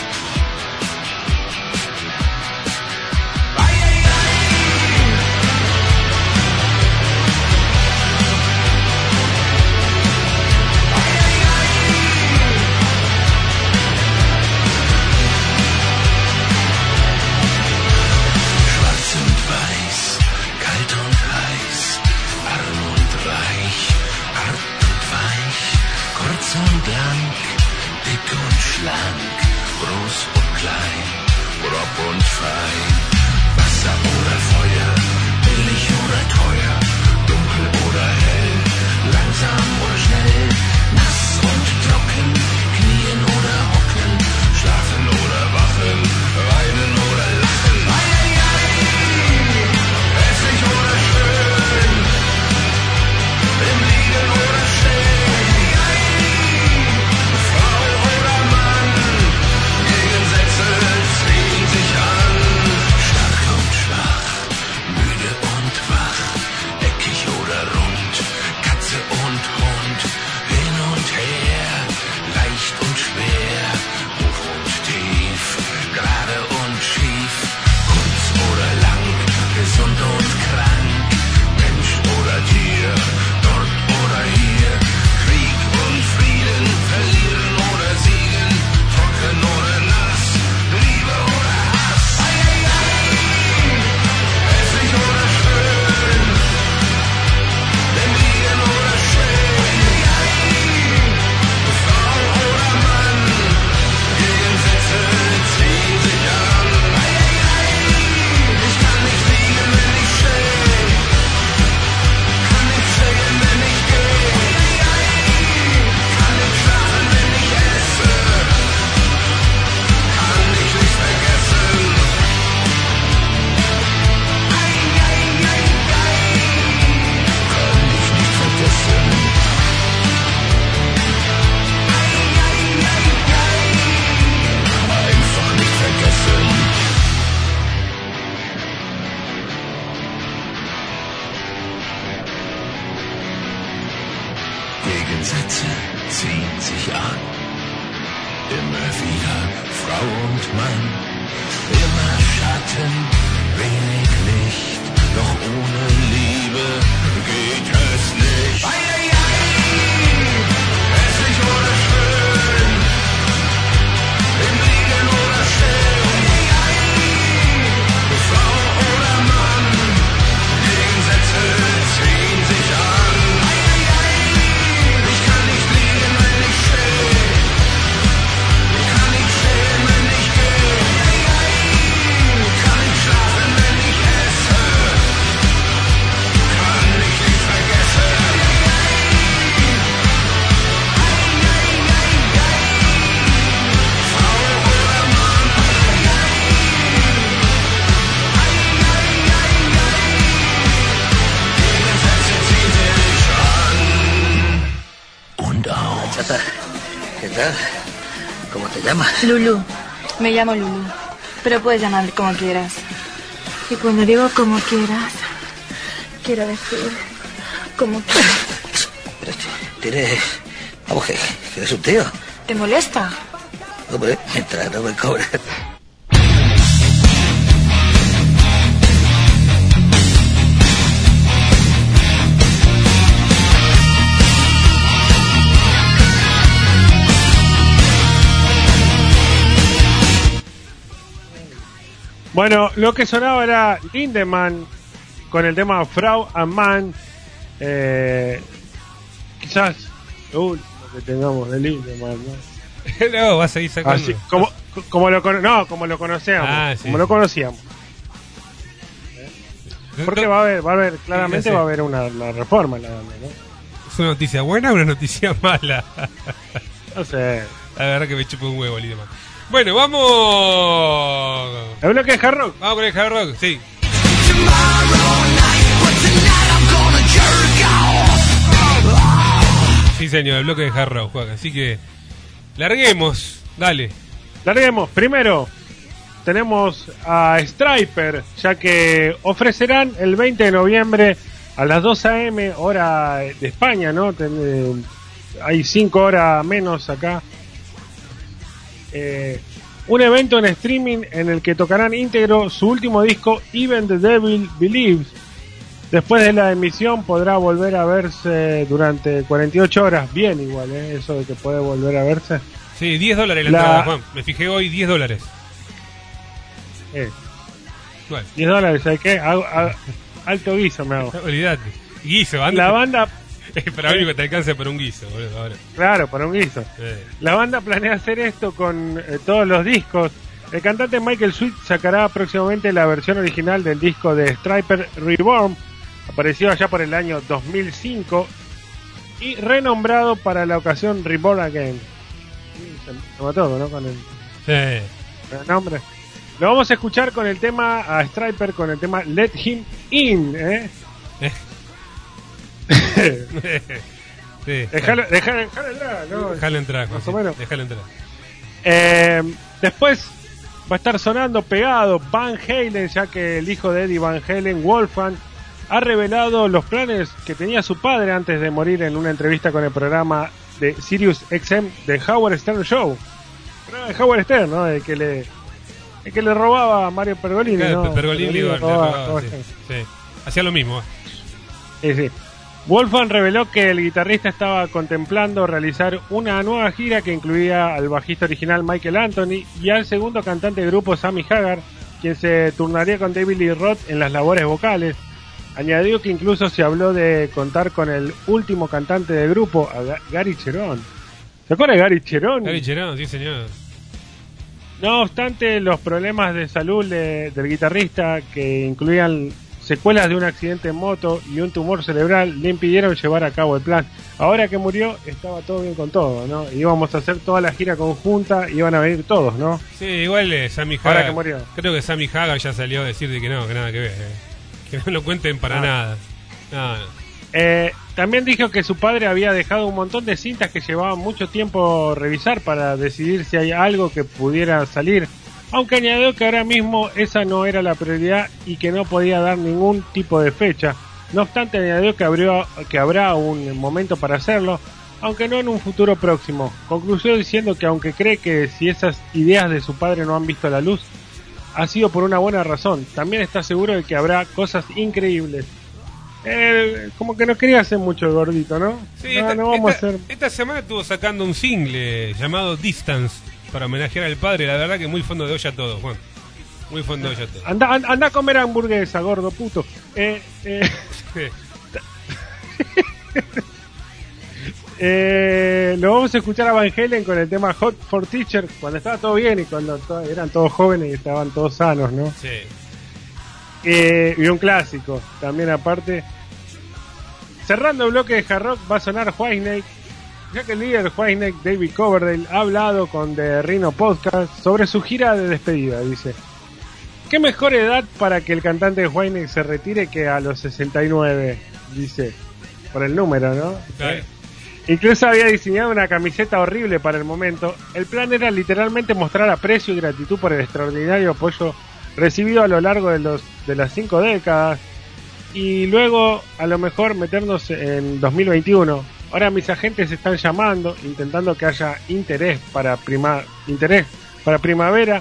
Schwarz und weiß, kalt und heiß, arm und reich, hart und weich, kurz und lang, dick und schlank, groß und klein, grob und fein, Wasser oder Feuer, billig oder teuer, dunkel oder hell, langsam oder schnell, nass und trocken, knien oder hocken, schlafen oder wachen, weinen oder lachen. Hässlich oder schön, im Liegen oder Stehen, Frau oder Mann, Gegensätze ziehen sich an. Stark und schwach, müde und wach, Gegensätze ziehen sich an. Immer wieder Frau und Mann, immer Schatten, wenig Licht, doch ohne Liebe geht es nicht. Ei, ei, ei, hässlich oder schön, im Liegen oder Stehen. Ei, ei, ei, Frau oder Mann, Gegensätze ziehen sich an. Ei, ei, ei, ich kann nicht liegen, wenn ich stehe. Ich kann nicht stehen, wenn ich gehe. Ei, ei, kann nicht schlafen, wenn ich esse. Kann ich nicht vergessen. Frau oder Mann. Gegensätze ziehen sich an. Und auch. Chata, ¿qué tal? ¿Cómo te llamas? Lulu. Me llamo Lulu. Pero puedes llamarme como quieras. Y cuando digo como quieras, quiero decir como quieras. Pero tienes... Vamos, que, que eres un tío. ¿Te molesta? Hombre, mientras no me cobres. Bueno, lo que sonaba era Lindemann con el tema Frau and Man. Eh, quizás lo último que tengamos de Lindemann, ¿no? No, vas a ir sacando. Así, como, como lo cono- no, como lo conocíamos, Ah, sí, como lo sí. conocíamos. Porque va a haber, va a haber, claramente Sí, ya sé. va a haber una, una reforma en la banda, ¿no? ¿Es una noticia buena o una noticia mala? No sé. La verdad que me chupa un huevo, Lindemann. Bueno, vamos. ¿El bloque de hard rock? Vamos con el hard rock, sí. Sí, señor, el bloque de hard rock, Juan. Así que larguemos, dale. Larguemos. Primero, tenemos a Striper, ya que ofrecerán el veinte de noviembre a las dos a eme, hora de España, ¿no? Ten- eh, hay cinco horas menos acá. Eh, un evento en streaming en el que tocarán íntegro su último disco, Even the Devil Believes. Después de la emisión podrá volver a verse durante cuarenta y ocho horas. Bien igual, ¿eh? Eso de que puede volver a verse. Sí, diez dólares la, La- entrada, Juan. Me fijé hoy, diez dólares. Eh, Bueno, diez dólares, ¿sabes qué? Hago- hago- alto guiso me hago. olvidate. Guiso, anda. La banda, Es para único que te alcanza por un guiso, boludo, ahora. claro, para un guiso. Eh. La banda planea hacer esto con eh, todos los discos. El cantante Michael Sweet sacará próximamente la versión original del disco de Striper Reborn, apareció allá por el año dos mil cinco y renombrado para la ocasión Reborn Again. Sí, Se, se mató, ¿no? Con el, Sí. con el nombre. Lo vamos a escuchar con el tema a Striper, con el tema Let Him In, ¿eh? Sí. Dejalo, dejalo, dejalo entrar, ¿no? Dejalo entrar, Más Juan, o menos. Dejalo entrar. Eh, después va a estar sonando pegado Van Halen, ya que el hijo de Eddie Van Halen, Wolfgang, ha revelado los planes que tenía su padre antes de morir en una entrevista con el programa de Sirius X M de Howard Stern Show. El programa de Howard Stern, ¿no? El que le, el que le robaba a Mario Pergolini, Claro, ¿no? Pergolini Pergolini le le robaba- robaba, robaba sí, Stern. sí. Hacía lo mismo. Sí, sí. Wolfgang reveló que el guitarrista estaba contemplando realizar una nueva gira que incluía al bajista original Michael Anthony y al segundo cantante del grupo Sammy Hagar, quien se turnaría con David Lee Roth en las labores vocales. Añadió que incluso se habló de contar con el último cantante del grupo, a Ga- Gary Cherón. ¿Se acuerda de Gary Cherón? Gary Cherón, sí, señor. No obstante, los problemas de salud de- del guitarrista, que incluían secuelas de un accidente en moto y un tumor cerebral, le impidieron llevar a cabo el plan. Ahora que murió, estaba todo bien con todo, ¿no? Íbamos a hacer toda la gira conjunta, iban a venir todos, ¿no? Sí, igual eh, Sammy Ahora Hagar. que murió. Creo que Sammy Hagar ya salió a decir de que no, que nada que ver. eh. Que no lo cuenten para Ah. nada. No, no. Eh, también dijo que su padre había dejado un montón de cintas que llevaban mucho tiempo revisar para decidir si hay algo que pudiera salir, aunque añadió que ahora mismo esa no era la prioridad y que no podía dar ningún tipo de fecha. No obstante, añadió que, abrió, que habrá un momento para hacerlo, aunque no en un futuro próximo. Concluyó diciendo que aunque cree que si esas ideas de su padre no han visto la luz, ha sido por una buena razón. También está seguro de que habrá cosas increíbles. Eh, como que no quería hacer mucho el gordito, ¿no? Sí, no, esta, no vamos esta, a hacer... esta semana estuvo sacando un single llamado Distance para homenajear al padre. La verdad que muy fondo de olla todo, Juan. Muy fondo de olla todo. Anda, anda, anda a comer hamburguesa, gordo puto. Eh, eh... eh, lo vamos a escuchar a Van Halen con el tema Hot for Teacher, cuando estaba todo bien y cuando to- eran todos jóvenes y estaban todos sanos, ¿no? Sí. Eh, y un clásico, también aparte. Cerrando el bloque de hard rock va a sonar Whitesnake, ya que el líder de Whitesnake, David Coverdale, ha hablado con The Rhino Podcast sobre su gira de despedida. Dice: ¿qué mejor edad para que el cantante de Whitesnake se retire que a los sesenta y nueve? Dice, por el número, ¿no? Claro. ¿Eh? Incluso había diseñado una camiseta horrible para el momento. El plan era literalmente mostrar aprecio y gratitud por el extraordinario apoyo recibido a lo largo de, los, de las cinco décadas, y luego a lo mejor meternos en dos mil veintiuno. Ahora mis agentes están llamando, intentando que haya interés para prima, interés para primavera.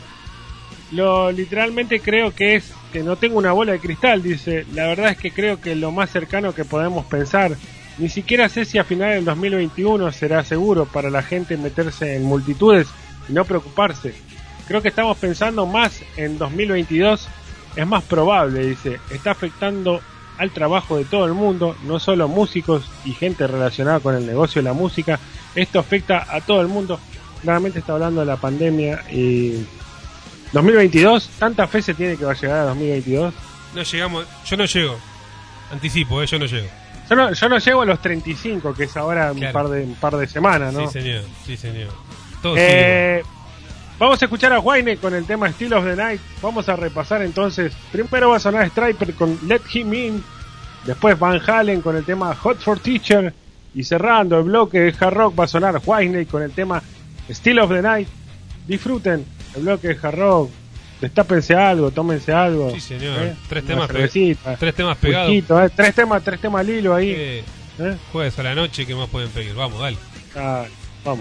Lo literalmente creo que es que no tengo una bola de cristal, dice. La verdad es que creo que lo más cercano que podemos pensar. Ni siquiera sé si a finales del dos mil veintiuno será seguro para la gente meterse en multitudes y no preocuparse. Creo que estamos pensando más en dos mil veintidós, es más probable, dice. Está afectando al trabajo de todo el mundo, no solo músicos y gente relacionada con el negocio de la música. Esto afecta a todo el mundo. Claramente está hablando de la pandemia. Y dos mil veintidós, tanta fe se tiene que va a llegar a dos mil veintidós. No llegamos, yo no llego. Anticipo, eh, yo no llego. Yo no, yo no llego a los treinta y cinco, que es ahora un Claro. par de un par de semanas, ¿no? Sí, señor, sí, señor. Todo Eh, vamos a escuchar a Whitesnake con el tema Still of the Night. Vamos a repasar entonces. Primero va a sonar Striper con Let Him In. Después Van Halen con el tema Hot for Teacher. Y cerrando el bloque de hard rock va a sonar Whitesnake con el tema Still of the Night. Disfruten el bloque de hard rock. Destápense algo, tómense algo. Sí, señor. ¿Eh? Tres Una temas pe- cervecita, tres temas pegados. whiskyito, ¿eh? Tres temas, tres temas al hilo ahí. Eh, ¿Eh? Jueves a la noche, ¿qué más pueden pedir? Vamos, dale. Ah, vamos.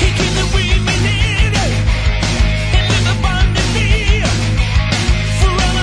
For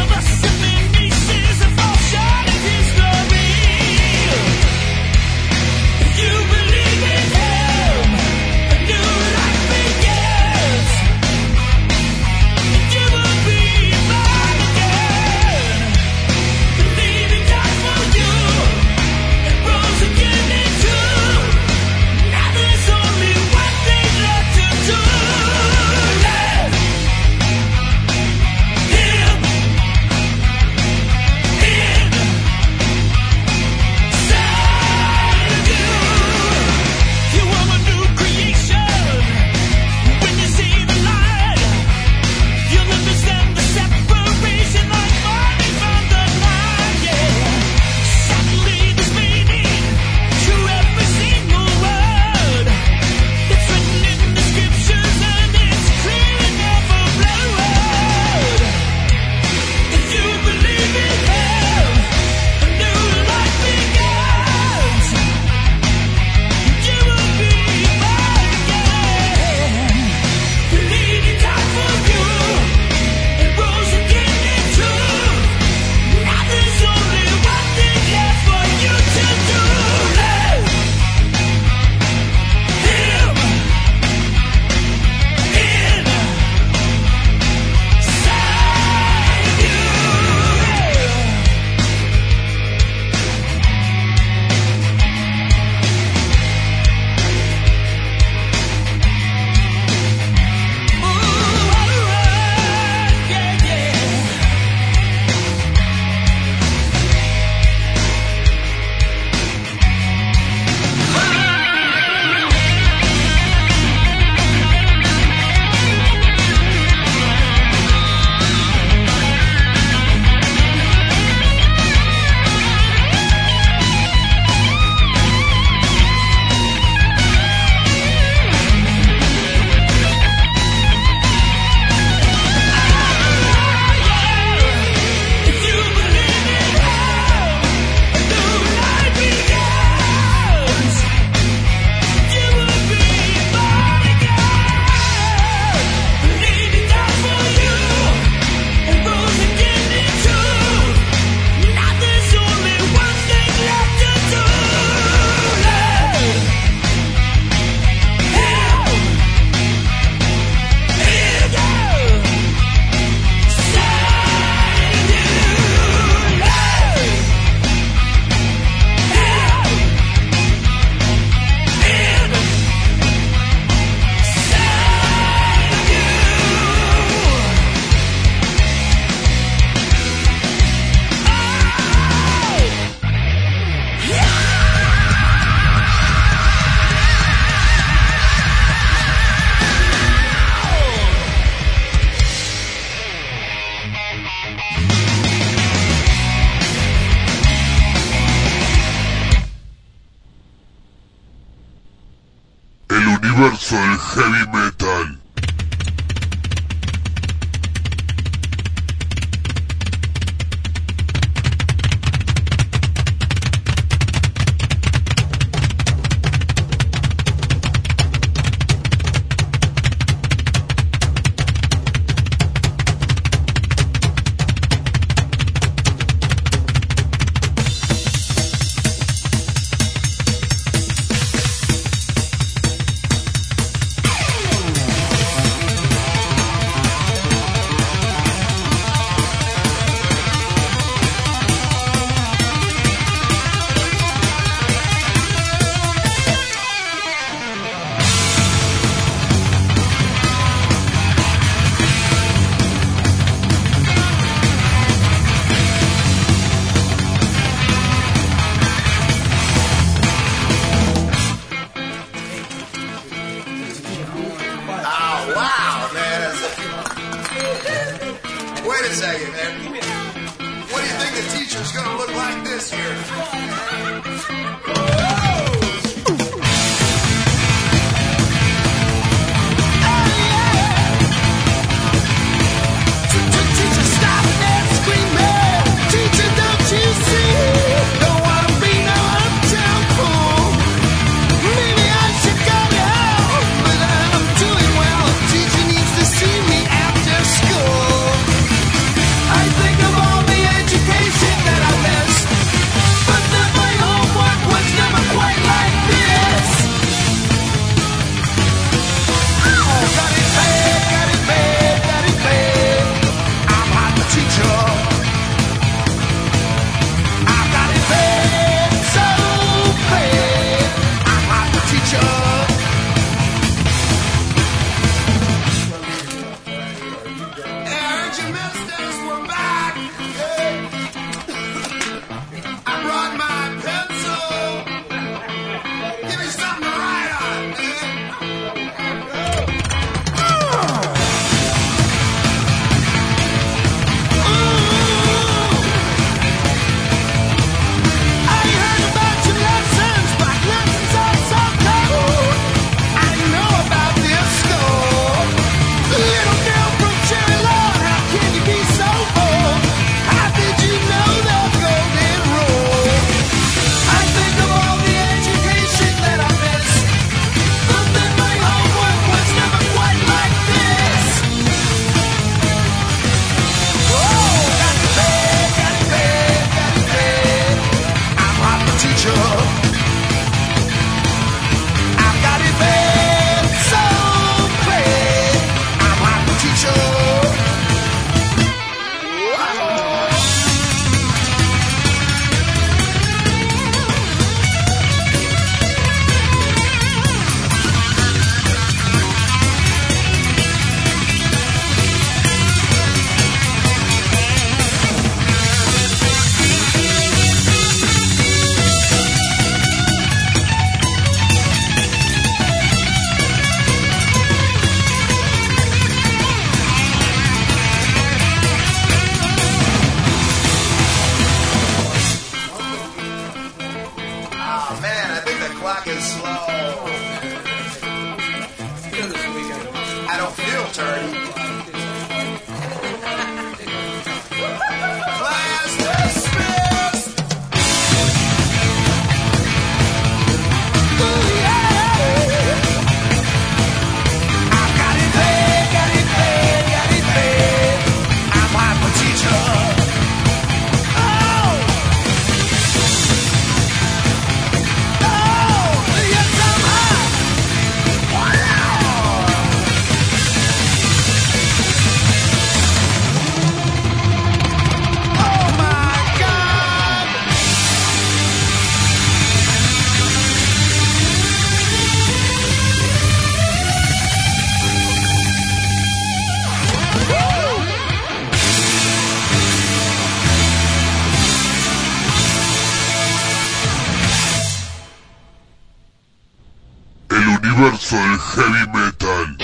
universo del heavy metal. universo del heavy metal.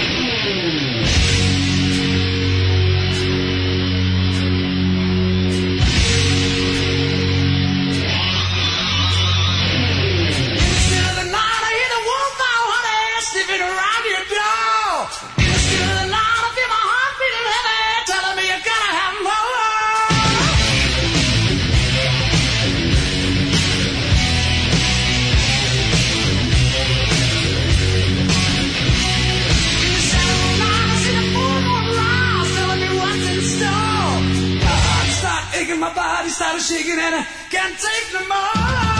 Around here my body started shaking and I can't take no more.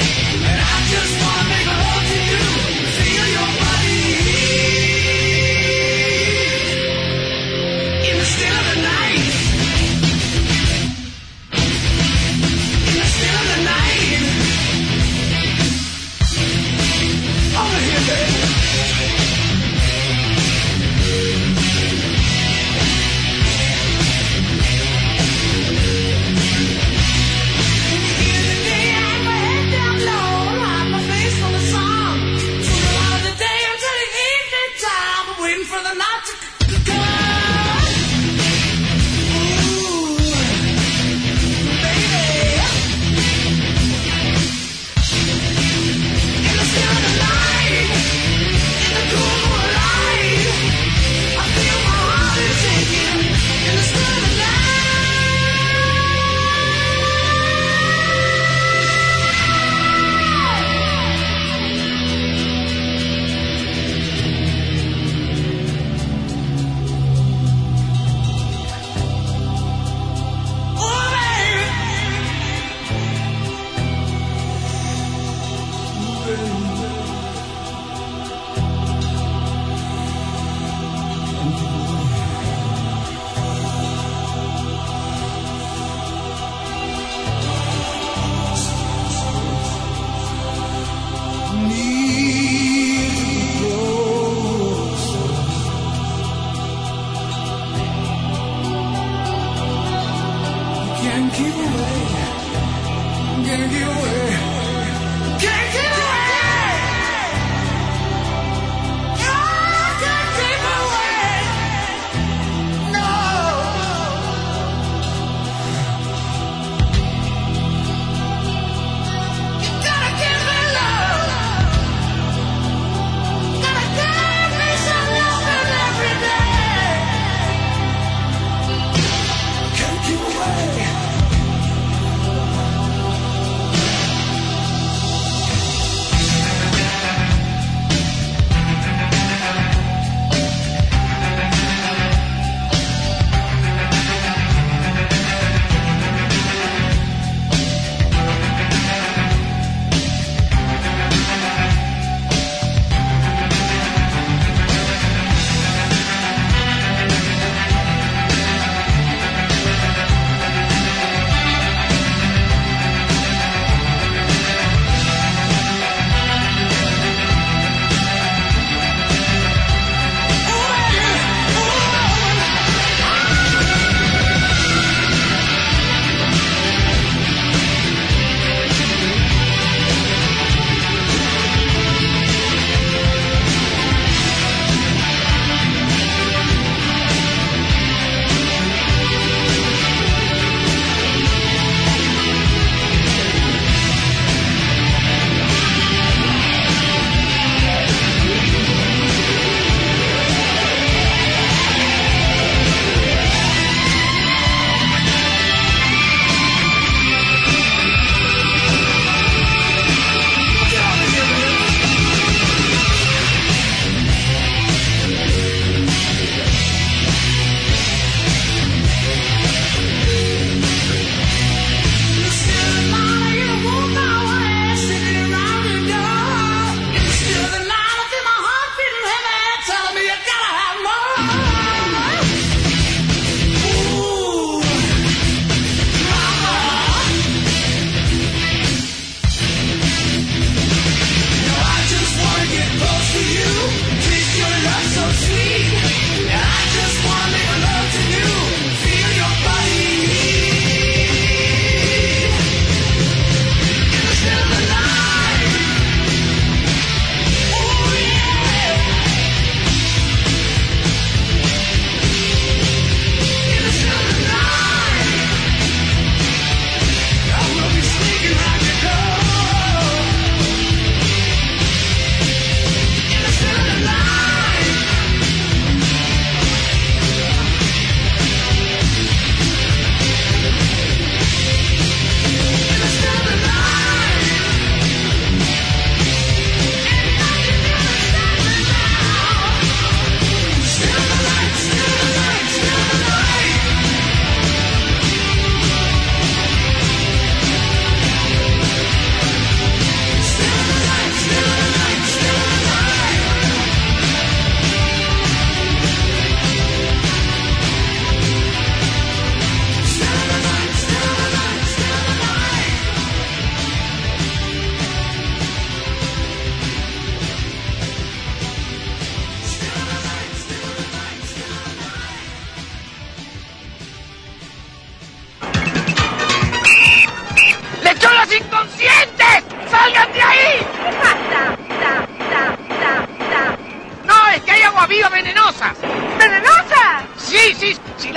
Sweet, and I just wanna make love to you, feel your body.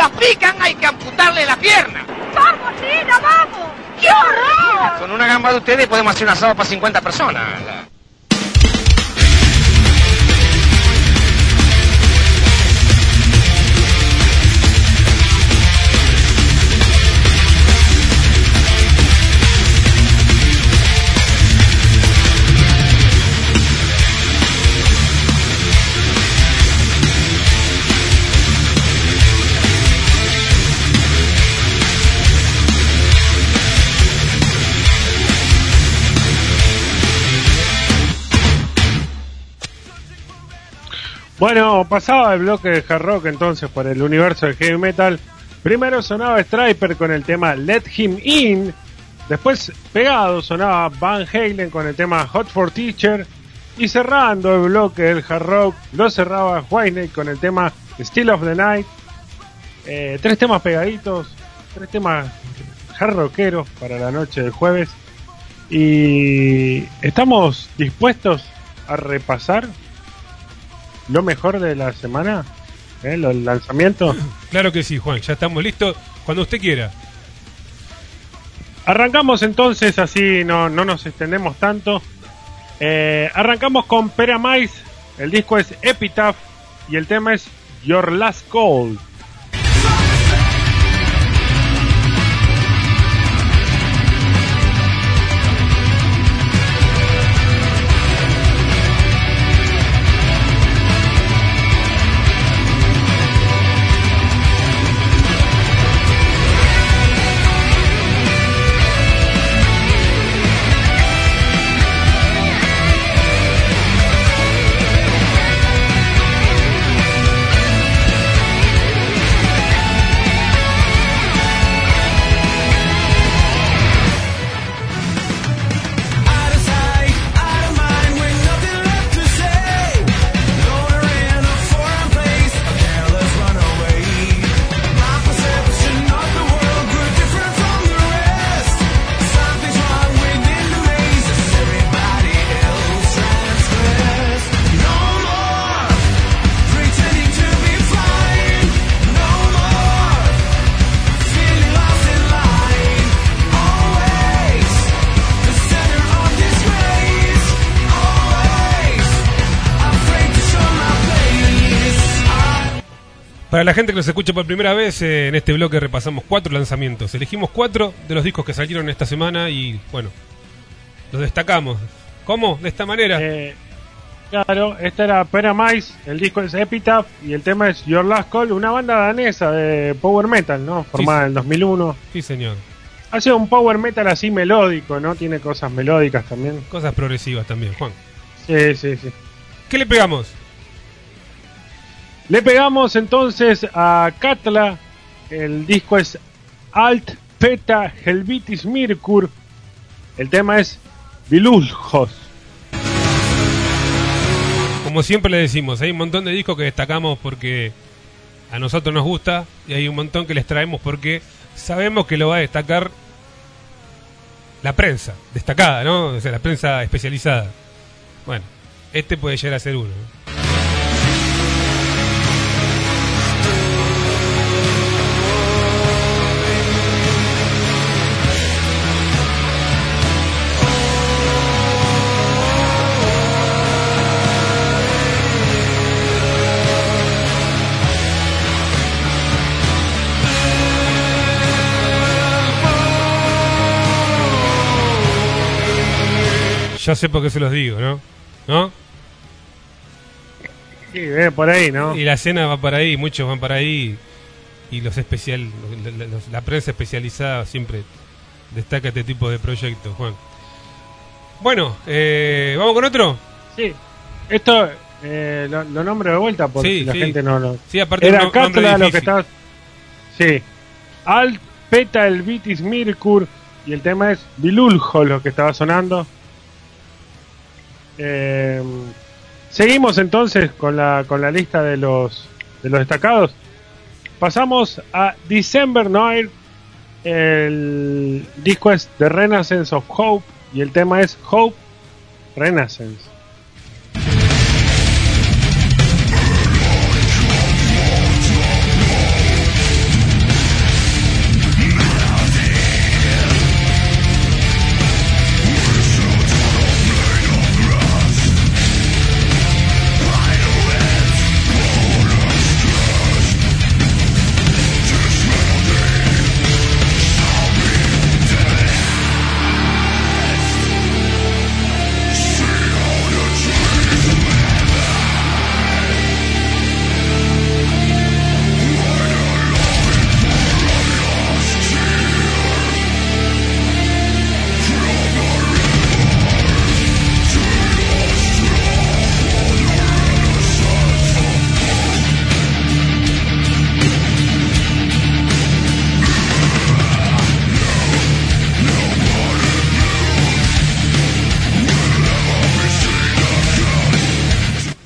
la pican hay que amputarle la pierna. ¡Vamos, Nina, vamos! ¡Qué horror! Con una gamba de ustedes podemos hacer un asado para cincuenta personas. Bueno, pasaba el bloque de hard rock entonces por el universo de heavy metal. Primero sonaba Striper con el tema Let Him In. Después, pegado, sonaba Van Halen con el tema Hot for Teacher. Y cerrando el bloque del hard rock, lo cerraba Whitesnake con el tema Still of the Night. Eh, tres temas pegaditos, tres temas hard rockeros para la noche del jueves. Y estamos dispuestos a repasar lo mejor de la semana, ¿eh? Los lanzamientos. Claro que sí, Juan, ya estamos listos cuando usted quiera. Arrancamos entonces, así no, no nos extendemos tanto. Eh, arrancamos con Pyramids, el disco es Epitaph y el tema es Your Last Call. Para la gente que nos escucha por primera vez, eh, en este bloque repasamos cuatro lanzamientos. Elegimos cuatro de los discos que salieron esta semana y, bueno, los destacamos. ¿Cómo? ¿De esta manera? Eh, claro, esta era Pyramids, el disco es Epitaph y el tema es Your Last Call, una banda danesa de power metal, ¿no? Formada Sí, en el dos mil uno. Sí, señor. Hace un power metal así melódico, ¿no? Tiene cosas melódicas también. Cosas progresivas también, Juan. Sí, sí, sí. ¿Qué le pegamos? Le pegamos entonces a Katla, el disco es Alt Peta Helvitis Mirkur, el tema es Viluljos. Como siempre le decimos, hay un montón de discos que destacamos porque a nosotros nos gusta y hay un montón que les traemos porque sabemos que lo va a destacar la prensa, destacada, ¿no? O sea, la prensa especializada. Bueno, este puede llegar a ser uno, ¿no? Ya sé por qué se los digo, ¿no? ¿No? Sí, eh, por ahí, ¿no? Y la escena va para ahí, muchos van para ahí. Y los especial, los, los, la prensa especializada siempre destaca este tipo de proyectos, Juan. Bueno, eh, ¿vamos con otro? Sí. Esto eh, lo, lo nombro de vuelta porque Sí, si la sí. gente no lo... Sí, aparte Era un nombre Katla lo difícil. que estaba... Sí. Alt Peta Helvitis Mirkur y el tema es Viluljo lo que estaba sonando. Eh, seguimos entonces con la con la lista de los de los destacados. Pasamos a December Noir. El disco es The Renaissance of Hope y el tema es Hope Renaissance.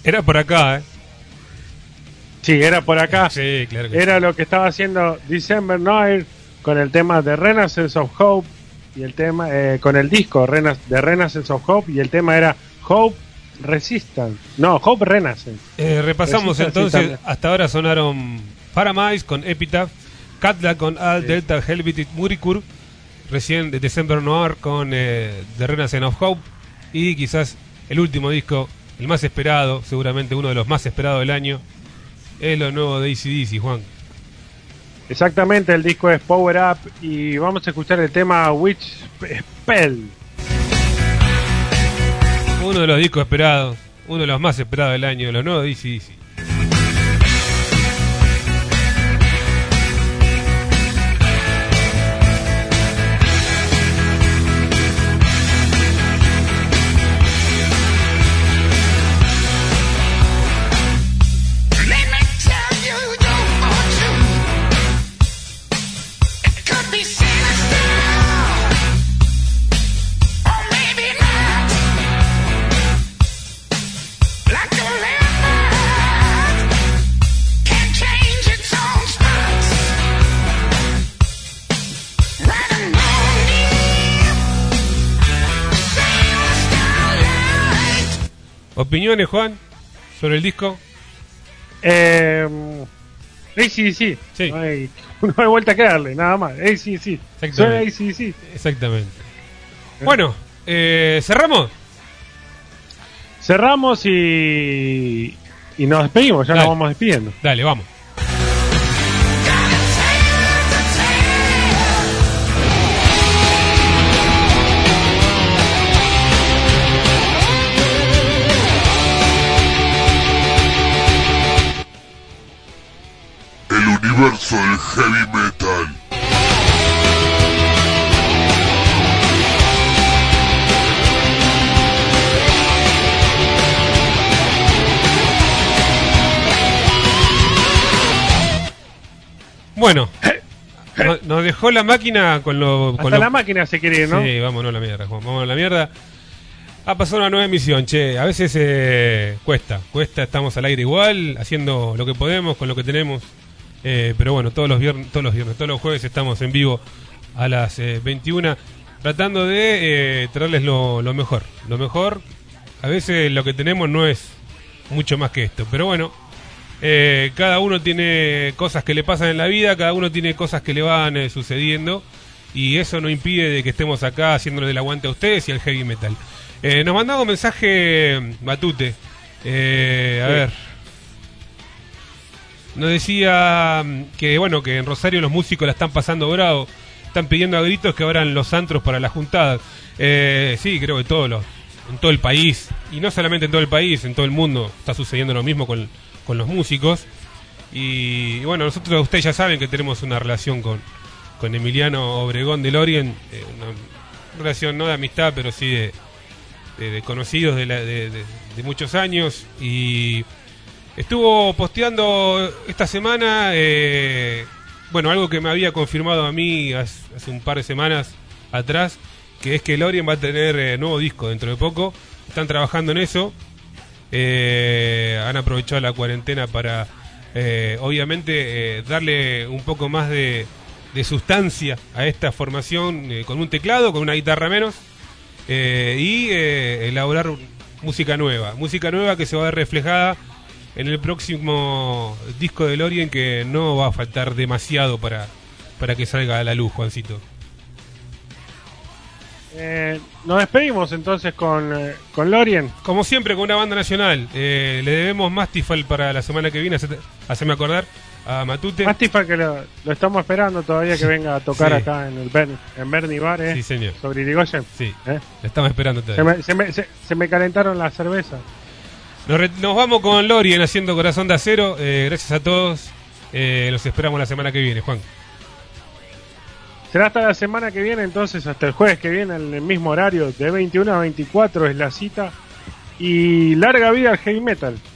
Era por acá, ¿eh? Sí, era por acá. Sí, claro que Era sí. lo que estaba haciendo December Noir con el tema de Renaissance of Hope y el tema eh, con el disco Rena- de Renaissance of Hope y el tema era Hope Resistance. No, Hope Renaissance. Eh, repasamos Resistance, entonces, sí, también. hasta ahora sonaron Paradise con Epitaph, Katla con Al Sí. Delta Helvetic Murikur, recién de December Noir con eh, The Renaissance of Hope y quizás el último disco, el más esperado, seguramente uno de los más esperados del año, es lo nuevo de A C D C, Juan. Exactamente, el disco es Power Up y vamos a escuchar el tema Witch Spell. Uno de los discos esperados, uno de los más esperados del año, lo nuevo de A C D C. Let me tell you your fortune. It could be sinister, or maybe not. Like a leopard can change its own spots. Riding on me, sailor starlight. ¿Opiniones, Juan, sobre el disco? Eh, A C D C. Sí. No hay, no hay vuelta que darle, nada más. A C D C. Suena A C D C. Exactamente. Bueno, eh, ¿cerramos? Cerramos y, y nos despedimos, ya Dale. nos vamos despidiendo. Dale, vamos. El universo del heavy metal. Bueno, no- nos dejó la máquina con lo... Con Hasta lo- la máquina se quiere ir, ¿no? Sí, vámonos a la mierda, Juan, vámonos a la mierda. Ha pasado una nueva emisión, che. A veces eh, cuesta, cuesta, estamos al aire igual, haciendo lo que podemos con lo que tenemos. Eh, pero bueno, todos los viernes, todos los viernes, todos los jueves estamos en vivo a las eh, veintiuna, tratando de eh, traerles lo, lo mejor. Lo mejor, a veces lo que tenemos no es mucho más que esto, pero bueno, eh, cada uno tiene cosas que le pasan en la vida, cada uno tiene cosas que le van eh, sucediendo, y eso no impide de que estemos acá haciéndole el aguante a ustedes y al heavy metal. Eh, nos mandaba un mensaje Batute, eh, a Sí. ver, nos decía mm, que bueno, que en Rosario los músicos la están pasando bravo, están pidiendo a gritos que abran los antros para las juntadas. Eh, sí, creo que todos los, en todo el país, y no solamente en todo el país, en todo el mundo está sucediendo lo mismo con, con los músicos. Y, y bueno, nosotros, ustedes ya saben que tenemos una relación con, con Emiliano Obregón de Lorien, eh, una relación no de amistad, pero sí de, de, de conocidos de, la, de, de, de muchos años. Y estuvo posteando esta semana, eh, bueno, algo que me había confirmado a mí hace, hace un par de semanas atrás, que es que Lorien va a tener eh, nuevo disco dentro de poco. Están trabajando en eso. Eh, han aprovechado la cuarentena para, eh, obviamente, eh, darle un poco más de, de sustancia a esta formación, eh, con un teclado, con una guitarra menos, eh, y eh, elaborar música nueva. Música nueva que se va a ver reflejada en el próximo disco de Lorien, que no va a faltar demasiado para, para que salga a la luz, Juancito. Eh, nos despedimos entonces con, eh, con Lorien. Como siempre, con una banda nacional. Eh, le debemos Mastifal para la semana que viene, hacete- haceme acordar, a Matute. Mastifal, que lo, lo estamos esperando todavía que venga a tocar Sí. acá en el Ber- en Bernie Bar, ¿eh? Sí, señor. Sobre Irigoyen. Sí, ¿Eh? lo estamos esperando Se todavía. me, se, me, se, se me calentaron las cervezas. Nos, re- nos vamos con Lorien haciendo Corazón de Acero. Eh, gracias a todos. Eh, los esperamos la semana que viene, Juan. Será hasta la semana que viene, entonces, hasta el jueves que viene, en el mismo horario, de veintiuno a veinticuatro es la cita. Y larga vida al heavy metal.